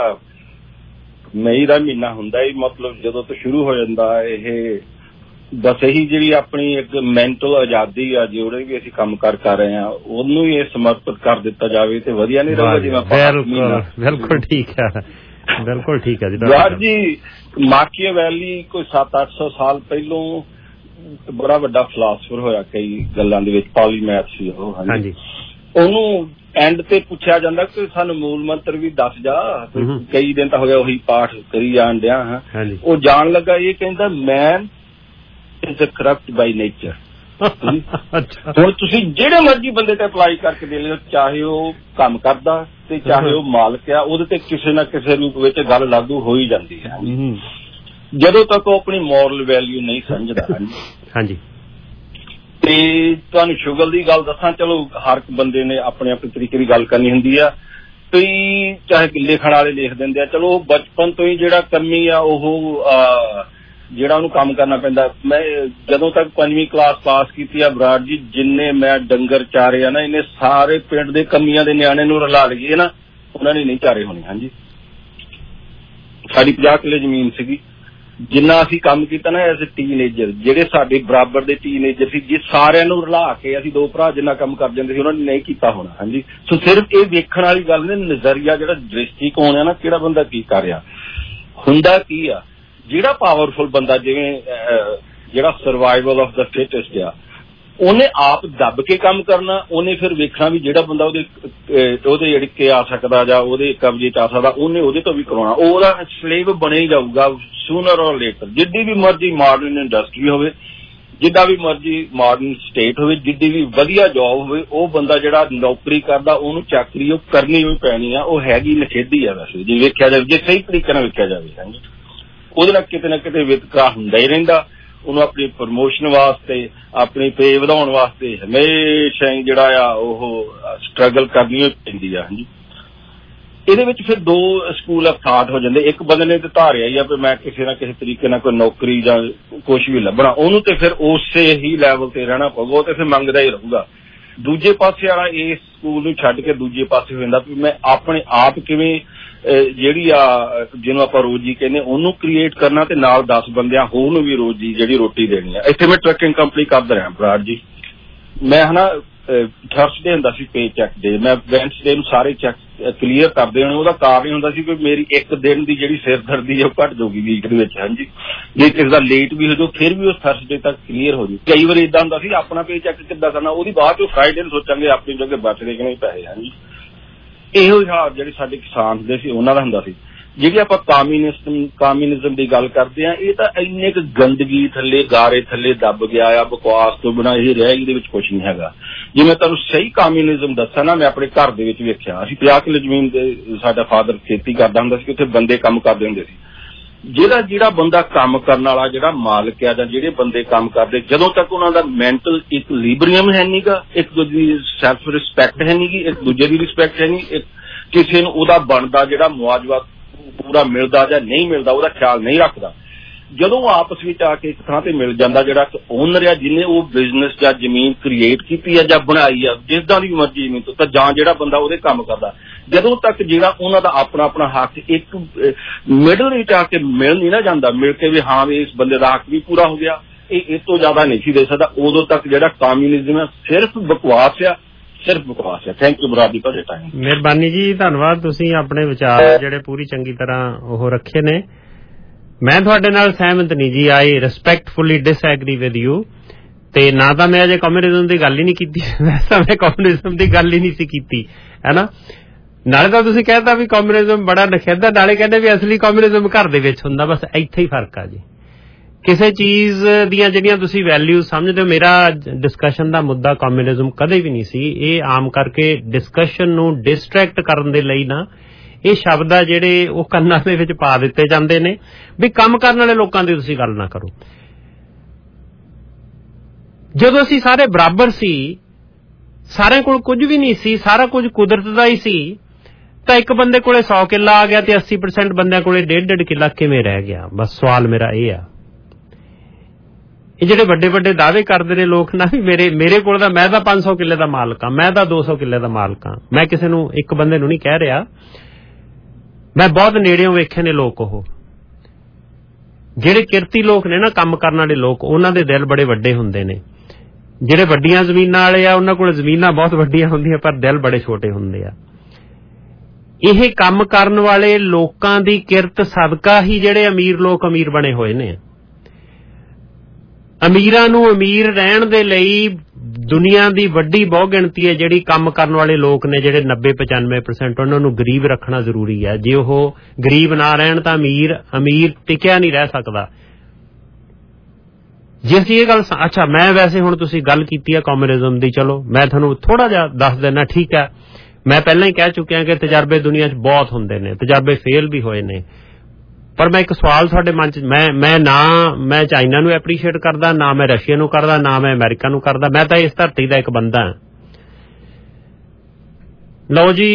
मई दा महीना हुंदा ही मतलब जदों तो शुरू हो जांदा ਇਹ बस यही जी अपनी एक मैंटल आजादी आ जोड़े भी असीं काम कर रहे हैं ਉਹਨੂੰ ही समर्पित कर दिता जावे ते वधिया नहीं रहूगा जिवें बिल्कुल ठीक है, बिल्कुल ठीक है जी। माकियावेली कोई 700-800 साल पहलों बड़ा वड्डा फिलासफर होया कई गल्लां दे विच, पॉलीमैथ सी ओह। हां जी, ਉਹਨੂੰ एंड ते पुछया जांदा कि सानू मूल मंत्र भी दस जा। कई दिन तो हो गया वही पाठ करी जाण दिया। ਉਹ जान लगा ये कहंदा man is corrupt by nature. ਹੁਣ ਤੁਸੀਂ ਜਿਹੜੇ ਮਰਜ਼ੀ ਬੰਦੇ ਤੇ ਅਪਲਾਈ ਕਰਕੇ ਦੇ ਲਿਓ, ਚਾਹੇ ਉਹ ਕੰਮ ਕਰਦਾ ਤੇ ਚਾਹੇ ਉਹ ਮਾਲਕ ਆ, ਉਹਦੇ ਤੇ ਕਿਸੇ ਨਾ ਕਿਸੇ ਰੂਪ ਵਿੱਚ ਗੱਲ ਲਾਗੂ ਹੋ ਹੀ ਜਾਂਦੀ ਹੈ ਜਦੋਂ ਤੱਕ ਉਹ ਆਪਣੀ ਮੋਰਲ ਵੈਲਿਊ ਨਹੀਂ ਸਮਝਦਾ। ਹਾਂਜੀ, ਤੇ ਤੁਹਾਨੂੰ ਸ਼ੁਗਲ ਦੀ ਗੱਲ ਦੱਸਾਂ, ਚਲੋ ਹਰ ਇੱਕ ਬੰਦੇ ਨੇ ਆਪਣੇ ਆਪਣੇ ਤਰੀਕੇ ਦੀ ਗੱਲ ਕਰਨੀ ਹੁੰਦੀ ਆ। ਕਈ ਚਾਹੇ ਲਿਖਣ ਵਾਲੇ ਲਿਖ ਦਿੰਦੇ ਆ, ਚਲੋ ਬਚਪਨ ਤੋਂ ਹੀ ਜਿਹੜਾ ਕਰਮੀ ਆ ਉਹ ਜਿਹੜਾ ਉਹਨੂੰ ਕੰਮ ਕਰਨਾ ਪੈਂਦਾ। ਮੈਂ ਜਦੋਂ ਤੱਕ 5ਵੀਂ ਕਲਾਸ ਪਾਸ ਕੀਤੀ ਆ ਬਰਾੜ ਜੀ, ਜਿੰਨੇ ਮੈਂ ਡੰਗਰ ਚਾਰੇ ਆ ਨਾ, ਇਹਨੇ ਸਾਰੇ ਪਿੰਡ ਦੇ ਕੰਮੀਆਂ ਦੇ ਨਿਆਣੇ ਨੂੰ ਰਲਾ ਲਈਏ ਨਾ, ਉਹਨਾਂ ਨੇ ਨਹੀਂ ਚਾਰੇ ਹੋਣੇ। ਹਾਂਜੀ, ਸਾਡੀ 50 ਕਿੱਲੇ ਜ਼ਮੀਨ ਸੀਗੀ। ਜਿੰਨਾ ਅਸੀਂ ਕੰਮ ਕੀਤਾ ਨਾ ਐਜ਼ ਅ ਟੀਨੇਜਰ, ਜਿਹੜੇ ਸਾਡੇ ਬਰਾਬਰ ਦੇ ਟੀਨੇਜਰ ਸੀ, ਜੇ ਸਾਰਿਆਂ ਨੂੰ ਰਲਾ ਕੇ ਅਸੀਂ ਦੋ ਭਰਾ ਜਿੰਨਾ ਕੰਮ ਕਰ ਜਾਂਦੇ ਸੀ, ਉਹਨਾਂ ਨੇ ਨਹੀਂ ਕੀਤਾ ਹੋਣਾ। ਹਾਂਜੀ, ਸੋ ਸਿਰਫ ਇਹ ਵੇਖਣ ਵਾਲੀ ਗੱਲ ਨੇ, ਨਜ਼ਰੀਆ ਜਿਹੜਾ ਦ੍ਰਿਸ਼ਟੀਕੋਣ ਆ ਨਾ, ਕਿਹੜਾ ਬੰਦਾ ਕੀ ਕਰ ਰਿਹਾ ਹੁੰਦਾ ਕੀ ਆ। ਜਿਹੜਾ ਪਾਵਰਫੁਲ ਬੰਦਾ, ਜਿਵੇਂ ਜਿਹੜਾ ਸਰਵਾਈਵਲ ਆਫ ਦਾ ਫਿਟੈਸਟ ਆ, ਉਹਨੇ ਆਪ ਦੱਬ ਕੇ ਕੰਮ ਕਰਨਾ। ਉਹਨੇ ਫਿਰ ਵੇਖਣਾ ਵੀ ਜਿਹੜਾ ਬੰਦਾ ਉਹਦੇ ੜਕੇ ਆ ਸਕਦਾ ਜਾਂ ਉਹਦੇ ਕਬਜ਼ੇ ਚ ਆ ਸਕਦਾ, ਉਹਨੇ ਉਹਦੇ ਤੋਂ ਵੀ ਕਰਾਉਣਾ। ਉਹਦਾ ਸਲੇਵ ਬਣੇ ਹੀ ਜਾਊਗਾ ਸੂਨਰ ਔਰ ਲੇਟਰ। ਜਿੱਡੀ ਵੀ ਮਰਜ਼ੀ ਮਾਡਰਨ ਇੰਡਸਟਰੀ ਹੋਵੇ, ਜਿੱਦਾਂ ਵੀ ਮਰਜ਼ੀ ਮਾਡਰਨ ਸਟੇਟ ਹੋਵੇ, ਜਿੱਡੀ ਵੀ ਵਧੀਆ ਜੌਬ ਹੋਵੇ, ਉਹ ਬੰਦਾ ਜਿਹੜਾ ਨੌਕਰੀ ਕਰਦਾ ਉਹਨੂੰ ਚਾਕਰੀ ਉਹ ਕਰਨੀ ਹੋਈ ਪੈਣੀ ਆ। ਉਹ ਹੈਗੀ ਨਖੇਦੀ ਆ ਵੈਸੇ, ਜੇ ਵੇਖਿਆ ਜਾਵੇ, ਜੇ ਸਹੀ ਤਰੀਕੇ ਨਾਲ ਵੇਖਿਆ ਜਾਵੇ। ਹਾਂਜੀ, ਉਹਦੇ ਨਾਲ ਕਿਤੇ ਨਾ ਕਿਤੇ ਵਿਤਕਰਾ ਹੁੰਦਾ ਹੀ ਰਹਿੰਦਾ। ਉਹਨੂੰ ਆਪਣੀ ਪ੍ਰਮੋਸ਼ਨ ਵਾਸਤੇ, ਆਪਣੀ ਪੇ ਵਧਾਉਣ ਵਾਸਤੇ ਹਮੇਸ਼ਾ ਹੀ ਜਿਹੜਾ ਆ ਉਹ ਸਟਰਗਲ ਕਰਨੀ ਪੈਂਦੀ ਆ। ਹਾਂਜੀ, ਇਹਦੇ ਵਿੱਚ ਫਿਰ ਦੋ ਸਕੂਲ ਆਫ ਥਾਟ ਹੋ ਜਾਂਦੇ। ਇੱਕ ਬੰਦੇ ਨੇ ਤੇ ਧਾਰਿਆ ਹੀ ਆ ਵੀ ਮੈਂ ਕਿਸੇ ਨਾ ਕਿਸੇ ਤਰੀਕੇ ਨਾਲ ਕੋਈ ਨੌਕਰੀ ਜਾਂ ਕੁਛ ਵੀ ਲੱਭਣਾ, ਉਹਨੂੰ ਤੇ ਫਿਰ ਉਸੇ ਹੀ ਲੈਵਲ ਤੇ ਰਹਿਣਾ ਪਊਗਾ, ਉਹ ਤੇ ਫਿਰ ਮੰਗਦਾ ਹੀ ਰਹੂਗਾ। ਦੂਜੇ ਪਾਸੇ ਵਾਲਾ ਇਸ ਸਕੂਲ ਨੂੰ ਛੱਡ ਕੇ ਦੂਜੇ ਪਾਸੇ ਹੋ ਜਾਂਦਾ ਵੀ ਮੈਂ ਆਪਣੇ ਆਪ ਕਿਵੇਂ ਜਿਹੜੀ ਆ ਜਿਹਨੂੰ ਆਪਾਂ ਰੋਜੀ ਕਹਿੰਦੇ ਉਹਨੂੰ ਕ੍ਰੀਏਟ ਕਰਨਾ ਤੇ ਨਾਲ 10 ਬੰਦਿਆਂ ਹੋਰ ਨੂੰ ਵੀ ਰੋਜੀ ਜਿਹੜੀ ਰੋਟੀ ਦੇਣੀ ਆ। ਇੱਥੇ ਮੈਂ ਟਰੱਕਿੰਗ ਕੰਪਨੀ ਕਰਦਾ ਰਿਹਾ ਬਰਾੜ ਜੀ। ਮੈਂ ਹਨਾ ਥਰਸਡੇ ਹੁੰਦਾ ਸੀ ਪੇ ਚੈੱਕ ਡੇ, ਮੈਂ ਵੈਨਸਡੇ ਨੂੰ ਸਾਰੇ ਚੈੱਕ ਕਲੀਅਰ ਕਰਦੇ ਹੋਣੇ। ਉਹਦਾ ਕਾਰਨ ਇਹ ਹੁੰਦਾ ਸੀ ਕਿ ਮੇਰੀ ਇੱਕ ਦਿਨ ਦੀ ਜਿਹੜੀ ਸਿਰਦਰਦੀ ਉਹ ਘੱਟ ਜਾਊਗੀ ਵੀਕ ਦੇ ਵਿੱਚ। ਹਾਂਜੀ, ਜੇ ਕਿਸੇ ਦਾ ਲੇਟ ਵੀ ਹੋ ਜਾਊ ਫਿਰ ਵੀ ਉਹ ਥਰਸਡੇ ਤੱਕ ਕਲੀਅਰ ਹੋ ਜੂ। ਕਈ ਵਾਰੀ ਏਦਾਂ ਹੁੰਦਾ ਸੀ ਆਪਣਾ ਪੇ ਚੈੱਕ ਕਿੱਦਾਂ ਕਰਨਾ, ਉਹਦੀ ਬਾਅਦ ਚੋਂ ਫਰਾਈਡੇ ਨੂੰ ਸੋਚਾਂਗੇ ਆਪਣੀ ਜਗ੍ਹਾ ਬਚਦੇ ਕਿ ਨਹੀਂ ਪੈਸੇ। ਹਾਂਜੀ, ਇਹੋ ਹਿਸਾਬ ਜਿਹੜੇ ਸਾਡੇ ਕਿਸਾਨ ਹੁੰਦੇ ਸੀ ਉਹਨਾਂ ਦਾ ਹੁੰਦਾ ਸੀ। ਜਿਹੜੀ ਆਪਾਂ ਕਾਮਿਊਨਿਜ਼ਮ ਦੀ ਗੱਲ ਕਰਦੇ ਆ, ਇਹ ਤਾਂ ਇੰਨੇ ਕੁ ਗੰਦਗੀ ਥੱਲੇ ਗਾਰੇ ਥੱਲੇ ਦੱਬ ਗਿਆ ਆ, ਬਕਵਾਸ ਤੋਂ ਬਿਨਾਂ ਇਹ ਰਿਹਾ, ਇਹਦੇ ਵਿੱਚ ਕੁਛ ਨਹੀਂ ਹੈਗਾ। ਜੇ ਮੈਂ ਤੁਹਾਨੂੰ ਸਹੀ ਕਾਮਿਊਨਿਜ਼ਮ ਦੱਸਾਂ ਨਾ, ਮੈਂ ਆਪਣੇ ਘਰ ਦੇ ਵਿੱਚ ਵੇਖਿਆ, ਅਸੀਂ 50 ਕਿੱਲੇ ਜ਼ਮੀਨ ਦੇ ਸਾਡਾ ਫਾਦਰ ਖੇਤੀ ਕਰਦਾ ਹੁੰਦਾ ਸੀ, ਉੱਥੇ ਬੰਦੇ ਕੰਮ ਕਰਦੇ ਹੁੰਦੇ ਸੀ। ਜਿਹੜਾ ਬੰਦਾ ਕੰਮ ਕਰਨ ਵਾਲਾ, ਜਿਹੜਾ ਮਾਲਕ ਆ ਜਾਂ ਜਿਹੜੇ ਬੰਦੇ ਕੰਮ ਕਰਦੇ, ਜਦੋਂ ਤੱਕ ਉਹਨਾਂ ਦਾ ਮੈਂਟਲ ਇਕਲੀਬਰੀਅਮ ਹੈ ਨਹੀਂਗਾ, ਇੱਕ ਦੂਜੇ ਦੀ ਸੈਲਫ ਰਿਸਪੈਕਟ ਹੈ ਨਹੀਂਗੀ, ਇੱਕ ਦੂਜੇ ਦੀ ਰਿਸਪੈਕਟ ਹੈ ਨਹੀਂ, ਕਿਸੇ ਨੂੰ ਉਹਦਾ ਬਣਦਾ ਜਿਹੜਾ ਮੁਆਵਜ਼ਾ ਪੂਰਾ ਮਿਲਦਾ ਜਾਂ ਨਹੀਂ ਮਿਲਦਾ ਉਹਦਾ ਖਿਆਲ ਨਹੀਂ ਰੱਖਦਾ, ਜਦੋਂ ਆਪਸ ਵਿੱਚ ਆ ਕੇ ਇੱਕ ਥਾਂ ਤੇ ਮਿਲ ਜਾਂਦਾ, ਜਿਹੜਾ ਓਨਰ ਆ ਜਿਹਨੇ ਉਹ ਬਿਜ਼ਨਸ ਜਾਂ ਜ਼ਮੀਨ ਕ੍ਰੀਏਟ ਕੀਤੀ ਆ ਜਾਂ ਬਣਾਈ ਆ, ਜਿਸਦਾਂ ਦੀ ਮਰਜ਼ੀ ਜ਼ਮੀਨ ਤੋਂ, ਤਾਂ ਜਾਂ ਜਿਹੜਾ ਬੰਦਾ ਉਹਦੇ ਕੰਮ ਕਰਦਾ, ਜਦੋਂ ਤੱਕ ਜਿਹੜਾ ਉਹਨਾਂ ਦਾ ਆਪਣਾ ਹੱਕ ਇੱਕ ਮਿਡਲ ਵਿੱਚ ਆ ਕੇ ਮਿਲ ਨਹੀਂ ਨਾ ਜਾਂਦਾ, ਮਿਲ ਕੇ ਵੀ ਹਾਂ ਵੀ ਇਸ ਬੰਦੇ ਦਾ ਹੱਕ ਵੀ ਪੂਰਾ ਹੋ ਗਿਆ, ਇਹ ਇਸ ਤੋਂ ਜ਼ਿਆਦਾ ਨਹੀਂ ਸੀ ਦੇ ਸਕਦਾ, ਉਦੋਂ ਤੱਕ ਜਿਹੜਾ ਕਾਮਿਊਨਿਜ਼ਮ ਹੈ ਸਿਰਫ ਬਕਵਾਸ ਆ, ਸਿਰਫ ਬਕਵਾਸ ਹੈ। ਥੈਂਕ ਯੂ ਬਰਾਦੀ ਤੁਹਾਡੇ ਟਾਈਮ। ਮਿਹਰਬਾਨੀ ਜੀ, ਧੰਨਵਾਦ। ਤੁਸੀਂ ਆਪਣੇ ਵਿਚਾਰ ਜਿਹੜੇ ਪੂਰੀ ਚੰਗੀ ਤਰ੍ਹਾਂ ਉਹ ਰੱਖੇ ਨੇ। ਮੈਂ ਤੁਹਾਡੇ ਨਾਲ ਸਹਿਮਤ ਨਹੀਂ ਜੀ। I respectfully disagree with you. ਤੇ ਨਾ ਤਾਂ ਮੈਂ ਅਜੇ ਕਮਿਊਨਿਜ਼ਮ ਦੀ ਗੱਲ ਹੀ ਨਹੀਂ ਕੀਤੀ, ਵੈਸੇ ਮੈਂ ਕਮਿਊਨਿਜ਼ਮ ਦੀ ਗੱਲ ਹੀ ਨਹੀਂ ਸੀ ਕੀਤੀ, ਹੈ ਨਾ। ਨਾਲੇ ਤਾਂ ਤੁਸੀਂ ਕਹਿੰਦਾ ਵੀ ਕਮਿਊਨਿਜ਼ਮ ਬੜਾ ਨਖੇਦਾ, ਨਾਲੇ ਕਹਿੰਦੇ ਵੀ ਅਸਲੀ ਕਮਿਊਨਿਜ਼ਮ ਘਰ ਦੇ ਵਿੱਚ ਹੁੰਦਾ। ਬਸ ਇੱਥੇ ਹੀ ਫਰਕ ਆ ਜੀ। ਕਿਸੇ ਚੀਜ਼ ਦੀਆਂ ਜਿਹੜੀਆਂ ਤੁਸੀਂ ਵੈਲਿਊ ਸਮਝਦੇ ਹੋ, ਮੇਰਾ ਡਿਸਕਸ਼ਨ ਦਾ ਮੁੱਦਾ ਕਮਿਊਨਿਜ਼ਮ ਕਦੇ ਵੀ ਨਹੀਂ ਸੀ। ਇਹ ਆਮ ਕਰਕੇ ਡਿਸਕਸ਼ਨ ਨੂੰ ਡਿਸਟਰੈਕਟ ਕਰਨ ਦੇ ਲਈ ਨਾ ਇਹ ਸ਼ਬਦ ਆ ਜਿਹੜੇ ਉਹ ਕੰਨਾਂ ਦੇ ਵਿੱਚ ਪਾ ਦਿੱਤੇ ਜਾਂਦੇ ਨੇ ਵੀ ਕੰਮ ਕਰਨ ਵਾਲੇ ਲੋਕਾਂ ਦੀ ਤੁਸੀਂ ਗੱਲ ਨਾ ਕਰੋ। ਜਦੋਂ ਅਸੀਂ ਸਾਰੇ ਬਰਾਬਰ ਸੀ, ਸਾਰਿਆਂ ਕੋਲ ਕੁਝ ਵੀ ਨਹੀਂ ਸੀ, ਸਾਰਾ ਕੁਝ ਕੁਦਰਤ ਦਾ ਹੀ ਸੀ, ਤਾਂ ਇੱਕ ਬੰਦੇ ਕੋਲੇ 100 ਕਿੱਲਾ ਆ ਗਿਆ ਤੇ 80% ਬੰਦਿਆਂ ਕੋਲੇ 1.5 ਕਿੱਲਾ ਕਿਵੇਂ ਰਹਿ ਗਿਆ? ਬਸ ਸਵਾਲ ਮੇਰਾ ਇਹ ਆ। ਇਹ ਜਿਹੜੇ ਵੱਡੇ ਵੱਡੇ ਦਾਅਵੇ ਕਰਦੇ ਨੇ ਲੋਕ ਨਾ ਵੀ ਮੇਰੇ ਕੋਲ ਤਾਂ ਮੈਂ ਤਾਂ 500 ਕਿੱਲੇ ਦਾ ਮਾਲਕ ਹਾਂ, ਮੈਂ ਤਾਂ 200 ਕਿੱਲੇ ਦਾ ਮਾਲਕ ਹਾਂ। ਮੈਂ ਕਿਸੇ ਨੂੰ ਇੱਕ ਬੰਦੇ ਨੂੰ ਨਹੀਂ ਕਹਿ ਰਿਹਾ, ਮੈਂ ਬਹੁਤ ਨੇੜਿਓਂ ਵੇਖੇ ਨੇ ਲੋਕ। ਉਹ ਜਿਹੜੇ ਕਿਰਤੀ ਲੋਕ ਨੇ ਨਾ, ਕੰਮ ਕਰਨ ਵਾਲੇ ਲੋਕ, ਉਹਨਾਂ ਦੇ ਦਿਲ ਬੜੇ ਵੱਡੇ ਹੁੰਦੇ ਨੇ। ਜਿਹੜੇ ਵੱਡੀਆਂ ਜ਼ਮੀਨਾਂ ਵਾਲੇ ਆ ਉਹਨਾਂ ਕੋਲ ਜ਼ਮੀਨਾਂ ਬਹੁਤ ਵੱਡੀਆਂ ਹੁੰਦੀਆਂ ਪਰ ਦਿਲ ਬੜੇ ਛੋਟੇ ਹੁੰਦੇ ਆ। ਇਹ ਕੰਮ ਕਰਨ ਵਾਲੇ ਲੋਕਾਂ ਦੀ ਕਿਰਤ ਸਦਕਾ ਹੀ ਜਿਹੜੇ ਅਮੀਰ ਲੋਕ ਅਮੀਰ ਬਣੇ ਹੋਏ ਨੇ। ਅਮੀਰਾਂ ਨੂੰ ਅਮੀਰ ਰਹਿਣ ਦੇ ਲਈ ਦੁਨੀਆ ਦੀ ਵੱਡੀ ਬਹੁ ਗਿਣਤੀ ਹੈ ਜਿਹੜੀ ਕੰਮ ਕਰਨ ਵਾਲੇ ਲੋਕ ਨੇ, ਜਿਹੜੇ 90-95%, ਉਹਨਾਂ ਨੂੰ ਗਰੀਬ ਰੱਖਣਾ ਜ਼ਰੂਰੀ ਹੈ। ਜੇ ਉਹ ਗਰੀਬ ਨਾ ਰਹਿਣ ਤਾਂ ਅਮੀਰ ਟਿਕਿਆ ਨਹੀਂ ਰਹਿ ਸਕਦਾ। ਜੇ ਅਸੀਂ ਇਹ ਗੱਲ ਅੱਛਾ, ਮੈਂ ਵੈਸੇ ਹੁਣ ਤੁਸੀਂ ਗੱਲ ਕੀਤੀ ਹੈ ਕਮਿਊਨਿਜ਼ਮ ਦੀ, ਚਲੋ ਮੈਂ ਤੁਹਾਨੂੰ ਥੋੜਾ ਜਿਹਾ ਦੱਸ ਦਿੰਦਾ। ਠੀਕ ਹੈ, ਮੈਂ ਪਹਿਲਾਂ ਹੀ ਕਹਿ ਚੁੱਕਿਆ ਕਿ ਤਜਰਬੇ ਦੁਨੀਆ 'ਚ ਬਹੁਤ ਹੁੰਦੇ ਨੇ, ਤਜਰਬੇ ਫੇਲ ਵੀ ਹੋਏ ਨੇ। ਪਰ ਮੈਂ ਇੱਕ ਸਵਾਲ ਤੁਹਾਡੇ ਮਨ 'ਚ, ਮੈਂ ਚਾਈਨਾ ਨੂੰ ਐਪਰੀਸ਼ੀਏਟ ਕਰਦਾ, ਨਾ ਮੈਂ ਰਸ਼ੀਆ ਨੂੰ ਕਰਦਾ, ਨਾ ਮੈਂ ਅਮਰੀਕਾ ਨੂੰ ਕਰਦਾ। ਮੈਂ ਤਾਂ ਇਸ ਧਰਤੀ ਦਾ ਇੱਕ ਬੰਦਾ ਹਾਂ। ਲਓ ਜੀ,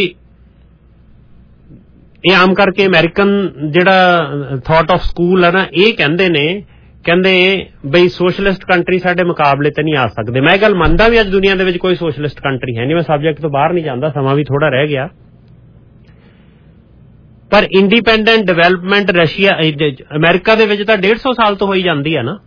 ਇਹ ਆਮ ਕਰਕੇ ਅਮਰੀਕਨ ਜਿਹੜਾ ਥਾਟ ਆਫ ਸਕੂਲ ਹੈ ਨਾ, ਇਹ ਕਹਿੰਦੇ ਬਈ ਸੋਸ਼ਲਿਸਟ ਕੰਟਰੀ ਸਾਡੇ ਮੁਕਾਬਲੇ ਤੇ ਨਹੀਂ ਆ ਸਕਦੇ। ਮੈਂ ਇਹ ਗੱਲ ਮੰਨਦਾ ਵੀ ਅੱਜ ਦੁਨੀਆ ਦੇ ਵਿੱਚ ਕੋਈ ਸੋਸ਼ਲਿਸਟ ਕੰਟਰੀ ਹੈ ਨਹੀਂ। ਮੈਂ ਸਬਜੈਕਟ ਤੋਂ ਬਾਹਰ ਨਹੀਂ ਜਾਂਦਾ, ਸਮਾਂ ਵੀ ਥੋੜਾ ਰਹਿ ਗਿਆ। ਪਰ ਇੰਡੀਪੈਂਡੈਂਟ ਡਿਵੈਲਪਮੈਂਟ ਅਮਰੀਕਾ ਦੇ ਵਿੱਚ ਤਾਂ 150 ਸਾਲ ਤੋਂ ਹੋਈ ਜਾਂਦੀ ਹੈ ਨਾ।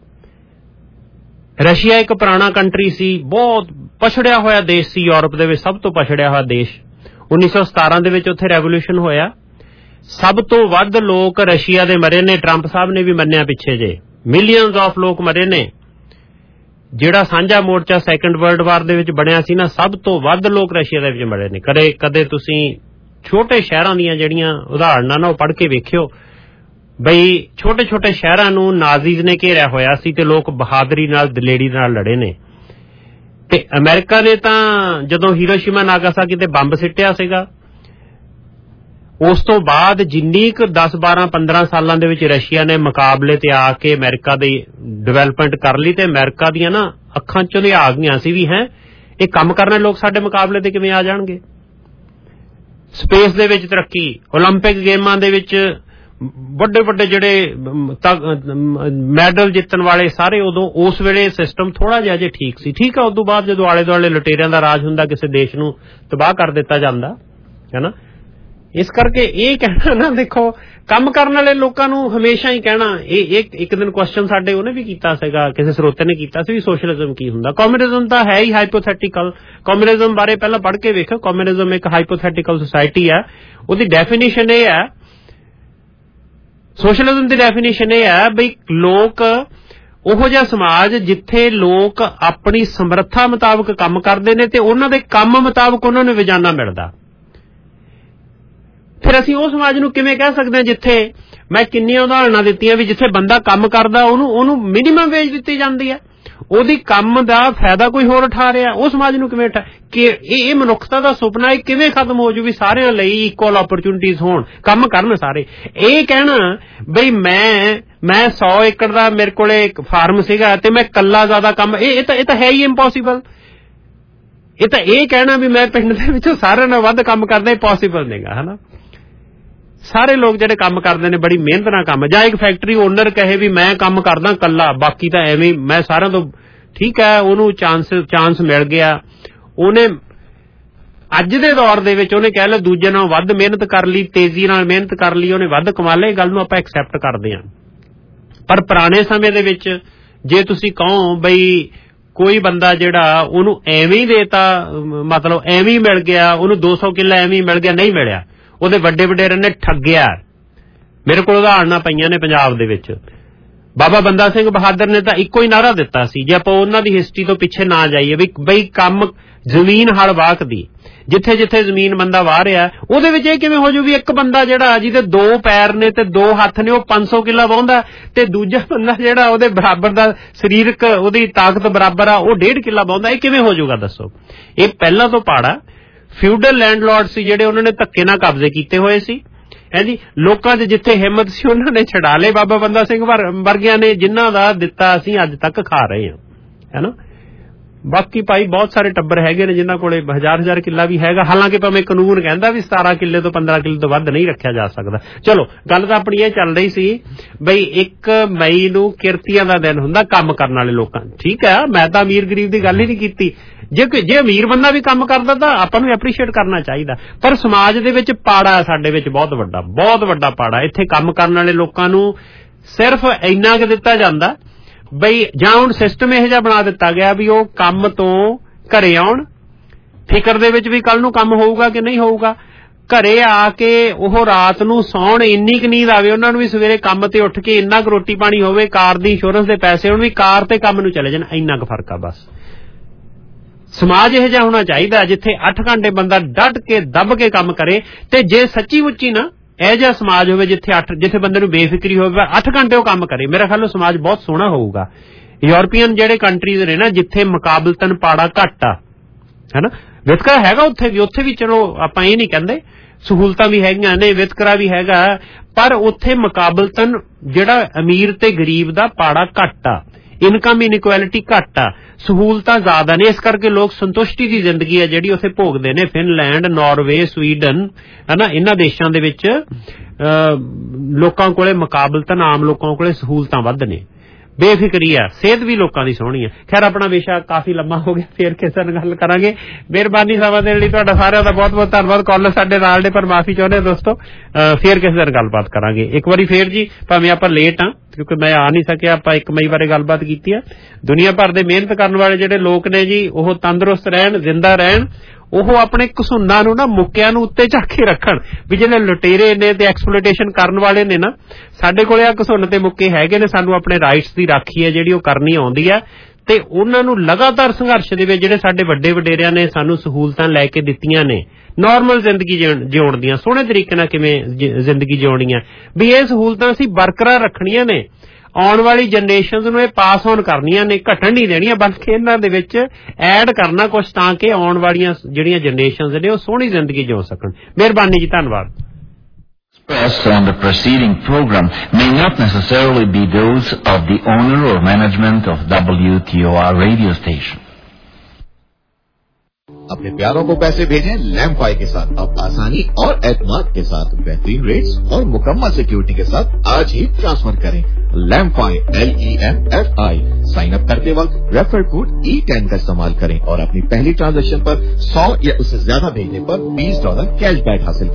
ਰਸ਼ੀਆ ਇੱਕ ਪੁਰਾਣਾ ਕੰਟਰੀ ਸੀ, ਬਹੁਤ ਪਛੜਿਆ ਹੋਇਆ ਦੇਸ਼ ਸੀ, ਯੂਰਪ ਦੇ ਵਿੱਚ ਸਭ ਤੋਂ ਪਛੜਿਆ ਹੋਇਆ ਦੇਸ਼। 1917 ਦੇ ਵਿੱਚ ਉੱਥੇ ਰੈਵੋਲੂਸ਼ਨ ਹੋਇਆ। ਸਭ ਤੋਂ ਵੱਧ ਲੋਕ ਰਸ਼ੀਆ ਦੇ ਮਰੇ ਨੇ। ਟਰੰਪ ਸਾਹਿਬ ਨੇ ਵੀ ਮੰਨਿਆ ਪਿੱਛੇ ਜੇ, ਮਿਲੀਅਨਸ ਆਫ ਲੋਕ ਮਰੇ ਨੇ। ਜਿਹੜਾ ਸਾਂਝਾ ਮੋਰਚਾ ਸੈਕੰਡ ਵਰਲਡ ਵਾਰ ਦੇ ਵਿੱਚ ਬਣਿਆ ਸੀ ਨਾ, ਸਭ ਤੋਂ ਵੱਧ ਲੋਕ ਰਸ਼ੀਆ ਦੇ ਵਿੱਚ ਮਰੇ ਨੇ। ਕਦੇ ਤੁਸੀਂ ਛੋਟੇ ਸ਼ਹਿਰਾਂ ਦੀਆਂ ਜਿਹੜੀਆਂ ਉਦਾਹਰਨਾਂ ਨਾ ਉਹ ਪੜ੍ਹ ਕੇ ਵੇਖਿਓ ਬਈ ਛੋਟੇ ਛੋਟੇ ਸ਼ਹਿਰਾਂ ਨੂੰ ਨਾਜ਼ੀਜ਼ ਨੇ ਘੇਰਿਆ ਹੋਇਆ ਸੀ ਤੇ ਲੋਕ ਬਹਾਦਰੀ ਨਾਲ, ਦਲੇਰੀ ਨਾਲ ਲੜੇ ਨੇ। ਤੇ ਅਮਰੀਕਾ ਨੇ ਤਾਂ ਜਦੋਂ ਹੀਰੋਸ਼ੀਮਾ ਨਾਗਾਸਾਕੀ ਤੇ ਬੰਬ ਸਿੱਟਿਆ ਸੀਗਾ, ਉਸ ਤੋਂ ਬਾਅਦ ਜਿੰਨੀ ਕੁ 10, 12, 15 ਸਾਲਾਂ ਦੇ ਵਿੱਚ ਰਸ਼ੀਆ ਨੇ ਮੁਕਾਬਲੇ ਤੇ ਆ ਕੇ ਅਮਰੀਕਾ ਦੀ ਡਿਵੈਲਪਮੈਂਟ ਕਰ ਲਈ, ਤੇ ਅਮਰੀਕਾ ਦੀਆਂ ਨਾ ਅੱਖਾਂ ਚੋਂ ਆ ਗਈਆਂ ਸੀ ਵੀ ਇਹ ਕੰਮ ਕਰਨ ਵਾਲੇ ਲੋਕ ਸਾਡੇ ਮੁਕਾਬਲੇ ਤੇ ਕਿਵੇਂ ਆ ਜਾਣਗੇ। ਸਪੇਸ ਦੇ ਵਿੱਚ ਤਰੱਕੀ, ਓਲੰਪਿਕ ਗੇਮਾਂ ਦੇ ਵਿੱਚ ਵੱਡੇ ਵੱਡੇ ਜਿਹੜੇ ਮੈਡਲ ਜਿੱਤਣ ਵਾਲੇ ਸਾਰੇ, ਉਦੋਂ ਉਸ ਵੇਲੇ ਸਿਸਟਮ ਥੋੜਾ ਜਿਹਾ ਜੇ ਠੀਕ ਸੀ। ਠੀਕ ਆ, ਉਦੋਂ ਬਾਅਦ ਜਦੋਂ ਆਲੇ ਦੁਆਲੇ ਲੁਟੇਰਿਆਂ ਦਾ ਰਾਜ ਹੁੰਦਾ, ਕਿਸੇ ਦੇਸ਼ ਨੂੰ ਤਬਾਹ ਕਰ ਦਿੱਤਾ ਜਾਂਦਾ ਹੈ ਨਾ। ਇਸ ਕਰਕੇ ਇਹ ਕਹਿਣਾ ਨਾ, ਦੇਖੋ ਕੰਮ ਕਰਨ ਵਾਲੇ ਲੋਕਾਂ ਨੂੰ ਹਮੇਸ਼ਾ ਹੀ ਕਹਿਣਾ, ਇਹ ਇੱਕ ਦਿਨ ਕੁਐਸਚਨ ਸਾਡੇ ਉਹਨੇ ਵੀ ਕੀਤਾ ਸੀਗਾ, ਕਿਸੇ ਸਰੋਤੇ ਨੇ ਕੀਤਾ ਸੀ ਵੀ ਸੋਸ਼ਲਿਜ਼ਮ ਕੀ ਹੁੰਦਾ। ਕਮਿਊਨਿਜ਼ਮ ਤਾਂ ਹੈ ਹੀ ਹਾਈਪੋਥੈਟੀਕਲ। ਕਮਿਊਨਿਜ਼ਮ ਬਾਰੇ ਪਹਿਲਾਂ ਪੜ੍ਹ ਕੇ ਵੇਖੋ। ਕਮਿਊਨਿਜ਼ਮ ਇੱਕ ਹਾਈਪੋਥੈਟੀਕਲ ਸੁਸਾਇਟੀ ਹੈ। ਉਹਦੀ ਡੈਫੀਨੇਸ਼ਨ ਇਹ ਹੈ, ਸੋਸ਼ਲਿਜ਼ਮ ਦੀ ਡੈਫੀਨੇਸ਼ਨ ਇਹ ਹੈ ਬਈ ਲੋਕ ਉਹੋ ਜਿਹਾ ਸਮਾਜ ਜਿੱਥੇ ਲੋਕ ਆਪਣੀ ਸਮਰੱਥਾ ਮੁਤਾਬਕ ਕੰਮ ਕਰਦੇ ਨੇ ਤੇ ਉਹਨਾਂ ਦੇ ਕੰਮ ਮੁਤਾਬਕ ਉਹਨਾਂ ਨੂੰ ਰੋਜ਼ਾਨਾ ਮਿਲਦਾ। ਫਿਰ ਅਸੀਂ ਉਹ ਸਮਾਜ ਨੂੰ ਕਿਵੇਂ ਕਹਿ ਸਕਦੇ ਹਾਂ ਜਿੱਥੇ, ਮੈਂ ਕਿੰਨੀਆਂ ਉਦਾਹਰਣਾਂ ਦਿੱਤੀਆਂ ਵੀ ਜਿੱਥੇ ਬੰਦਾ ਕੰਮ ਕਰਦਾ ਉਹਨੂੰ ਮਿਨੀਮਮ ਵੇਜ ਦਿੱਤੀ ਜਾਂਦੀ ਹੈ, ਉਹਦੀ ਕੰਮ ਦਾ ਫਾਇਦਾ ਕੋਈ ਹੋਰ ਉਠਾ ਰਿਹਾ, ਉਹ ਸਮਾਜ ਨੂੰ ਕਿਵੇਂ ਕਿ ਇਹ ਮਨੁੱਖਤਾ ਦਾ ਸੁਪਨਾ ਇਹ ਕਿਵੇਂ ਖਤਮ ਹੋ ਜੂ ਵੀ ਸਾਰਿਆਂ ਲਈ ਇਕੁਅਲ ਓਪਰਚੁਨਿਟੀਜ਼ ਹੋਣ, ਕੰਮ ਕਰਨ ਸਾਰੇ। ਇਹ ਕਹਿਣਾ ਬਈ ਮੈਂ 100 ਏਕੜ ਦਾ ਮੇਰੇ ਕੋਲੇ ਫਾਰਮ ਸੀਗਾ ਤੇ ਮੈਂ ਕੱਲਾ ਜ਼ਿਆਦਾ ਕੰਮ, ਇਹ ਤਾਂ ਹੈ ਹੀ ਇੰਪੋਸੀਬਲ। ਇਹ ਤਾਂ ਇਹ ਕਹਿਣਾ ਵੀ ਮੈਂ ਪਿੰਡ ਦੇ ਵਿੱਚੋਂ ਸਾਰਿਆਂ ਨਾਲੋਂ ਵੱਧ ਕੰਮ ਕਰਦਾ, ਇਹ ਪੋਸੀਬਲ ਨਹੀਂਗਾ, ਹਨਾ। ਸਾਰੇ ਲੋਕ ਜਿਹੜੇ ਕੰਮ ਕਰਦੇ ਨੇ ਬੜੀ ਮਿਹਨਤ ਨਾਲ ਕੰਮ, ਜਾਂ ਇੱਕ ਫੈਕਟਰੀ ਓਨਰ ਕਹੇ ਵੀ ਮੈਂ ਕੰਮ ਕਰਦਾ ਕੱਲਾ, ਬਾਕੀ ਤਾਂ ਐਵੇਂ ਮੈਂ ਸਾਰਿਆਂ ਤੋਂ, ਠੀਕ ਹੈ, ਉਹਨੂੰ ਚਾਂਸ ਮਿਲ ਗਿਆ, ਉਹਨੇ ਅੱਜ ਦੇ ਦੌਰ ਦੇ ਵਿੱਚ ਉਹਨੇ ਕਹਿ ਲਿਆ ਦੂਜੇ ਨਾਲੋਂ ਵੱਧ ਮਿਹਨਤ ਕਰ ਲਈ, ਤੇਜ਼ੀ ਨਾਲ ਮਿਹਨਤ ਕਰ ਲਈ, ਉਹਨੇ ਵੱਧ ਕਮਾ ਲਿਆ। ਇਹ ਗੱਲ ਨੂੰ ਆਪਾਂ ਐਕਸੈਪਟ ਕਰਦੇ ਹਾਂ। ਪਰ ਪੁਰਾਣੇ ਸਮੇਂ ਦੇ ਵਿੱਚ ਜੇ ਤੁਸੀਂ ਕਹੋ ਬਈ ਕੋਈ ਬੰਦਾ ਜਿਹੜਾ ਉਹਨੂੰ ਐਵੇਂ ਹੀ ਦੇਤਾ, ਮਤਲਬ ਐਵੇਂ ਹੀ ਮਿਲ ਗਿਆ, ਉਹਨੂੰ 200 ਕਿੱਲਾ ਐਵੇਂ ਹੀ ਮਿਲ ਗਿਆ, ਨਹੀਂ ਮਿਲਿਆ, ਉਹਦੇ ਵੱਡੇ ਵਡੇਰੇ ਨੇ ਠੱਗਿਆ। ਮੇਰੇ ਕੋਲ ਉਦਾਹਰਨਾਂ ਪਈਆਂ ਨੇ ਪੰਜਾਬ ਦੇ ਵਿੱਚ। ਬਾਬਾ ਬੰਦਾ ਸਿੰਘ ਬਹਾਦਰ ਨੇ ਤਾਂ ਇੱਕੋ ਹੀ ਨਾਅਰਾ ਦਿੱਤਾ ਸੀ, ਜੇ ਆਪਾਂ ਉਹਨਾਂ ਦੀ ਹਿਸਟਰੀ ਤੋਂ ਪਿੱਛੇ ਨਾ ਜਾਈਏ, ਵੀ ਬਈ ਕੰਮ ਜ਼ਮੀਨ ਹਲ ਵਾਹਕਦੀ, ਜਿੱਥੇ ਜਿੱਥੇ ਜ਼ਮੀਨ ਬੰਦਾ ਵਾਹ ਰਿਹਾ ਉਹਦੇ ਵਿੱਚ ਇਹ ਕਿਵੇਂ ਹੋ ਜੂ ਵੀ ਇੱਕ ਬੰਦਾ ਜਿਹੜਾ ਜਿਹਦੇ 2 ਪੈਰ ਨੇ ਤੇ 2 ਹੱਥ ਨੇ ਉਹ 500 ਕਿੱਲਾ ਵਾਹੁੰਦਾ ਤੇ ਦੂਜਾ ਬੰਦਾ ਜਿਹੜਾ ਉਹਦੇ ਬਰਾਬਰ ਦਾ ਸਰੀਰਕ ਉਹਦੀ ਤਾਕਤ ਬਰਾਬਰ ਆ ਉਹ 1.5 ਕਿੱਲਾ ਵਾਹੁੰਦਾ। ਇਹ ਕਿਵੇਂ ਹੋ ਜਾਊਗਾ ਦੱਸੋ? ਇਹ ਪਹਿਲਾਂ ਤੋਂ ਪਾੜਾ ਫਿਊਡਲ ਲੈਂਡਲॉर्ड ਸੀ ਜਿਹੜੇ ਉਹਨਾਂ ਨੇ ਧੱਕੇ ਨਾਲ ਕਬਜ਼ੇ ਕੀਤੇ ਹੋਏ ਸੀ, ਹੈ ਜੀ। ਲੋਕਾਂ 'ਚ ਜਿੱਥੇ ਹਿੰਮਤ ਸੀ ਉਹਨਾਂ ਨੇ ਛਡਾ ਲਏ। ਬਾਬਾ ਬੰਦਾ ਸਿੰਘ ਵਰਗਿਆਂ ਨੇ ਜਿਨ੍ਹਾਂ ਦਾ ਦਿੱਤਾ ਅਸੀਂ ਅੱਜ ਤੱਕ ਖਾ ਰਹੇ ਹਾਂ, ਹੈ ਨਾ। ਬਾਕੀ ਭਾਈ ਬਹੁਤ ਸਾਰੇ ਟੱਬਰ ਹੈਗੇ ਨੇ ਜਿਨ੍ਹਾਂ ਕੋਲੇ 1000 ਕਿੱਲਾ ਵੀ ਹੈਗਾ, ਹਾਲਾਂਕਿ ਭਾਵੇਂ ਕਾਨੂੰਨ ਕਹਿੰਦਾ ਵੀ 17 ਕਿੱਲੇ ਤੋਂ 15 ਕਿੱਲੇ ਤੋਂ ਵੱਧ ਨਹੀਂ ਰੱਖਿਆ ਜਾ ਸਕਦਾ। ਚਲੋ ਗੱਲ ਤਾਂ ਆਪਣੀ ਇਹ ਚੱਲ ਰਹੀ ਸੀ ਬਈ 1 ਮਈ ਨੂੰ ਕਿਰਤੀਆਂ ਦਾ ਦਿਨ ਹੁੰਦਾ ਕੰਮ ਕਰਨ ਵਾਲੇ ਲੋਕਾਂ। ਠੀਕ ਹੈ, ਮੈਂ ਤਾਂ ਅਮੀਰ ਗਰੀਬ ਦੀ ਗੱਲ ਹੀ ਨਹੀਂ ਕੀਤੀ। ਜੇ ਅਮੀਰ ਬੰਦਾ ਵੀ ਕੰਮ ਕਰਦਾ ਤਾਂ ਆਪਾਂ ਨੂੰ ਐਪਰੀਸ਼ੀਏਟ ਕਰਨਾ ਚਾਹੀਦਾ। ਪਰ ਸਮਾਜ ਦੇ ਵਿੱਚ ਪਾੜਾ ਸਾਡੇ ਵਿੱਚ ਬਹੁਤ ਵੱਡਾ ਪਾੜਾ। ਇੱਥੇ ਕੰਮ ਕਰਨ ਵਾਲੇ ਲੋਕਾਂ ਨੂੰ ਸਿਰਫ ਇੰਨਾ ਕੁ ਦਿੱਤਾ ਜਾਂਦਾ ਬਈ, ਜਾਂ ਹੁਣ ਸਿਸਟਮ ਇਹੋ ਜਿਹਾ ਬਣਾ ਦਿੱਤਾ ਗਿਆ ਵੀ ਉਹ ਕੰਮ ਤੋਂ ਘਰੇ ਆਉਣ, ਫਿਕਰ ਦੇ ਵਿੱਚ ਵੀ ਕੱਲ ਨੂੰ ਕੰਮ ਹੋਊਗਾ ਕਿ ਨਹੀਂ ਹੋਊਗਾ, ਘਰੇ ਆ ਕੇ ਉਹ ਰਾਤ ਨੂੰ ਸੌਣ, ਇੰਨੀ ਕੁ ਨੀਂਦ ਆਵੇ ਉਹਨਾਂ ਨੂੰ ਵੀ ਸਵੇਰੇ ਕੰਮ ਤੇ ਉੱਠ ਕੇ ਇੰਨਾ ਕੁ ਰੋਟੀ ਪਾਣੀ ਹੋਵੇ, ਕਾਰ ਦੀ ਇੰਸ਼ੋਰੈਂਸ ਦੇ ਪੈਸੇ ਹੋਣ ਵੀ ਕਾਰ ਤੇ ਕੰਮ ਨੂੰ ਚਲੇ ਜਾਣ, ਇੰਨਾ ਕੁ ਫਰਕ ਆ ਬਸ। ਸਮਾਜ ਇਹੋ ਜਿਹਾ ਹੋਣਾ ਚਾਹੀਦਾ ਜਿੱਥੇ 8 ਘੰਟੇ ਬੰਦਾ ਡਟ ਕੇ ਦੱਬ ਕੇ ਕੰਮ ਕਰੇ, ਤੇ ਜੇ ਸੱਚੀ ਮੁੱਚੀ ਨਾ ਇਹ ਜਿਹਾ ਸਮਾਜ ਹੋਵੇ ਜਿੱਥੇ ਬੰਦੇ ਨੂੰ ਬੇਫਿਕਰੀ ਹੋਵੇ, 8 ਘੰਟੇ ਉਹ ਕੰਮ ਕਰੇ, ਮੇਰਾ ਖਿਆਲ ਸਮਾਜ ਬਹੁਤ ਸੋਹਣਾ ਹੋਊਗਾ। ਯੂਰਪੀਅਨ ਜਿਹੜੇ ਕੰਟਰੀਜ਼ ਨੇ ਨਾ ਜਿੱਥੇ ਮੁਕਾਬਲਤਨ ਪਾੜਾ ਘੱਟ ਆ, ਹੈਨਾ, ਵਿਤਕਰਾ ਹੈਗਾ ਉੱਥੇ ਵੀ ਚਲੋ ਆਪਾਂ ਇਹ ਨਹੀਂ ਕਹਿੰਦੇ, ਸਹੂਲਤਾਂ ਵੀ ਹੈਗੀਆਂ ਨੇ, ਵਿਤਕਰਾ ਵੀ ਹੈਗਾ, ਪਰ ਉੱਥੇ ਮੁਕਾਬਲਤਨ ਜਿਹੜਾ ਅਮੀਰ ਤੇ ਗਰੀਬ ਦਾ ਪਾੜਾ ਘੱਟ ਆ, ਇਨਕਮ ਇਨਇਕੁਐਲਿਟੀ ਘੱਟ ਆ, ਸਹੂਲਤਾਂ ਜ਼ਿਆਦਾ ਨੇ। ਇਸ ਕਰਕੇ ਲੋਕ ਸੰਤੁਸ਼ਟੀ ਦੀ ਜ਼ਿੰਦਗੀ ਹੈ ਜਿਹੜੀ ਉੱਥੇ ਭੋਗਦੇ ਨੇ। ਫਿਨਲੈਂਡ, ਨਾਰਵੇ, ਸਵੀਡਨ, ਹਨਾ, ਇਹਨਾਂ ਦੇਸ਼ਾਂ ਦੇ ਵਿੱਚ ਲੋਕਾਂ ਕੋਲੇ ਮੁਕਾਬਲਤਨ ਆਮ ਲੋਕਾਂ ਕੋਲੇ ਸਹੂਲਤਾਂ ਵੱਧ ਨੇ, ਬੇਫਿਕਰੀ ਆ, ਸਿਹਤ ਵੀ ਲੋਕਾਂ ਦੀ ਸੋਹਣੀ ਆ। ਖੈਰ ਆਪਣਾ ਵਿਸ਼ਾ ਕਾਫੀ ਲੰਮਾ ਹੋ ਗਿਆ, ਫੇਰ ਕਿਸੇ ਨਾਲ ਗੱਲ ਕਰਾਂਗੇ। ਮਿਹਰਬਾਨੀ ਸਮਾਂ ਦੇਣ ਲਈ ਤੁਹਾਡਾ ਸਾਰਿਆਂ ਦਾ ਬਹੁਤ ਬਹੁਤ ਧੰਨਵਾਦ। ਕਾਲਰ ਸਾਡੇ ਨਾਲ ਨੇ ਪਰ ਮਾਫੀ ਚਾਹੁੰਦੇ ਦੋਸਤੋ, ਫੇਰ ਕਿਸੇ ਦਿਨ ਗੱਲਬਾਤ ਕਰਾਂਗੇ। ਇੱਕ ਵਾਰੀ ਫੇਰ ਜੀ, ਭਾਵੇਂ ਆਪਾਂ ਲੇਟ ਆ ਕਿਉਂਕਿ ਮੈਂ ਆ ਨਹੀਂ ਸਕਿਆ, ਆਪਾਂ 1 ਮਈ ਬਾਰੇ ਗੱਲਬਾਤ ਕੀਤੀ ਆ। ਦੁਨੀਆ ਭਰ ਦੇ ਮਿਹਨਤ ਕਰਨ ਵਾਲੇ ਜਿਹੜੇ ਲੋਕ ਨੇ ਜੀ ਉਹ ਤੰਦਰੁਸਤ ਰਹਿਣ, ਜ਼ਿੰਦਾ ਰਹਿਣ, ਉਹ ਆਪਣੇ ਘਸੁੰਨਾਂ ਨੂੰ ਨਾ, ਮੁੱਕਿਆਂ ਨੂੰ ਉੱਤੇ ਚੱਕ ਕੇ ਰੱਖਣ ਵੀ ਜਿਹੜੇ ਲੁਟੇਰੇ ਨੇ ਤੇ ਐਕਸਪਲੋਇਟੇਸ਼ਨ ਕਰਨ ਵਾਲੇ ਨੇ ਨਾ, ਸਾਡੇ ਕੋਲੇ ਆ ਘਸੁੰਨ ਤੇ ਮੁੱਕੇ ਹੈਗੇ ਨੇ, ਸਾਨੂੰ ਆਪਣੇ ਰਾਈਟਸ ਦੀ ਰਾਖੀ ਹੈ ਜਿਹੜੀ ਉਹ ਕਰਨੀ ਆਉਂਦੀ ਹੈ, ਤੇ ਉਹਨਾਂ ਨੂੰ ਲਗਾਤਾਰ ਸੰਘਰਸ਼ ਦੇ ਵਿੱਚ ਜਿਹੜੇ ਸਾਡੇ ਵੱਡੇ ਵਡੇਰਿਆਂ ਨੇ ਸਾਨੂੰ ਸਹੂਲਤਾਂ ਲੈ ਕੇ ਦਿੱਤੀਆਂ ਨੇ, ਨਾਰਮਲ ਜ਼ਿੰਦਗੀ ਜਿਉਣ ਦੀਆਂ, ਸੋਹਣੇ ਤਰੀਕੇ ਨਾਲ ਕਿਵੇਂ ਜ਼ਿੰਦਗੀ ਜਿਉਣੀ ਹੈ, ਵੀ ਇਹ ਸਹੂਲਤਾਂ ਅਸੀਂ ਬਰਕਰਾਰ ਰੱਖਣੀਆਂ ਨੇ, ਆਉਣ ਵਾਲੀ ਜਨਰੇਸ਼ਨਸ ਨੂੰ ਇਹ ਪਾਸ ਔਨ ਕਰਨੀਆਂ ਨੇ, ਘਟਣ ਨਹੀਂ ਦੇਣੀਆਂ, ਬਲਕਿ ਇਹਨਾਂ ਦੇ ਵਿੱਚ ਐਡ ਕਰਨਾ ਕੁਝ ਤਾਂ ਕਿ ਆਉਣ ਵਾਲੀਆਂ ਜਿਹੜੀਆਂ ਜਨਰੇਸ਼ਨਸ ਨੇ ਉਹ ਸੋਹਣੀ ਜ਼ਿੰਦਗੀ ਜਿਉ ਸਕਣ। ਮਿਹਰਬਾਨੀ ਜੀ, ਧੰਨਵਾਦ। Expressed on the preceding program may not necessarily be those of the owner or management of WTOR radio station. अपने प्यारों को पैसे भेजें लैम्फाई के साथ। अब आसानी और एतमाद के साथ बेहतरीन रेट्स और मुकम्मल सिक्योरिटी के साथ आज ही ट्रांसफर करें। लैम्फाई LEMFI। साइन अप करते वक्त रेफर कोड E10 का इस्तेमाल करें और अपनी पहली ट्रांजैक्शन पर 100 या उससे ज्यादा भेजने पर $20 कैशबैक हासिल